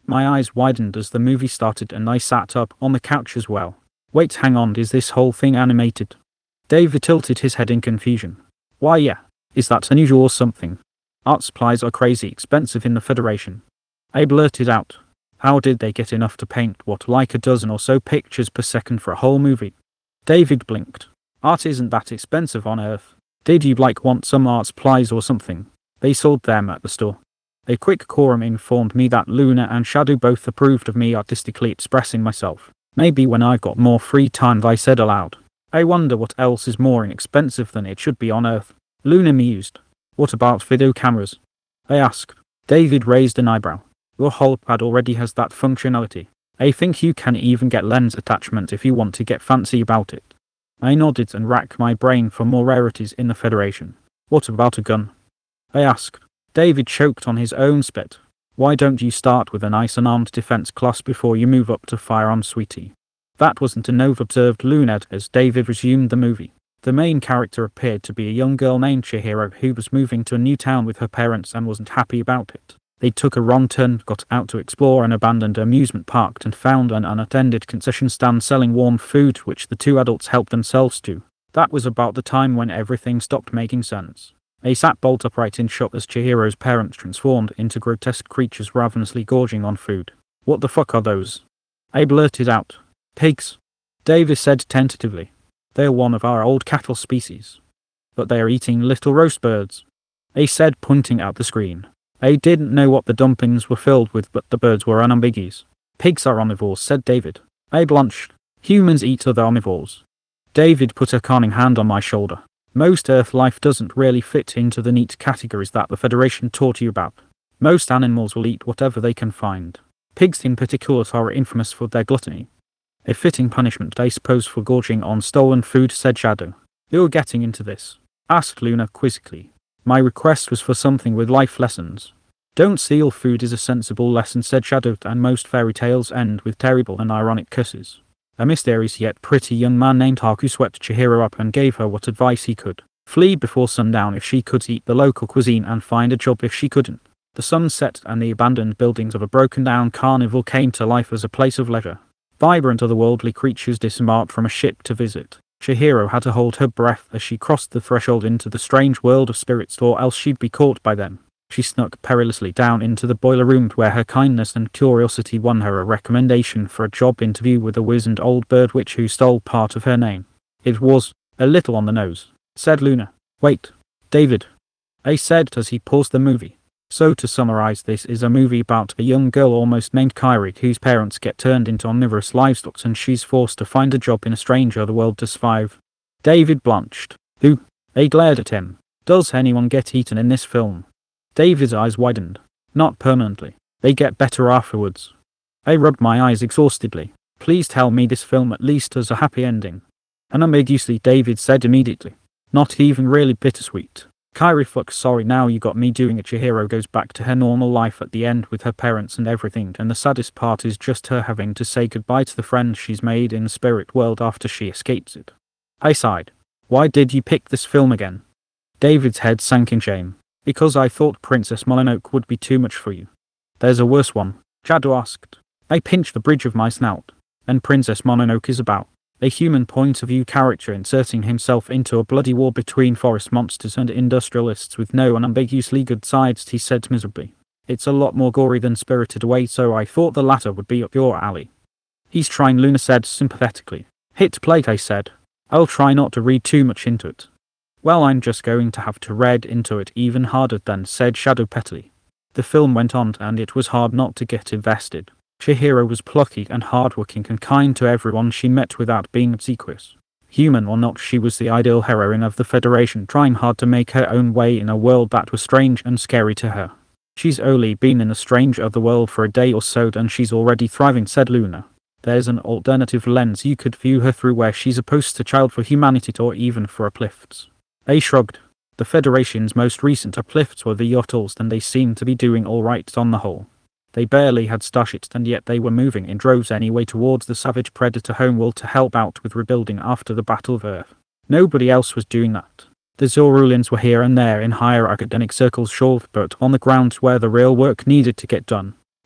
My eyes widened as the movie started and I sat up on the couch as well. Wait, hang on, is this whole thing animated? David tilted his head in confusion. Why yeah, is that unusual or something? Art supplies are crazy expensive in the Federation. I blurted out. How did they get enough to paint what, like a dozen or so pictures per second for a whole movie? David blinked. Art isn't that expensive on Earth. Did you like want some art supplies or something? They sold them at the store. A quick quorum informed me that Luna and Shadow both approved of me artistically expressing myself. Maybe when I've got more free time, I said aloud. I wonder what else is more inexpensive than it should be on Earth. Luna mused. What about video cameras? I asked. David raised an eyebrow. Your whole pad already has that functionality. I think you can even get lens attachment if you want to get fancy about it. I nodded and racked my brain for more rarities in the Federation. What about a gun? I asked. David choked on his own spit. Why don't you start with a nice unarmed defense class before you move up to firearms, sweetie? That wasn't a no, observed Luned as David resumed the movie. The main character appeared to be a young girl named Chihiro who was moving to a new town with her parents and wasn't happy about it. They took a wrong turn, got out to explore an abandoned amusement park and found an unattended concession stand selling warm food which the two adults helped themselves to. That was about the time when everything stopped making sense. They sat bolt upright in shock as Chihiro's parents transformed into grotesque creatures ravenously gorging on food. What the fuck are those? I blurted out. Pigs. Davis said tentatively. They're one of our old cattle species. But they are eating little roast birds. I said, pointing at the screen. I didn't know what the dumplings were filled with, but the birds were unambiguous. Pigs are omnivores, said David. I blanched. Humans eat other omnivores. David put a calming hand on my shoulder. Most Earth life doesn't really fit into the neat categories that the Federation taught you about. Most animals will eat whatever they can find. Pigs in particular are infamous for their gluttony. A fitting punishment, I suppose, for gorging on stolen food, said Shadow. You're getting into this? Asked Luna quizzically. My request was for something with life lessons. Don't steal food is a sensible lesson, said Shadow, and most fairy tales end with terrible and ironic curses. A mysterious yet pretty young man named Haku swept Chihiro up and gave her what advice he could. Flee before sundown if she could, eat the local cuisine, and find a job if she couldn't. The sun set and the abandoned buildings of a broken-down carnival came to life as a place of leisure. Vibrant otherworldly creatures disembarked from a ship to visit. Chihiro had to hold her breath as she crossed the threshold into the strange world of spirits, or else she'd be caught by them. She snuck perilously down into the boiler room where her kindness and curiosity won her a recommendation for a job interview with a wizened old bird witch who stole part of her name. It was a little on the nose, said Luna. Wait, David, I said as he paused the movie. So to summarize, this is a movie about a young girl almost named Kairi whose parents get turned into omnivorous livestock and she's forced to find a job in a strange other world to survive. David blanched. Who? I glared at him. Does anyone get eaten in this film? David's eyes widened. Not permanently. They get better afterwards. I rubbed my eyes exhaustedly. Please tell me this film at least has a happy ending. Unambiguously, David said immediately. Not even really bittersweet. Kairi, fuck, sorry, now you got me doing it. Chihiro goes back to her normal life at the end with her parents and everything, and the saddest part is just her having to say goodbye to the friends she's made in the spirit world after she escapes it. I sighed. Why did you pick this film again? David's head sank in shame. Because I thought Princess Mononoke would be too much for you. There's a worse one, Shadow asked. I pinched the bridge of my snout. And Princess Mononoke is about a human point of view character inserting himself into a bloody war between forest monsters and industrialists with no unambiguously good sides, he said miserably. It's a lot more gory than Spirited Away, so I thought the latter would be up your alley. He's trying, Luna said sympathetically. Hit play, I said. I'll try not to read too much into it. Well, I'm just going to have to read into it even harder then, said Shadow pettily. The film went on and it was hard not to get invested. Chihiro was plucky and hardworking and kind to everyone she met without being obsequious. Human or not, she was the ideal heroine of the Federation, trying hard to make her own way in a world that was strange and scary to her. She's only been in a strange other world for a day or so and she's already thriving, said Luna. There's an alternative lens you could view her through where she's a poster child for humanity or even for uplifts. I shrugged. The Federation's most recent uplifts were the Yottles and they seemed to be doing alright on the whole. They barely had starships and yet they were moving in droves anyway towards the savage predator homeworld to help out with rebuilding after the Battle of Earth. Nobody else was doing that. The Zorulians were here and there in higher academic circles, sure, but on the grounds where the real work needed to get done.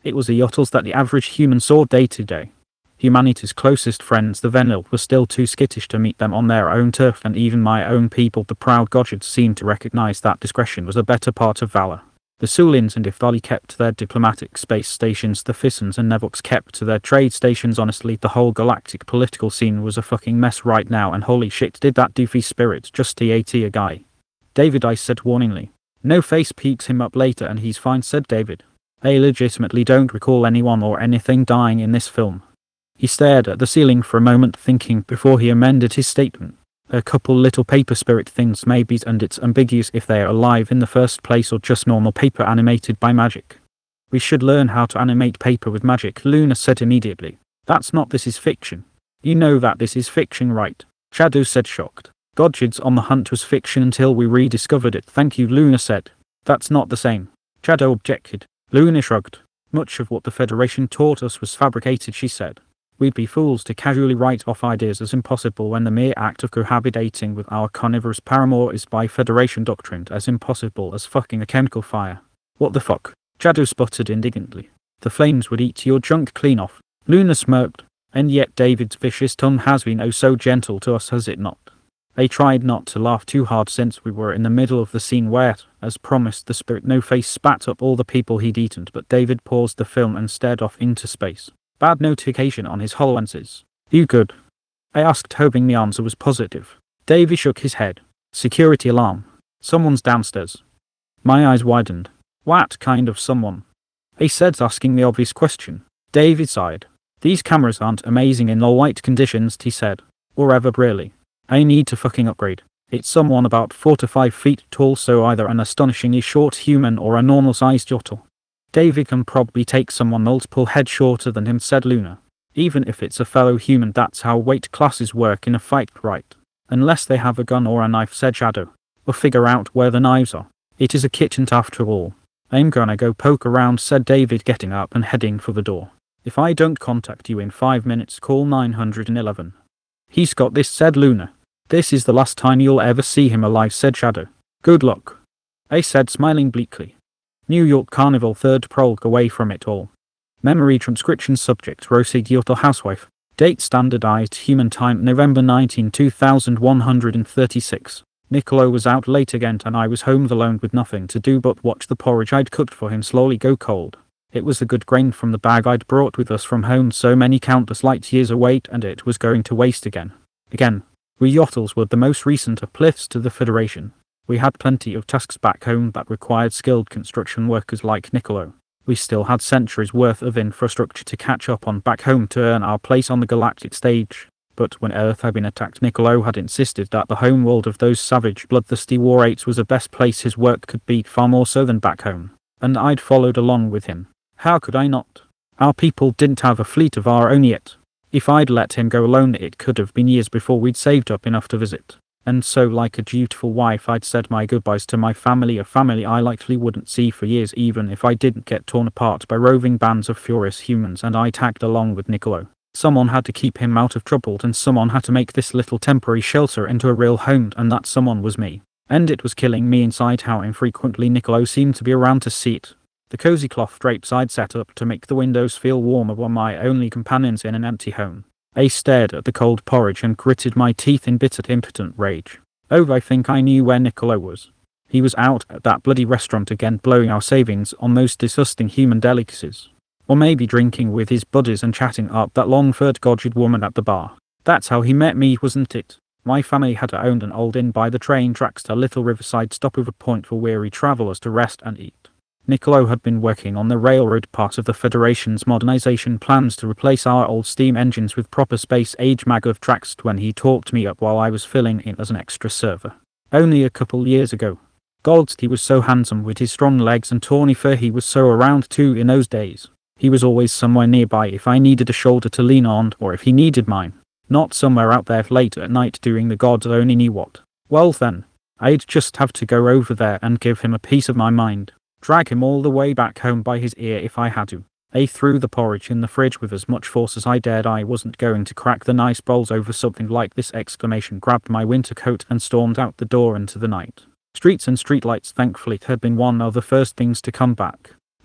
It was the Yottles that the average human saw day to day. Humanity's closest friends, the Venel, were still too skittish to meet them on their own turf, and even my own people, the proud Godjards, seemed to recognize that discretion was a better part of valor. The Sulins and Ifdali kept to their diplomatic space stations, the Fissons and Nevox kept to their trade stations. Honestly, the whole galactic political scene was a fucking mess right now, and holy shit did that doofy spirit just T A T a guy. David, I said warningly. No Face picks him up later and he's fine, said David. I legitimately don't recall anyone or anything dying in this film. He stared at the ceiling for a moment, thinking before he amended his statement. A couple little paper spirit things maybe, and it's ambiguous if they are alive in the first place or just normal paper animated by magic. We should learn how to animate paper with magic, Luna said immediately. That's not, this is fiction. You know that this is fiction, right? Shadow said, shocked. Godjards on the Hunt was fiction until we rediscovered it. Thank you, Luna said. That's not the same. Shadow objected. Luna shrugged. Much of what the Federation taught us was fabricated, she said. We'd be fools to casually write off ideas as impossible when the mere act of cohabitating with our carnivorous paramour is by Federation doctrine as impossible as fucking a chemical fire. What the fuck? Shadow sputtered indignantly. The flames would eat your junk clean off. Luna smirked. And yet David's vicious tongue has been oh so gentle to us, has it not? I tried not to laugh too hard since we were in the middle of the scene where, as promised, the spirit No Face spat up all the people he'd eaten, but David paused the film and stared off into space. Bad notification on his HoloLenses. You good? I asked, hoping the answer was positive. Davy shook his head. Security alarm. Someone's downstairs. My eyes widened. What kind of someone? I said, asking the obvious question. David sighed. These cameras aren't amazing in low-light conditions, he said. Or ever really. I need to fucking upgrade. It's someone about four to five feet tall, so either an astonishingly short human or a normal-sized Yottle. David can probably take someone multiple heads shorter than him, said Luna. Even if it's a fellow human, that's how weight classes work in a fight, right? Unless they have a gun or a knife, said Shadow. Or figure out where the knives are. It is a kitchen after all. I'm gonna go poke around, said David, getting up and heading for the door. If I don't contact you in five minutes, call nine one one. He's got this, said Luna. This is the last time you'll ever see him alive, said Shadow. Good luck. I said, smiling bleakly. New York Carnival, third prologue, away from it all. Memory transcription subject, Rosie Yottle housewife. Date standardized human time, November nineteenth, two thousand one hundred thirty-six. Niccolo was out late again and I was home alone with nothing to do but watch the porridge I'd cooked for him slowly go cold. It was the good grain from the bag I'd brought with us from home so many countless light years away, and it was going to waste again. Again. We Yottles were the most recent uplifts to the Federation. We had plenty of tasks back home that required skilled construction workers like Niccolo. We still had centuries worth of infrastructure to catch up on back home to earn our place on the galactic stage. But when Earth had been attacked, Niccolo had insisted that the homeworld of those savage, bloodthirsty war apes was the best place his work could be, far more so than back home. And I'd followed along with him. How could I not? Our people didn't have a fleet of our own yet. If I'd let him go alone, it could have been years before we'd saved up enough to visit. And so, like a dutiful wife, I'd said my goodbyes to my family, a family I likely wouldn't see for years even if I didn't get torn apart by roving bands of furious humans, and I tagged along with Niccolo. Someone had to keep him out of trouble, and someone had to make this little temporary shelter into a real home, and that someone was me. And it was killing me inside how infrequently Niccolo seemed to be around to see it. The cozy cloth drapes I'd set up to make the windows feel warmer were my only companions in an empty home. I stared at the cold porridge and gritted my teeth in bitter, impotent rage. Oh, I think I knew where Niccolo was. He was out at that bloody restaurant again, blowing our savings on those disgusting human delicacies. Or maybe drinking with his buddies and chatting up that long-furred Godjard woman at the bar. That's how he met me, wasn't it? My family had owned an old inn by the train tracks, a little riverside stopover point for weary travellers to rest and eat. Niccolo had been working on the railroad part of the Federation's modernization plans to replace our old steam engines with proper space-age maglev tracks when he talked me up while I was filling in as an extra server. Only a couple years ago. Gods, he was so handsome with his strong legs and tawny fur. He was so around too in those days. He was always somewhere nearby if I needed a shoulder to lean on, or if he needed mine. Not somewhere out there late at night doing the gods only knew what. Well then, I'd just have to go over there and give him a piece of my mind. Drag him all the way back home by his ear if I had to. I threw the porridge in the fridge with as much force as I dared. I wasn't going to crack the nice bowls over something like this. Exclamation, grabbed my winter coat and stormed out the door into the night. Streets and streetlights, thankfully, had been one of the first things to come back.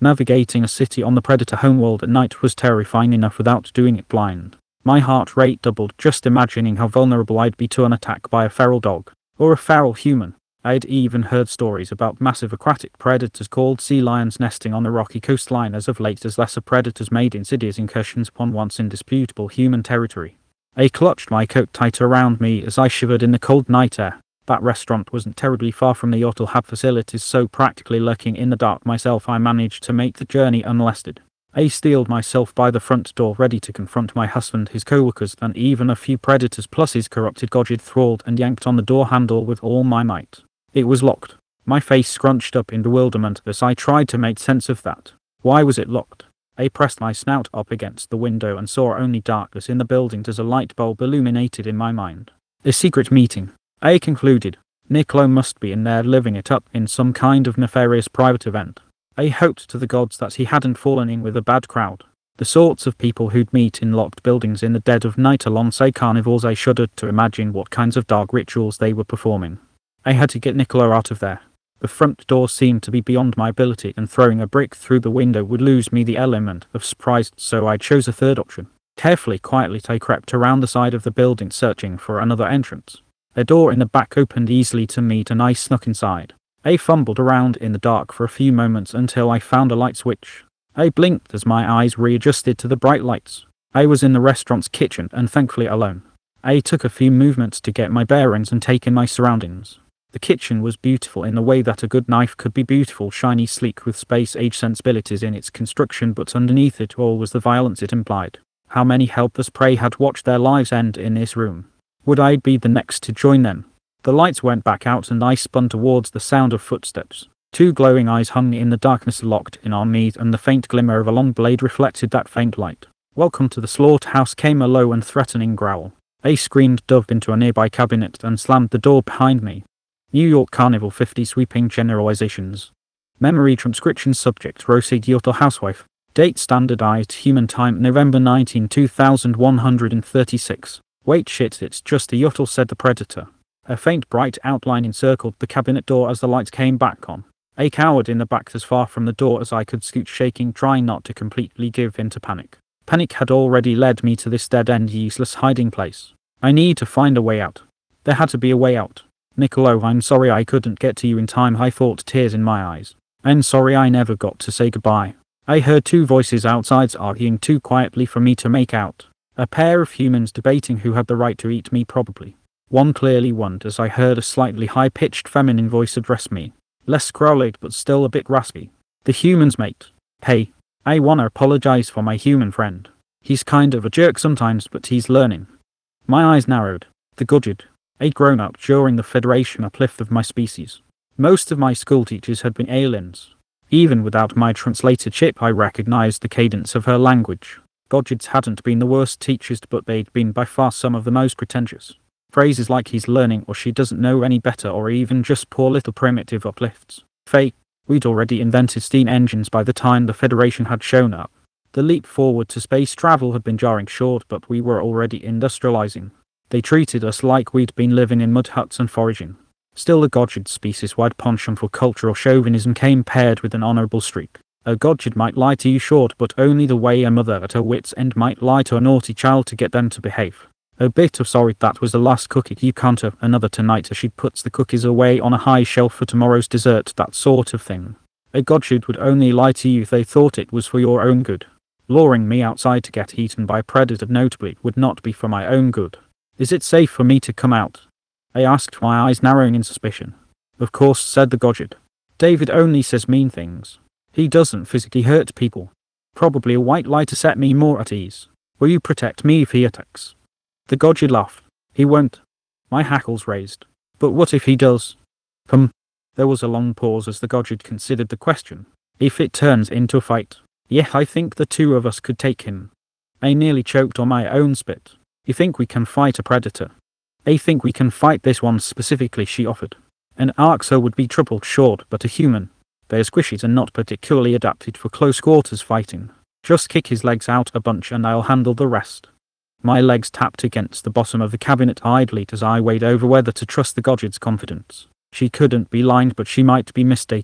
Navigating a city on the Predator homeworld at night was terrifying enough without doing it blind. My heart rate doubled just imagining how vulnerable I'd be to an attack by a feral dog, or a feral human. I'd even heard stories about massive aquatic predators called sea lions nesting on the rocky coastline as of late as lesser predators made insidious incursions upon once indisputable human territory. I clutched my coat tighter around me as I shivered in the cold night air. That restaurant wasn't terribly far from the Yotl Hab facilities, so practically lurking in the dark myself I managed to make the journey unmolested. I steeled myself by the front door ready to confront my husband, his co-workers, and even a few predators plus his corrupted Gojid thralled and yanked on the door handle with all my might. It was locked. My face scrunched up in bewilderment as I tried to make sense of that. Why was it locked? I pressed my snout up against the window and saw only darkness in the building as a light bulb illuminated in my mind. A secret meeting, I concluded. Niccolo must be in there living it up in some kind of nefarious private event. I hoped to the gods that he hadn't fallen in with a bad crowd. The sorts of people who'd meet in locked buildings in the dead of night alongside carnivals. I shuddered to imagine what kinds of dark rituals they were performing. I had to get Niccolo out of there. The front door seemed to be beyond my ability, and throwing a brick through the window would lose me the element of surprise, so I chose a third option. Carefully, quietly, I crept around the side of the building searching for another entrance. A door in the back opened easily to me and I snuck inside. I fumbled around in the dark for a few moments until I found a light switch. I blinked as my eyes readjusted to the bright lights. I was in the restaurant's kitchen and thankfully alone. I took a few movements to get my bearings and take in my surroundings. The kitchen was beautiful in the way that a good knife could be beautiful, shiny, sleek, with space-age sensibilities in its construction, but underneath it all was the violence it implied. How many helpless prey had watched their lives end in this room? Would I be the next to join them? The lights went back out and I spun towards the sound of footsteps. Two glowing eyes hung in the darkness, locked in on me, and the faint glimmer of a long blade reflected that faint light. "Welcome to the slaughterhouse," came a low and threatening growl. I screamed, dove into a nearby cabinet, and slammed the door behind me. New York Carnival fifty Sweeping Generalizations. Memory transcription subject Rosie Yotl housewife. Date standardized human time November nineteenth two thousand one hundred thirty-six. Wait, shit, it's just a Yotl, said the Predator. A faint bright outline encircled the cabinet door as the lights came back on. I cowered in the back as far from the door as I could scooch, shaking, trying not to completely give in to panic. Panic had already led me to this dead-end, useless hiding place. I need to find a way out. There had to be a way out. Niccolo, I'm sorry I couldn't get to you in time, I thought, tears in my eyes. I'm sorry I never got to say goodbye. I heard two voices outside arguing too quietly for me to make out. A pair of humans debating who had the right to eat me, probably. One clearly won as I heard a slightly high-pitched feminine voice address me. Less scrawled but still a bit raspy. The human's mate. Hey, I wanna apologize for my human friend. He's kind of a jerk sometimes, but he's learning. My eyes narrowed. The Gojid. I'd grown up during the Federation uplift of my species. Most of my school teachers had been aliens. Even without my translator chip, I recognized the cadence of her language. Gojids hadn't been the worst teachers, but they'd been by far some of the most pretentious. Phrases like "he's learning" or "she doesn't know any better," or even just "poor little primitive" uplifts. Fake. We'd already invented steam engines by the time the Federation had shown up. The leap forward to space travel had been jarring short, but we were already industrializing. They treated us like we'd been living in mud huts and foraging. Still, the Gojid species-wide penchant for cultural chauvinism came paired with an honorable streak. A Gojid might lie to you short, but only the way a mother at her wit's end might lie to a naughty child to get them to behave. A bit of sorry, that was the last cookie, you can't have another tonight, as she puts the cookies away on a high shelf for tomorrow's dessert, that sort of thing. A Gojid would only lie to you if they thought it was for your own good. Luring me outside to get eaten by a predator, notably, would not be for my own good. Is it safe for me to come out? I asked, my eyes narrowing in suspicion. Of course, said the Gojid. David only says mean things. He doesn't physically hurt people. Probably a white lie to set me more at ease. Will you protect me if he attacks? The Gojid laughed. He won't. My hackles raised. But what if he does? Hmm. There was a long pause as the Gojid considered the question. If it turns into a fight. Yeah, I think the two of us could take him. I nearly choked on my own spit. You think we can fight a predator? I think we can fight this one specifically, she offered. An Arxer would be triple short, but a human. They're squishies and not particularly adapted for close quarters fighting. Just kick his legs out a bunch and I'll handle the rest. My legs tapped against the bottom of the cabinet idly as I weighed over whether to trust the Gojid's confidence. She couldn't be lying, but she might be mistaken.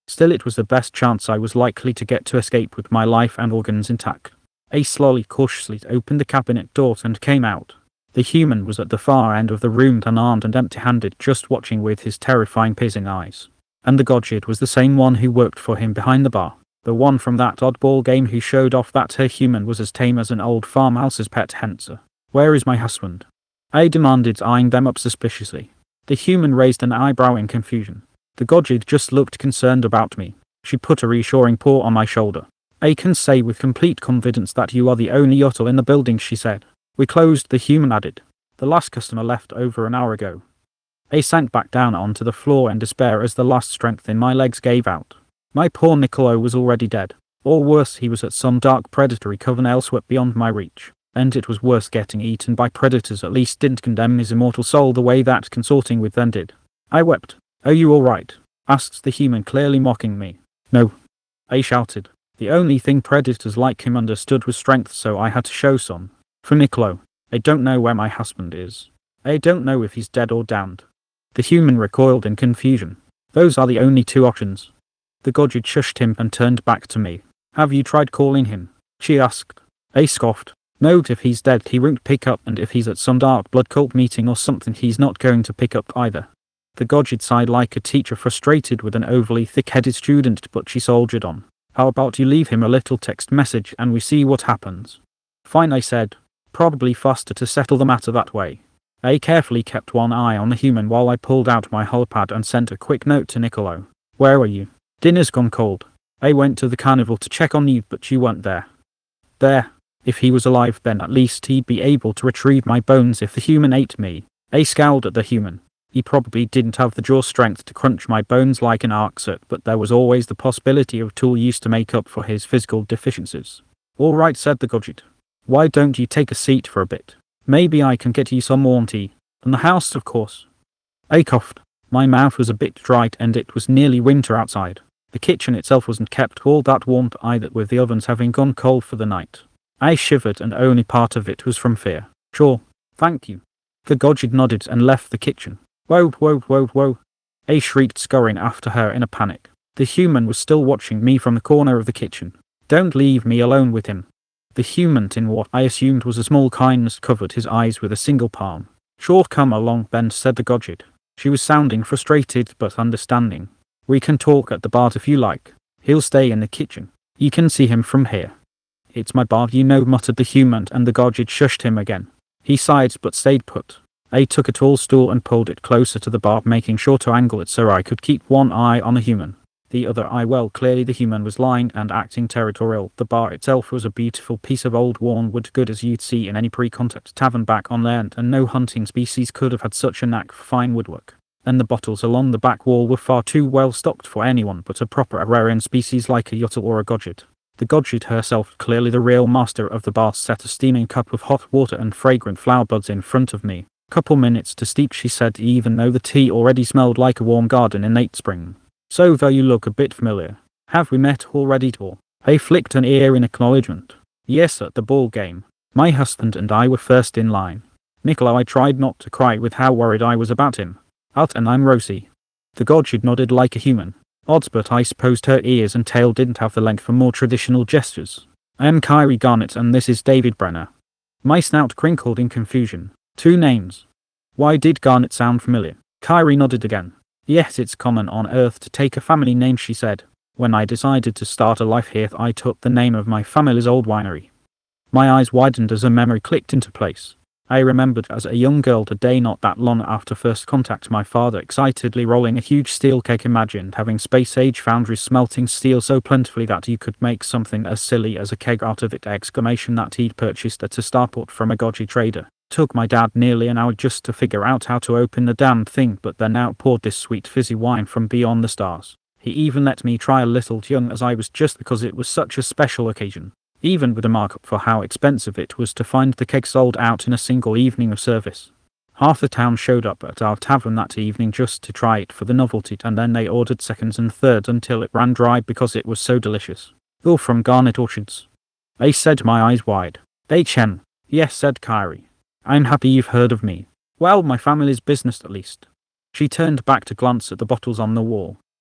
Still, it was the best chance I was likely to get to escape with my life and organs intact. I slowly, cautiously opened the cabinet door and came out. The human was at the far end of the room, unarmed and empty-handed, just watching with his terrifying piercing eyes. And the Godjid was the same one who worked for him behind the bar. The one from that oddball game who showed off that her human was as tame as an old farmhouse's pet henser. "Where is my husband?" I demanded, eyeing them up suspiciously. The human raised an eyebrow in confusion. The Godjid just looked concerned about me. She put a reassuring paw on my shoulder. "I can say with complete confidence that you are the only Yotl in the building," she said. "We closed," the human added. "The last customer left over an hour ago." I sank back down onto the floor in despair as the last strength in my legs gave out. My poor Niccolo was already dead. Or worse, he was at some dark predatory coven elsewhere beyond my reach. And it was worse getting eaten by predators at least didn't condemn his immortal soul the way that consorting with them did. I wept. "Are you alright?" asked the human, clearly mocking me. "No," I shouted. The only thing predators like him understood was strength, so I had to show some. "For Niccolo, I don't know where my husband is. I don't know if he's dead or damned." The human recoiled in confusion. "Those are the only two options." The Godjid shushed him and turned back to me. "Have you tried calling him?" she asked. I scoffed. "No, if he's dead he won't pick up, and if he's at some dark blood cult meeting or something he's not going to pick up either." The Godjid sighed like a teacher frustrated with an overly thick-headed student, but she soldiered on. "How about you leave him a little text message and we see what happens?" "Fine," I said. "Probably faster to settle the matter that way." I carefully kept one eye on the human while I pulled out my hullpad and sent a quick note to Niccolo. "Where are you? Dinner's gone cold. I went to the carnival to check on you, but you weren't there." There. If he was alive, then at least he'd be able to retrieve my bones if the human ate me. I scowled at the human. He probably didn't have the jaw strength to crunch my bones like an Arxert, but there was always the possibility of tool use to make up for his physical deficiencies. "All right," said the Godjid. "Why don't you take a seat for a bit? Maybe I can get you some warm tea. And the house, of course." I coughed. My mouth was a bit dry and it was nearly winter outside. The kitchen itself wasn't kept all that warm either, with the ovens having gone cold for the night. I shivered, and only part of it was from fear. "Sure, thank you." The Godjid nodded and left the kitchen. "Whoa, whoa, whoa, whoa!" I shrieked, scurrying after her in a panic. The human was still watching me from the corner of the kitchen. "Don't leave me alone with him." The human, in what I assumed was a small kindness, covered his eyes with a single palm. "Sure, come along then," said the Godjid. She was sounding frustrated but understanding. "We can talk at the bar if you like. He'll stay in the kitchen. You can see him from here." "It's my bar, you know," muttered the human, and the Godjid shushed him again. He sighed but stayed put. I took a tall stool and pulled it closer to the bar, making sure to angle it so I could keep one eye on the human. The other eye, well, clearly the human was lying and acting territorial. The bar itself was a beautiful piece of old worn wood, good as you'd see in any pre-contact tavern back on land, and no hunting species could have had such a knack for fine woodwork. And the bottles along the back wall were far too well stocked for anyone but a proper Ararian species like a Yotl or a Godjid. The Godjid herself, clearly the real master of the bar, set a steaming cup of hot water and fragrant flower buds in front of me. "Couple minutes to steep," she said, even though the tea already smelled like a warm garden in late spring. "So though you look a bit familiar. Have we met already, Tor?" I flicked an ear in acknowledgement. "Yes, at the ball game. My husband and I were first in line." Niccolo, I tried not to cry with how worried I was about him. "Out, and I'm Rosie." The Godjid nodded like a human. Odds, but I supposed her ears and tail didn't have the length for more traditional gestures. "I am Kyrie Garnet, and this is David Brenner." My snout crinkled in confusion. Two names. Why did Garnet sound familiar? Kyrie nodded again. "Yes, it's common on Earth to take a family name," she said. "When I decided to start a life here, I took the name of my family's old winery." My eyes widened as a memory clicked into place. I remembered as a young girl the day not that long after first contact, my father excitedly rolling a huge steel cake, imagined having space-age foundries smelting steel so plentifully that you could make something as silly as a keg out of it, exclamation that he'd purchased at a starport from a Godjid trader. Took my dad nearly an hour just to figure out how to open the damned thing, but then out poured this sweet fizzy wine from beyond the stars. He even let me try a little, young as I was, just because it was such a special occasion. Even with a markup for how expensive it was to find the keg sold out in a single evening of service. Half the town showed up at our tavern that evening just to try it for the novelty, and then they ordered seconds and thirds until it ran dry because it was so delicious. "All from Garnet Orchards?" I said, my eyes wide. "H M. Yes," said Kyrie. "I'm happy you've heard of me. Well, my family's business at least." She turned back to glance at the bottles on the wall.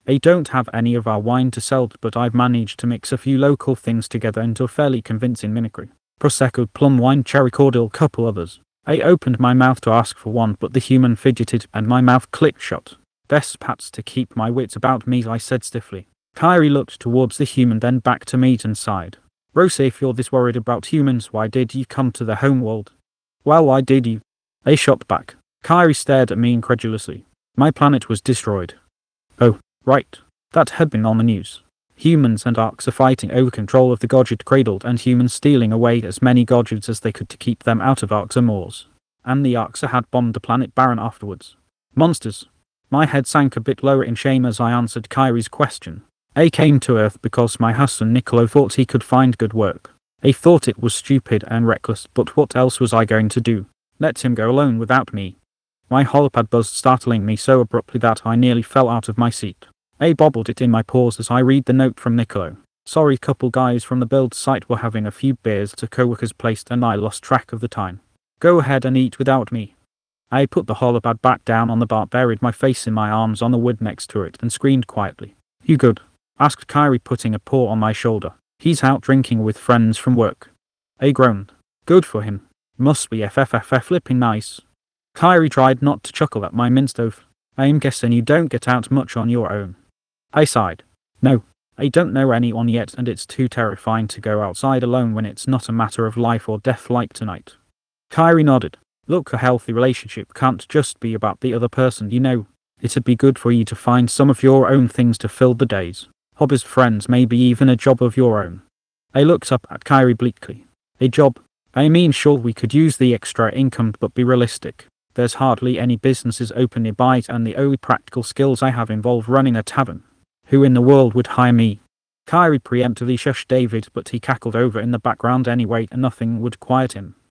I don't have any of our wine to sell, but I've managed to mix a few local things together into a fairly convincing mimicry. Prosecco, plum wine, cherry cordial, couple others. I opened my mouth to ask for one, but the human fidgeted and my mouth clicked shut. Best perhaps to keep my wits about me, I said stiffly. Kyrie looked towards the human, then back to me and sighed. Rose, if you're this worried about humans, why did you come to the homeworld? Well, why did you? I shot back. Kyrie stared at me incredulously. My planet was destroyed. Oh, right. That had been on the news. Humans and Arks are fighting over control of the Godred Cradled, and humans stealing away as many Godreds as they could to keep them out of Arxer moors. And the Arxer had bombed the planet Baron afterwards. Monsters. My head sank a bit lower in shame as I answered Kyrie's question. I came to Earth because my husband Niccolo thought he could find good work. I thought it was stupid and reckless, but what else was I going to do? Let him go alone without me. My holopad buzzed, startling me so abruptly that I nearly fell out of my seat. I bobbled it in my paws as I read the note from Niccolo. Sorry, couple guys from the build site were having a few beers at a co-worker's place and I lost track of the time. Go ahead and eat without me. I put the holopad back down on the bar, buried my face in my arms on the wood next to it, and screamed quietly. You good? Asked Kyrie, putting a paw on my shoulder. He's out drinking with friends from work. I groaned. Good for him. Must be FFFF flipping nice. Kyrie tried not to chuckle at my minced oath. I'm guessing you don't get out much on your own. I sighed. No, I don't know anyone yet, and it's too terrifying to go outside alone when it's not a matter of life or death like tonight. Kyrie nodded. Look, a healthy relationship can't just be about the other person, you know. It'd be good for you to find some of your own things to fill the days. Hobbies, friends, maybe even a job of your own. I looked up at Kyrie bleakly. A job? I mean, sure, we could use the extra income, but be realistic. There's hardly any businesses open nearby, and the only practical skills I have involve running a tavern. Who in the world would hire me? Kyrie preemptively shushed David, but he cackled over in the background anyway, and nothing would quiet him.